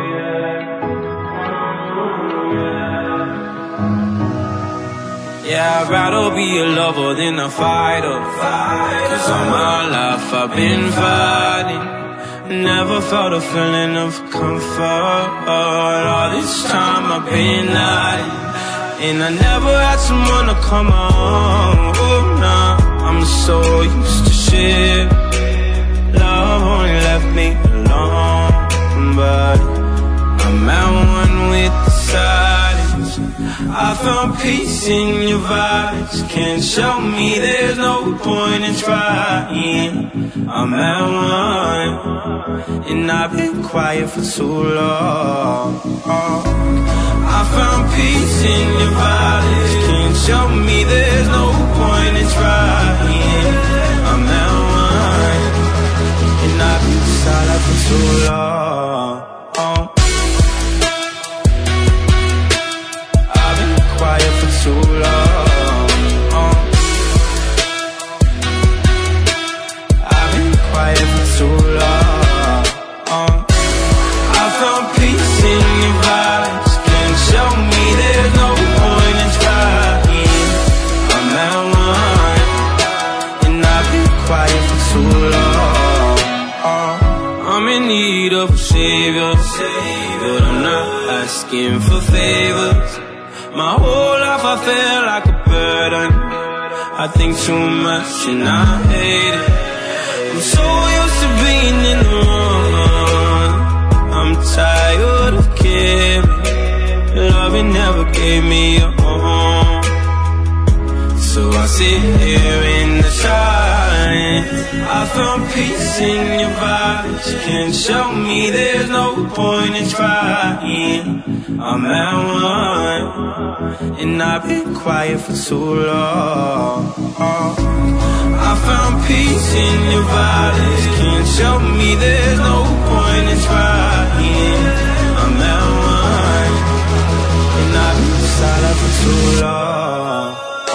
Yeah. I'd rather be a lover than a fighter. Cause all my life I've been fighting, never felt a feeling of comfort. All this time I've been hiding, and I never had someone to come on. Oh, nah, I'm so used to shit. Love only left me alone, but I'm at one with the silence. I found peace in your vibes. Can't show me there's no point in trying. I'm at one, and I've been quiet for too long. I found peace in your vibes. Can't show me there's no point in trying. I'm at one, and I've been silent for too long. I've been quiet for too long. I've been quiet for too long. I found peace in your vibes. Can't show me there's no point in trying. I'm at one, and I've been quiet for too long. I'm in need of a savior, but I'm not asking for favors. My whole life I feel like a burden. I think too much and I hate it. I'm so used to being in the wrong. I'm tired of caring. Loving never gave me a home. So I sit here in the silence. I found peace in your vibes. Can't show me there's no point in trying. I'm at one, and I've been quiet for too long. I found peace in your vibes. Can't show me there's no point in trying. I'm at one, and I've been silent for too long.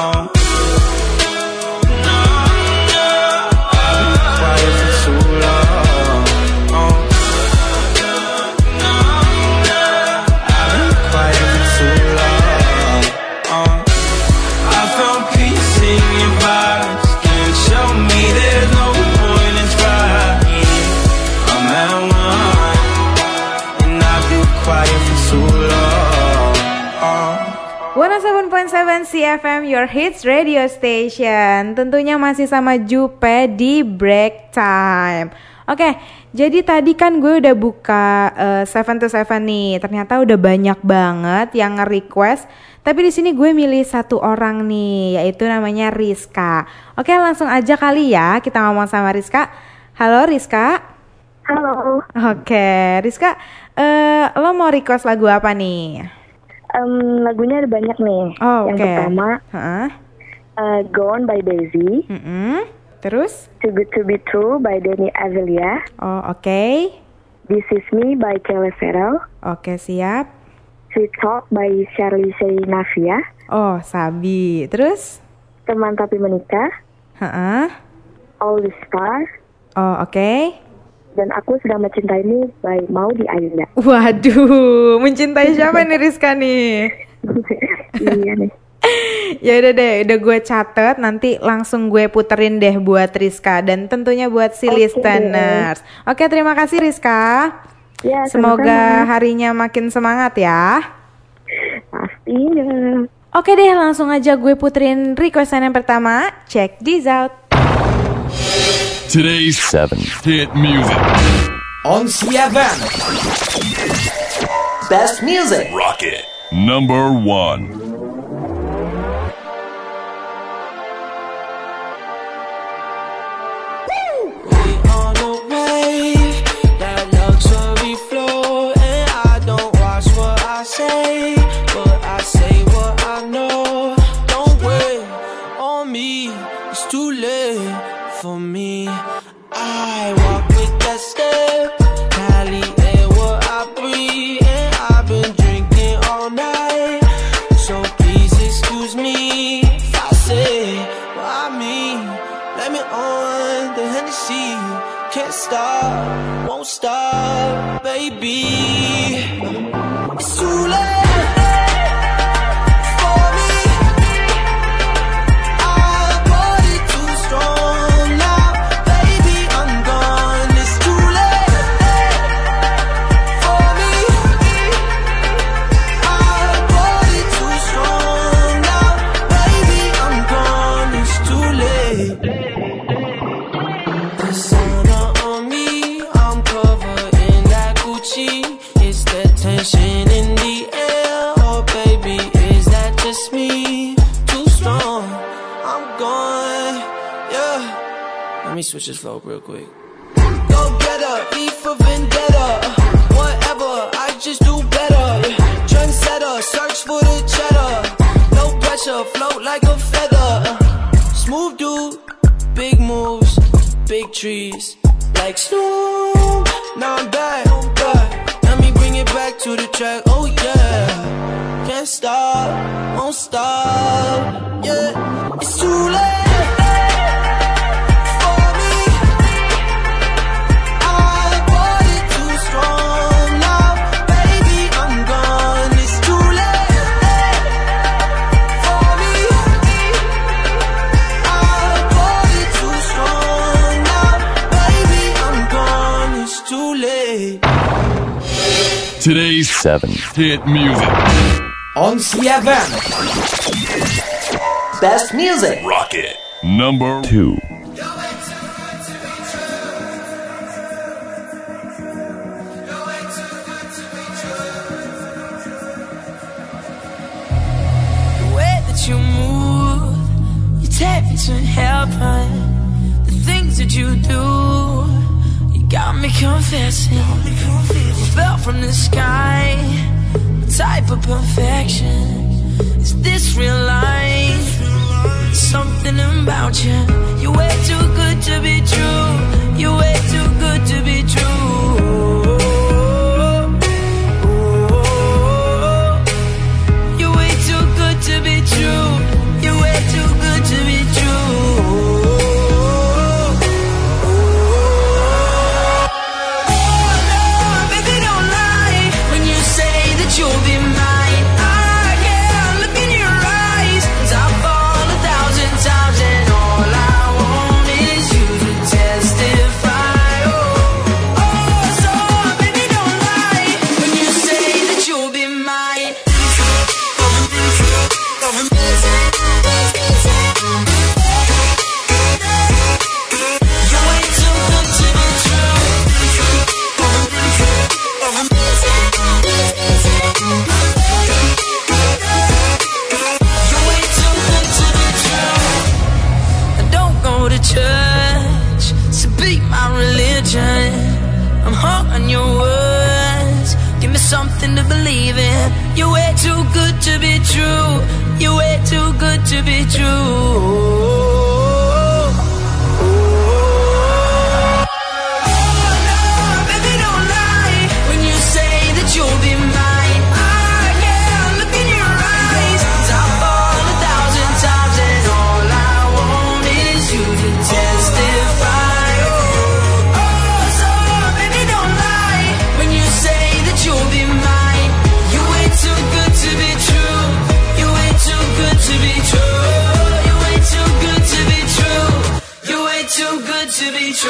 CFM Your Hits Radio Station. Tentunya masih sama Jupe di break time. Oke, jadi tadi kan gue udah buka 7 to 7 nih. Ternyata udah banyak banget yang nge-request. Tapi di sini gue milih satu orang nih, yaitu namanya Rizka. Oke, langsung aja kali ya kita ngomong sama Rizka. Halo Rizka. Halo. Oke, Rizka, lo mau request lagu apa nih? Lagunya ada banyak nih. Oh, yang pertama Gone by Daisy. Terus Too Good to Be True by Danny Avelia. Oh, oke. This Is Me by Kelly Farrell. Oke, siap. Sweet Talk by Charlie Navia. Oh, Sabi. Terus Teman Tapi Menikah. All the Star. Oh, oke. Dan Aku Sedang Mencintaimu by Maudy Ayunda. Waduh, mencintai siapa nih Rizka nih? Iya nih. Ya udah deh, udah gue catet, nanti langsung gue puterin deh buat Rizka dan tentunya buat si listeners. Oke, terima kasih Rizka. Ya, semoga harinya makin semangat ya. Pastinya. Oke deh, langsung aja gue puterin requestan yang pertama. Check this out. Today's 7 hit music on CFM. Best music. Rocket. Number 1. Say, but I say what I know. Don't wait on me, it's too late for me. I walk with that step, Cali air what I breathe, and I've been drinking all night. So please excuse me if I say what I mean. Let me on the Hennessy, can't stop, won't stop, baby. It's too late for me. energy? Is there tension in the air? Oh baby, is that just me? Too strong, I'm gone, yeah. Let me switch this flow real quick. Go getter, E for vendetta. Whatever, I just do better. Trendsetter, search for the cheddar. No pressure, float like a feather. Smooth dude, big moves, big trees. Like Snoop, now I'm back. Let me bring it back to the track, oh yeah. Can't stop, won't stop, yeah. It's too late. Today's 7 hit music on CFM. Best music. Rocket. Number 2. The way that you move, you take me to heaven. The things that you do, got me confessing. You fell from the sky, a type of perfection. Is this real life? Something about you. You're way too good to be true. You're way too good to be true. You're way too good to be true. You're way too good to be true. You'll be mine. I can't look in your eyes. I've fallen 1,000 times and all I want is you to testify. Oh, oh, so baby don't lie when you say that you'll be mine. You're way too good to be true. Church, so be my religion. I'm hung on your words. Give me something to believe in. You're way too good to be true. You're way too good to be true. To be true.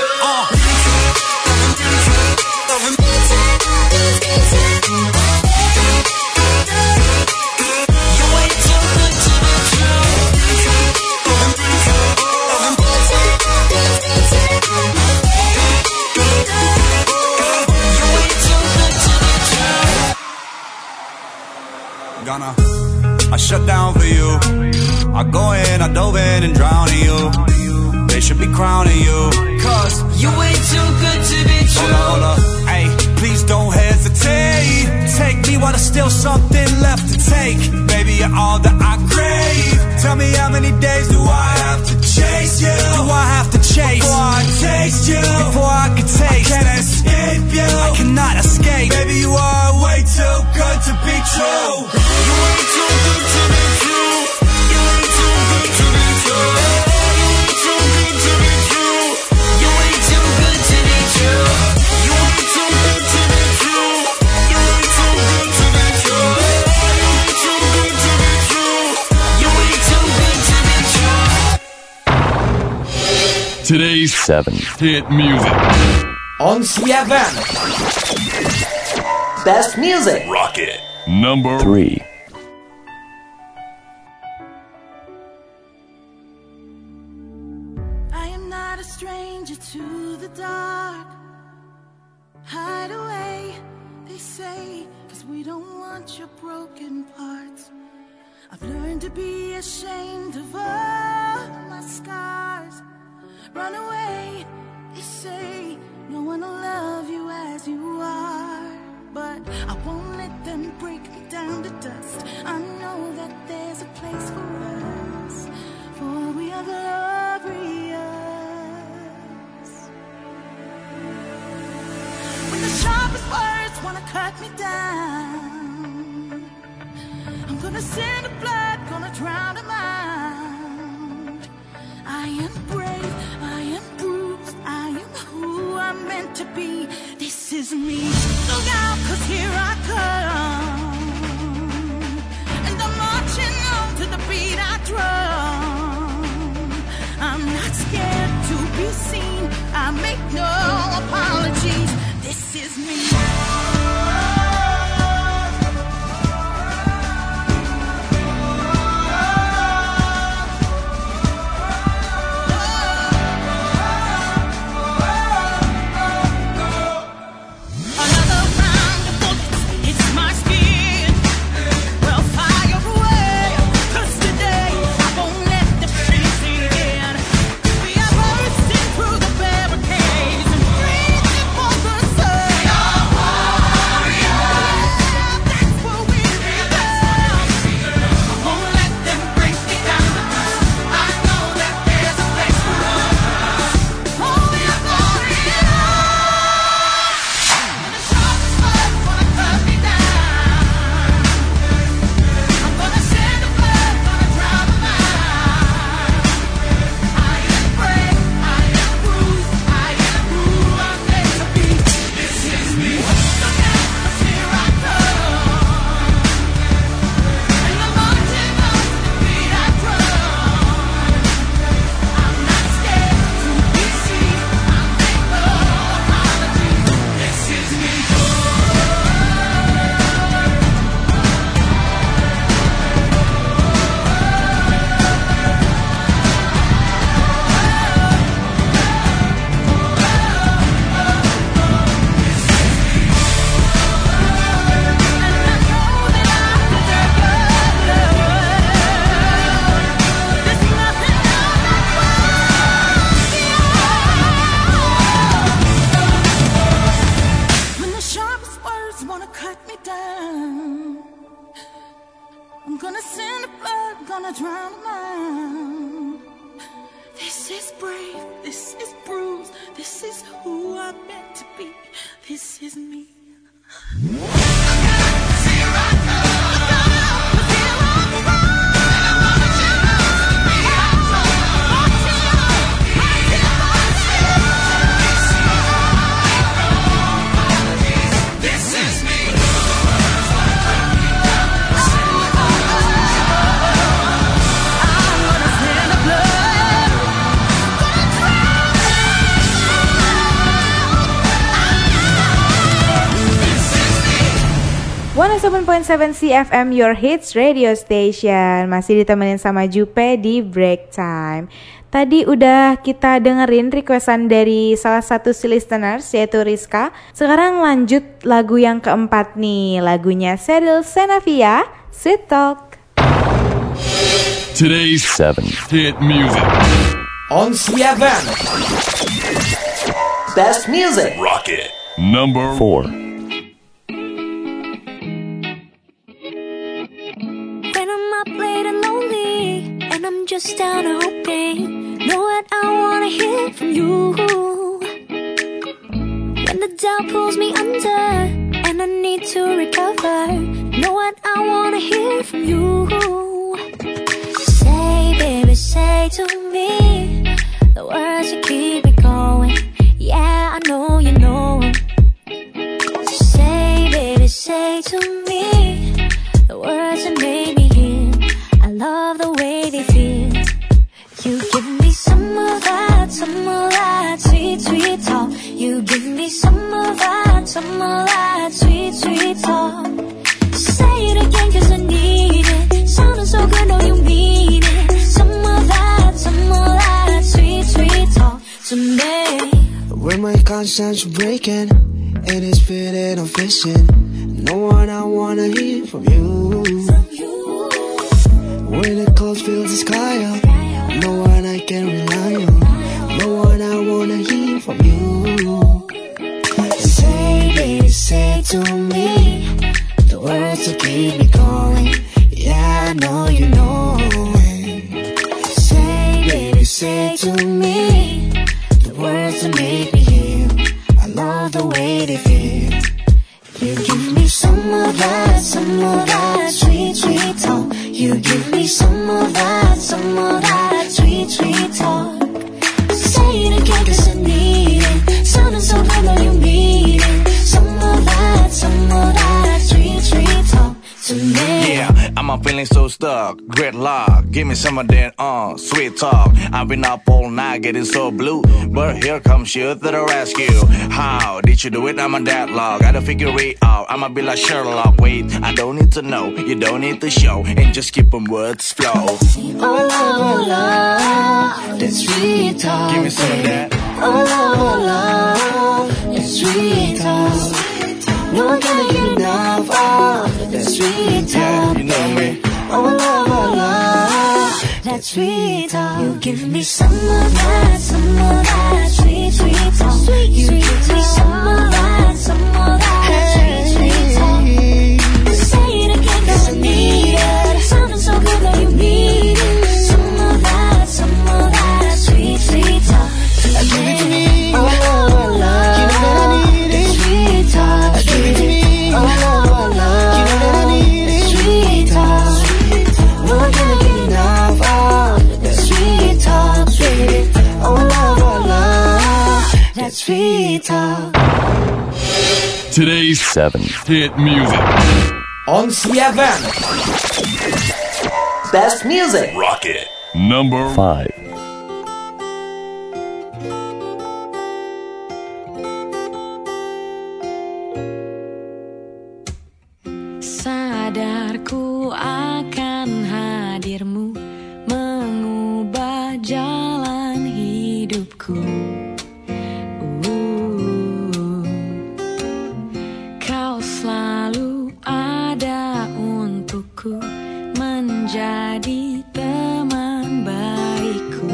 I shut down for you. I go in, I dove in and drown in you. They should be crowning you, cause you're way too good to be true. Hold up, hey, please don't hesitate. Take me while there's still something left to take. Baby, you're all that I crave. Tell me how many days do I have to chase you? Do I have to chase? Before I taste you, before I can taste, I can't escape you, I cannot escape. Baby, you are way too good to be true. You're way too good to be true. You're way too good to be true. Today's 7 hit music on CFM. Best music. Rocket. Number 3. I am not a stranger to the dark. Hide away say, 'cause we don't want your broken parts. I've learned to be ashamed of all my scars. Run away, they say, no one will love you as you are. But I won't let them break me down to dust. I know that there's a place for us, for we are glorious. When the sharpest words wanna cut me down, I'm gonna send the blood, gonna drown a mind. I am brave, I am bruised, I am who I'm meant to be. This is me. Look out, 'cause here I come, and I'm marching on to the beat I drum. I'm not scared to be seen, I make no apologies. This is me. CFM Your Hits Radio Station. Masih ditemenin sama Jupe di Break Time. Tadi udah kita dengerin requestan dari salah satu listeners, yaitu Rizka. Sekarang lanjut lagu yang keempat nih. Lagunya Sheryl Xenavia, Sweet Talk. Today's 7 hit music on CFM. Best music. Rocket. Number 4. I'm just down and hoping, know what I wanna hear from you. When the doubt pulls me under and I need to recover, know what I wanna hear from you. Say, baby, say to me the words that keep me going. Yeah, I know you know. Say, baby, say to me the words that made me heal. I love the way they feel. You give me some of that sweet, sweet talk. You give me some of that sweet, sweet talk. Say it again 'cause I need it. Sounding so good, know you mean it. Some of that sweet, sweet talk to me. When my conscience breaking and it's fitting or fishing. No one I wanna hear from you. When the clouds fill the sky up, no one I can rely on. No one I wanna hear from you. Say to me the words to keep me going. Yeah, I know you know it. Say to me the words that make me heal. I love the way they feel. You give me some of that sweet, sweet talk. You give me some of that sweet, sweet talk. Say it again 'cause I need it. Sounding so good, know you mean it. Some of that sweet, sweet talk to me. Yeah, I'm feeling so stuck, gridlock. Give me some of that sweet talk. I've been up all night getting so blue, but here comes you to the rescue. How did you do it? I'm a deadlock. Gotta figure it out. I'ma be like Sherlock. Wait, I don't need to know, you don't need to show, and just keep them words flow. Oh love, that sweet talk. Give me some of that. Oh love, that sweet talk. No one can get enough of that sweet talk. Yeah, you know me. Oh love, that sweet talk. You give me some of that sweet, sweet talk. You give me some of that sweet, sweet talk. Say it again 'cause I need it. Sounding so good, know you need it. Some of that sweet, sweet talk. Give it to me. Oh love, you know that I need it. Sweet talk. Give it to me. Oh love, you know that I need it. Sweet talk. No one can get enough of that sweet talk, baby. Oh love, that sweet talk. Today's 7 hit music on CFM. Best music. Rocket. Number 5. Sadarku akan hadirmu mengubah jalan hidupku. Kau selalu ada untukku, menjadi teman baikku.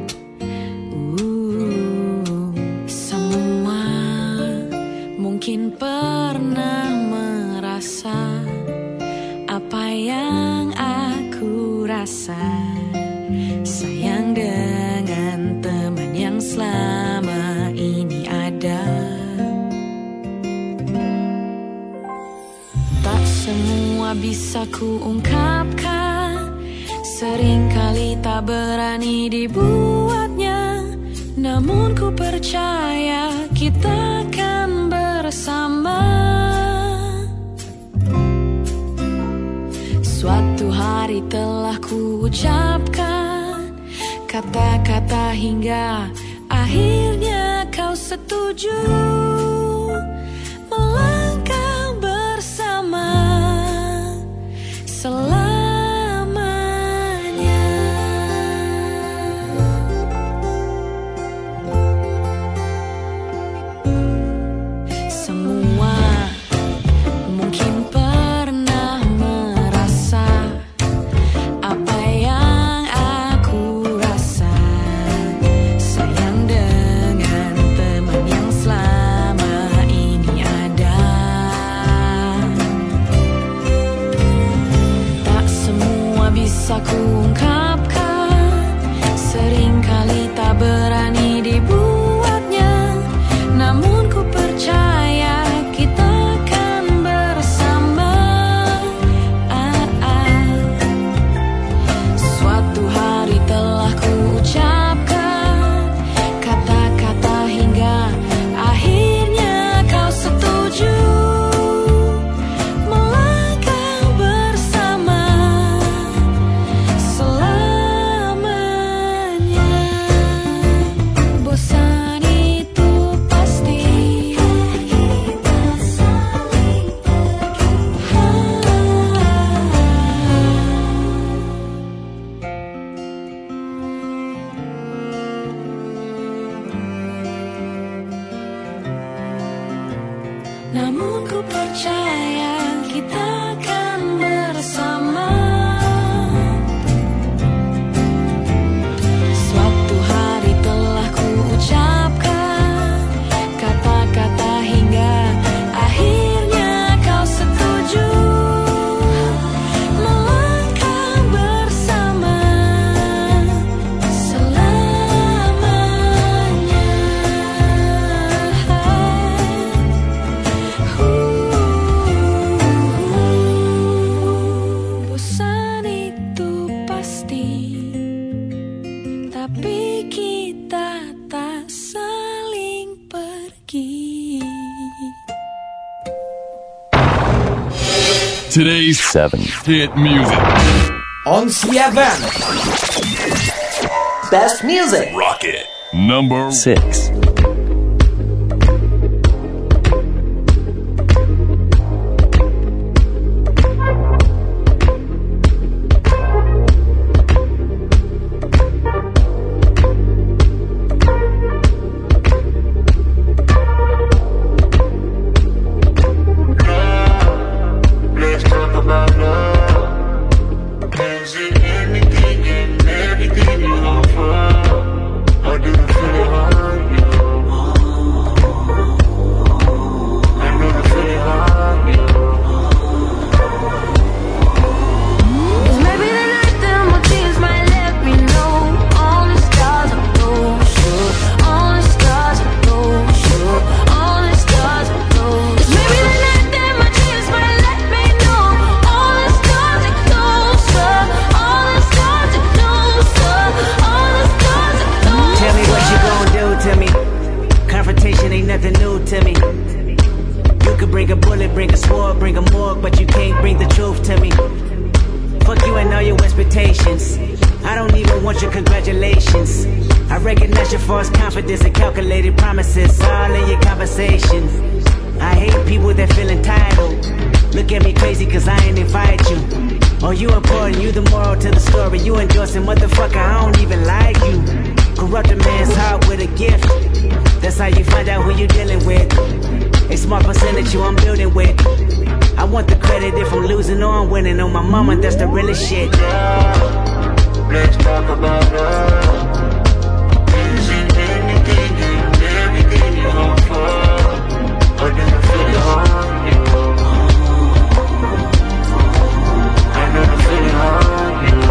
Semua mungkin pernah merasa apa yang aku rasa, sayang dengan teman yang selama ini ada. Tak semua bisa ku ungkapkan, seringkali tak berani dibuatnya, namun ku percaya kita akan bersama. Suatu hari telah ku ucapkan kata-kata hingga akhirnya kau setuju melangkah bersama selamanya. Semua mungkin pernah merasa apa yang aku rasa, sayang dengan teman yang selama kita kan bersama. Suatu hari telah ku ucapkan kata-kata hingga akhirnya kau setuju melangkah bersama selamanya. Bosan itu pasti, tapi kita tak saling pergi. Today's 7 hit music On CFM. Best music. Rocket. Number 6. Let's talk about love. Is it anything and everything you offer? Or do you feel it hurt you? I know the feeling hurt you. Maybe the night that my tears might let me know all the stars are close, all the stars are close, all the stars are close. Maybe the night that my tears might let me know all the stars are closer, all the stars are closer, all the stars are closer. Tell me what you gon' do to me. Confrontation ain't nothing new to me. You could bring a bullet, bring a sword, bring a morgue, but you can't bring the truth to me. Fuck you and all your expectations. I don't even want your congratulations. I recognize your false confidence and calculated promises all in your conversation. I hate people that feel entitled. Look at me crazy cause I ain't invite you. Oh, you important, you the moral to the story. You endorsing, motherfucker, I don't even like you. Corrupt a man's heart with a gift. That's how you find out who you dealing with. A smart percentage you I'm building with. I want the credit if I'm losing or I'm winning. On my mama, that's the realest shit. Let's talk about love. Is it anything and everything you offer? Or do you feel it hurt you? I know the feeling hurt you.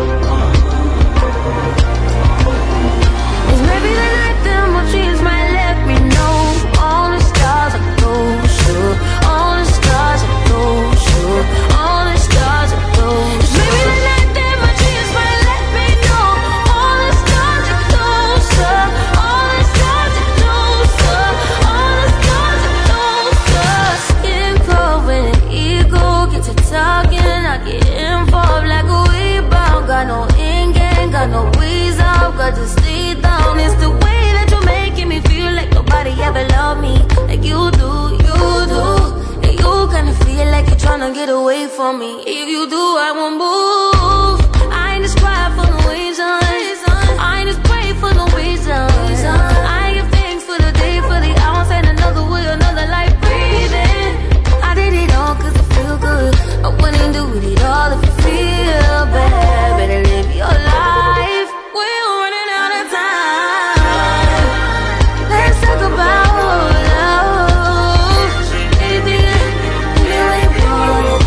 Maybe the night that my dreams might let me know all the stars are closer, all the stars are closer, all the stars are close. Maybe the night that my dreams might let me know all the stars are closer, all the stars are closer, all the stars are closer. Skin cold when the ego gets to talking, I get involved like a rebound. Got no in game, got no ways out, got to stay down. It's the way that you're making me feel like nobody ever loved me like you do, you do. And you kinda feel like you're tryna get away from me. If you do, I won't move. I ain't just cry for no reason, I ain't just pray for no reason. I give thanks for the day, for the hours, and another way, another life breathing. I did it all cause I feel good. I wouldn't do it all if you feel bad. Better live your life. We're running out of time. Let's talk about love. Anything you ain't want.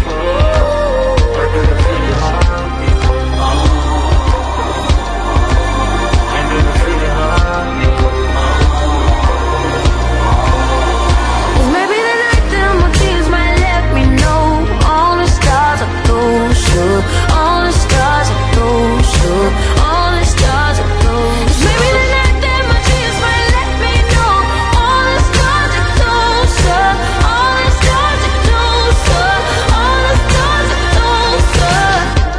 Maybe the night that my tears might let me know all the stars are closer, all the stars are closer, all the stars are close. Maybe the night that my tears might let me know all the stars are closer, all the stars are closer, all the stars are closer.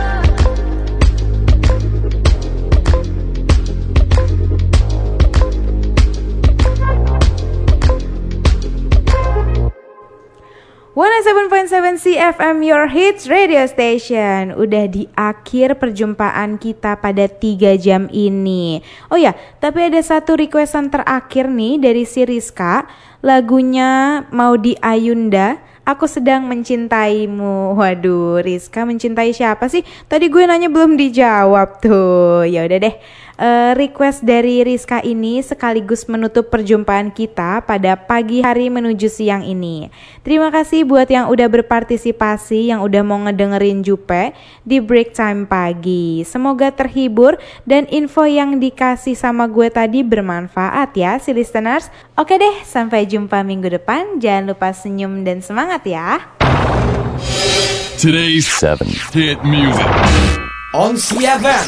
.7 CFM Your Hits Radio Station. Udah di akhir perjumpaan kita pada 3 jam ini. Oh ya, tapi ada satu requestan terakhir nih dari si Rizka. Lagunya Maudy Ayunda, Aku sedang mencintaimu. Waduh, Rizka mencintai siapa sih? Tadi gue nanya belum dijawab tuh. Ya udah deh. Request dari Rizka ini sekaligus menutup perjumpaan kita pada pagi hari menuju siang ini. Terima kasih buat yang udah berpartisipasi, yang udah mau ngedengerin Jupe di break time pagi. Semoga terhibur dan info yang dikasih sama gue tadi bermanfaat ya si listeners. Oke deh, sampai jumpa minggu depan. Jangan lupa senyum dan semangat ya. Today's 7 hit music on CFM.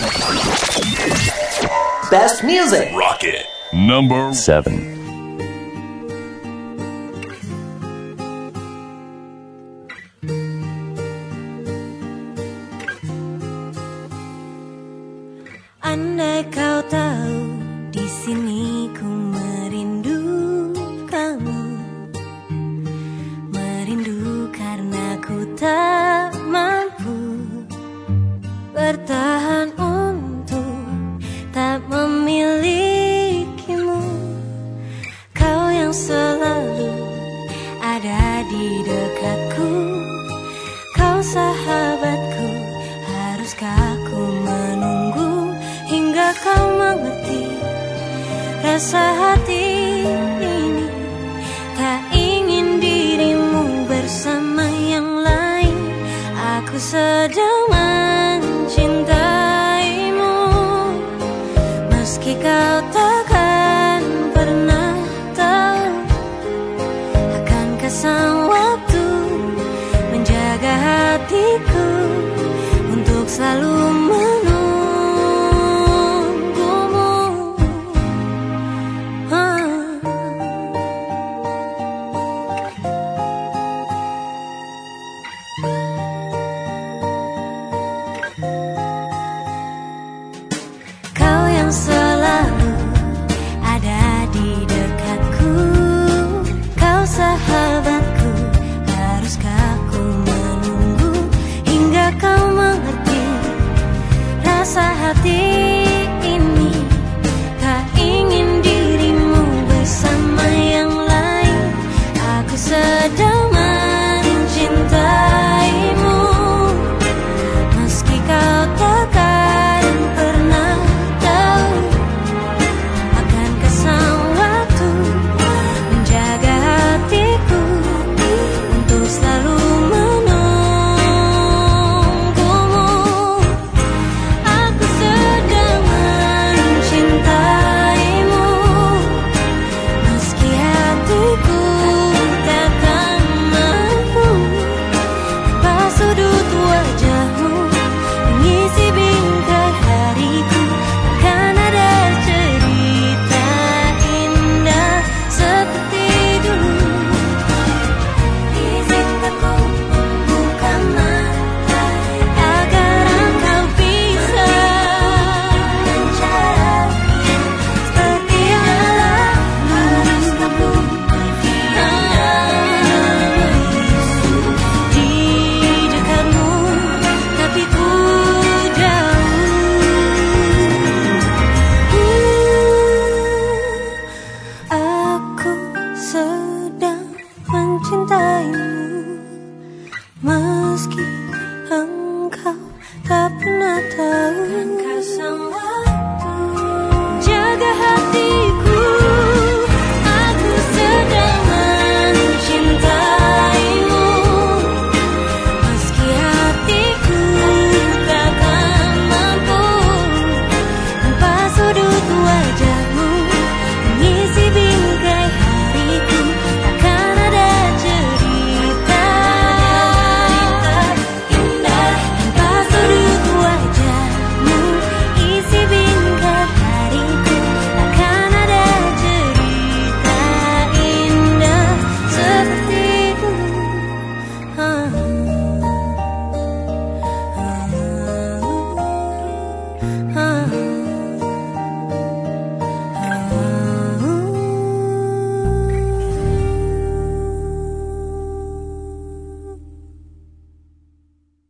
Best music. Rocket. Number 7. Andai kau tahu di sini ku merindu kamu, merindu karena ku tak mampu bertahan untuk tak memilikimu. Kau yang selalu ada di dekatku, kau sahabatku. Haruskah ku menunggu hingga kau mengerti rasa hati ini? Tak ingin dirimu bersama yang lain. Aku sedang mencintaimu, meski kau takkan pernah tahu. Akankah sang waktu menjaga hatiku untuk selalu menunggumu? Kau yang selalu ada di dekatku, kau sahabatku. Haruskah ku menunggu hingga kau mengerti rasa hati ini? Tak ingin dirimu bersama yang lain. Aku sedang mencintaimu, meski kau takkan pernah tahu. Akankah sang waktu menjaga hatiku untuk selalu menunggumu? Aku sedang mencintaimu, meski hatiku takkan mampu tanpa sudut wajahmu mengisi bingkai hariku. Akan ada cerita indah seperti dulu. Izinkan ku membuka mata agar engkau bisa mencapai seperti yang lalu. Haruskah ku di dekatmu, tapi ku jauh. Aku sedang mencintaimu, meski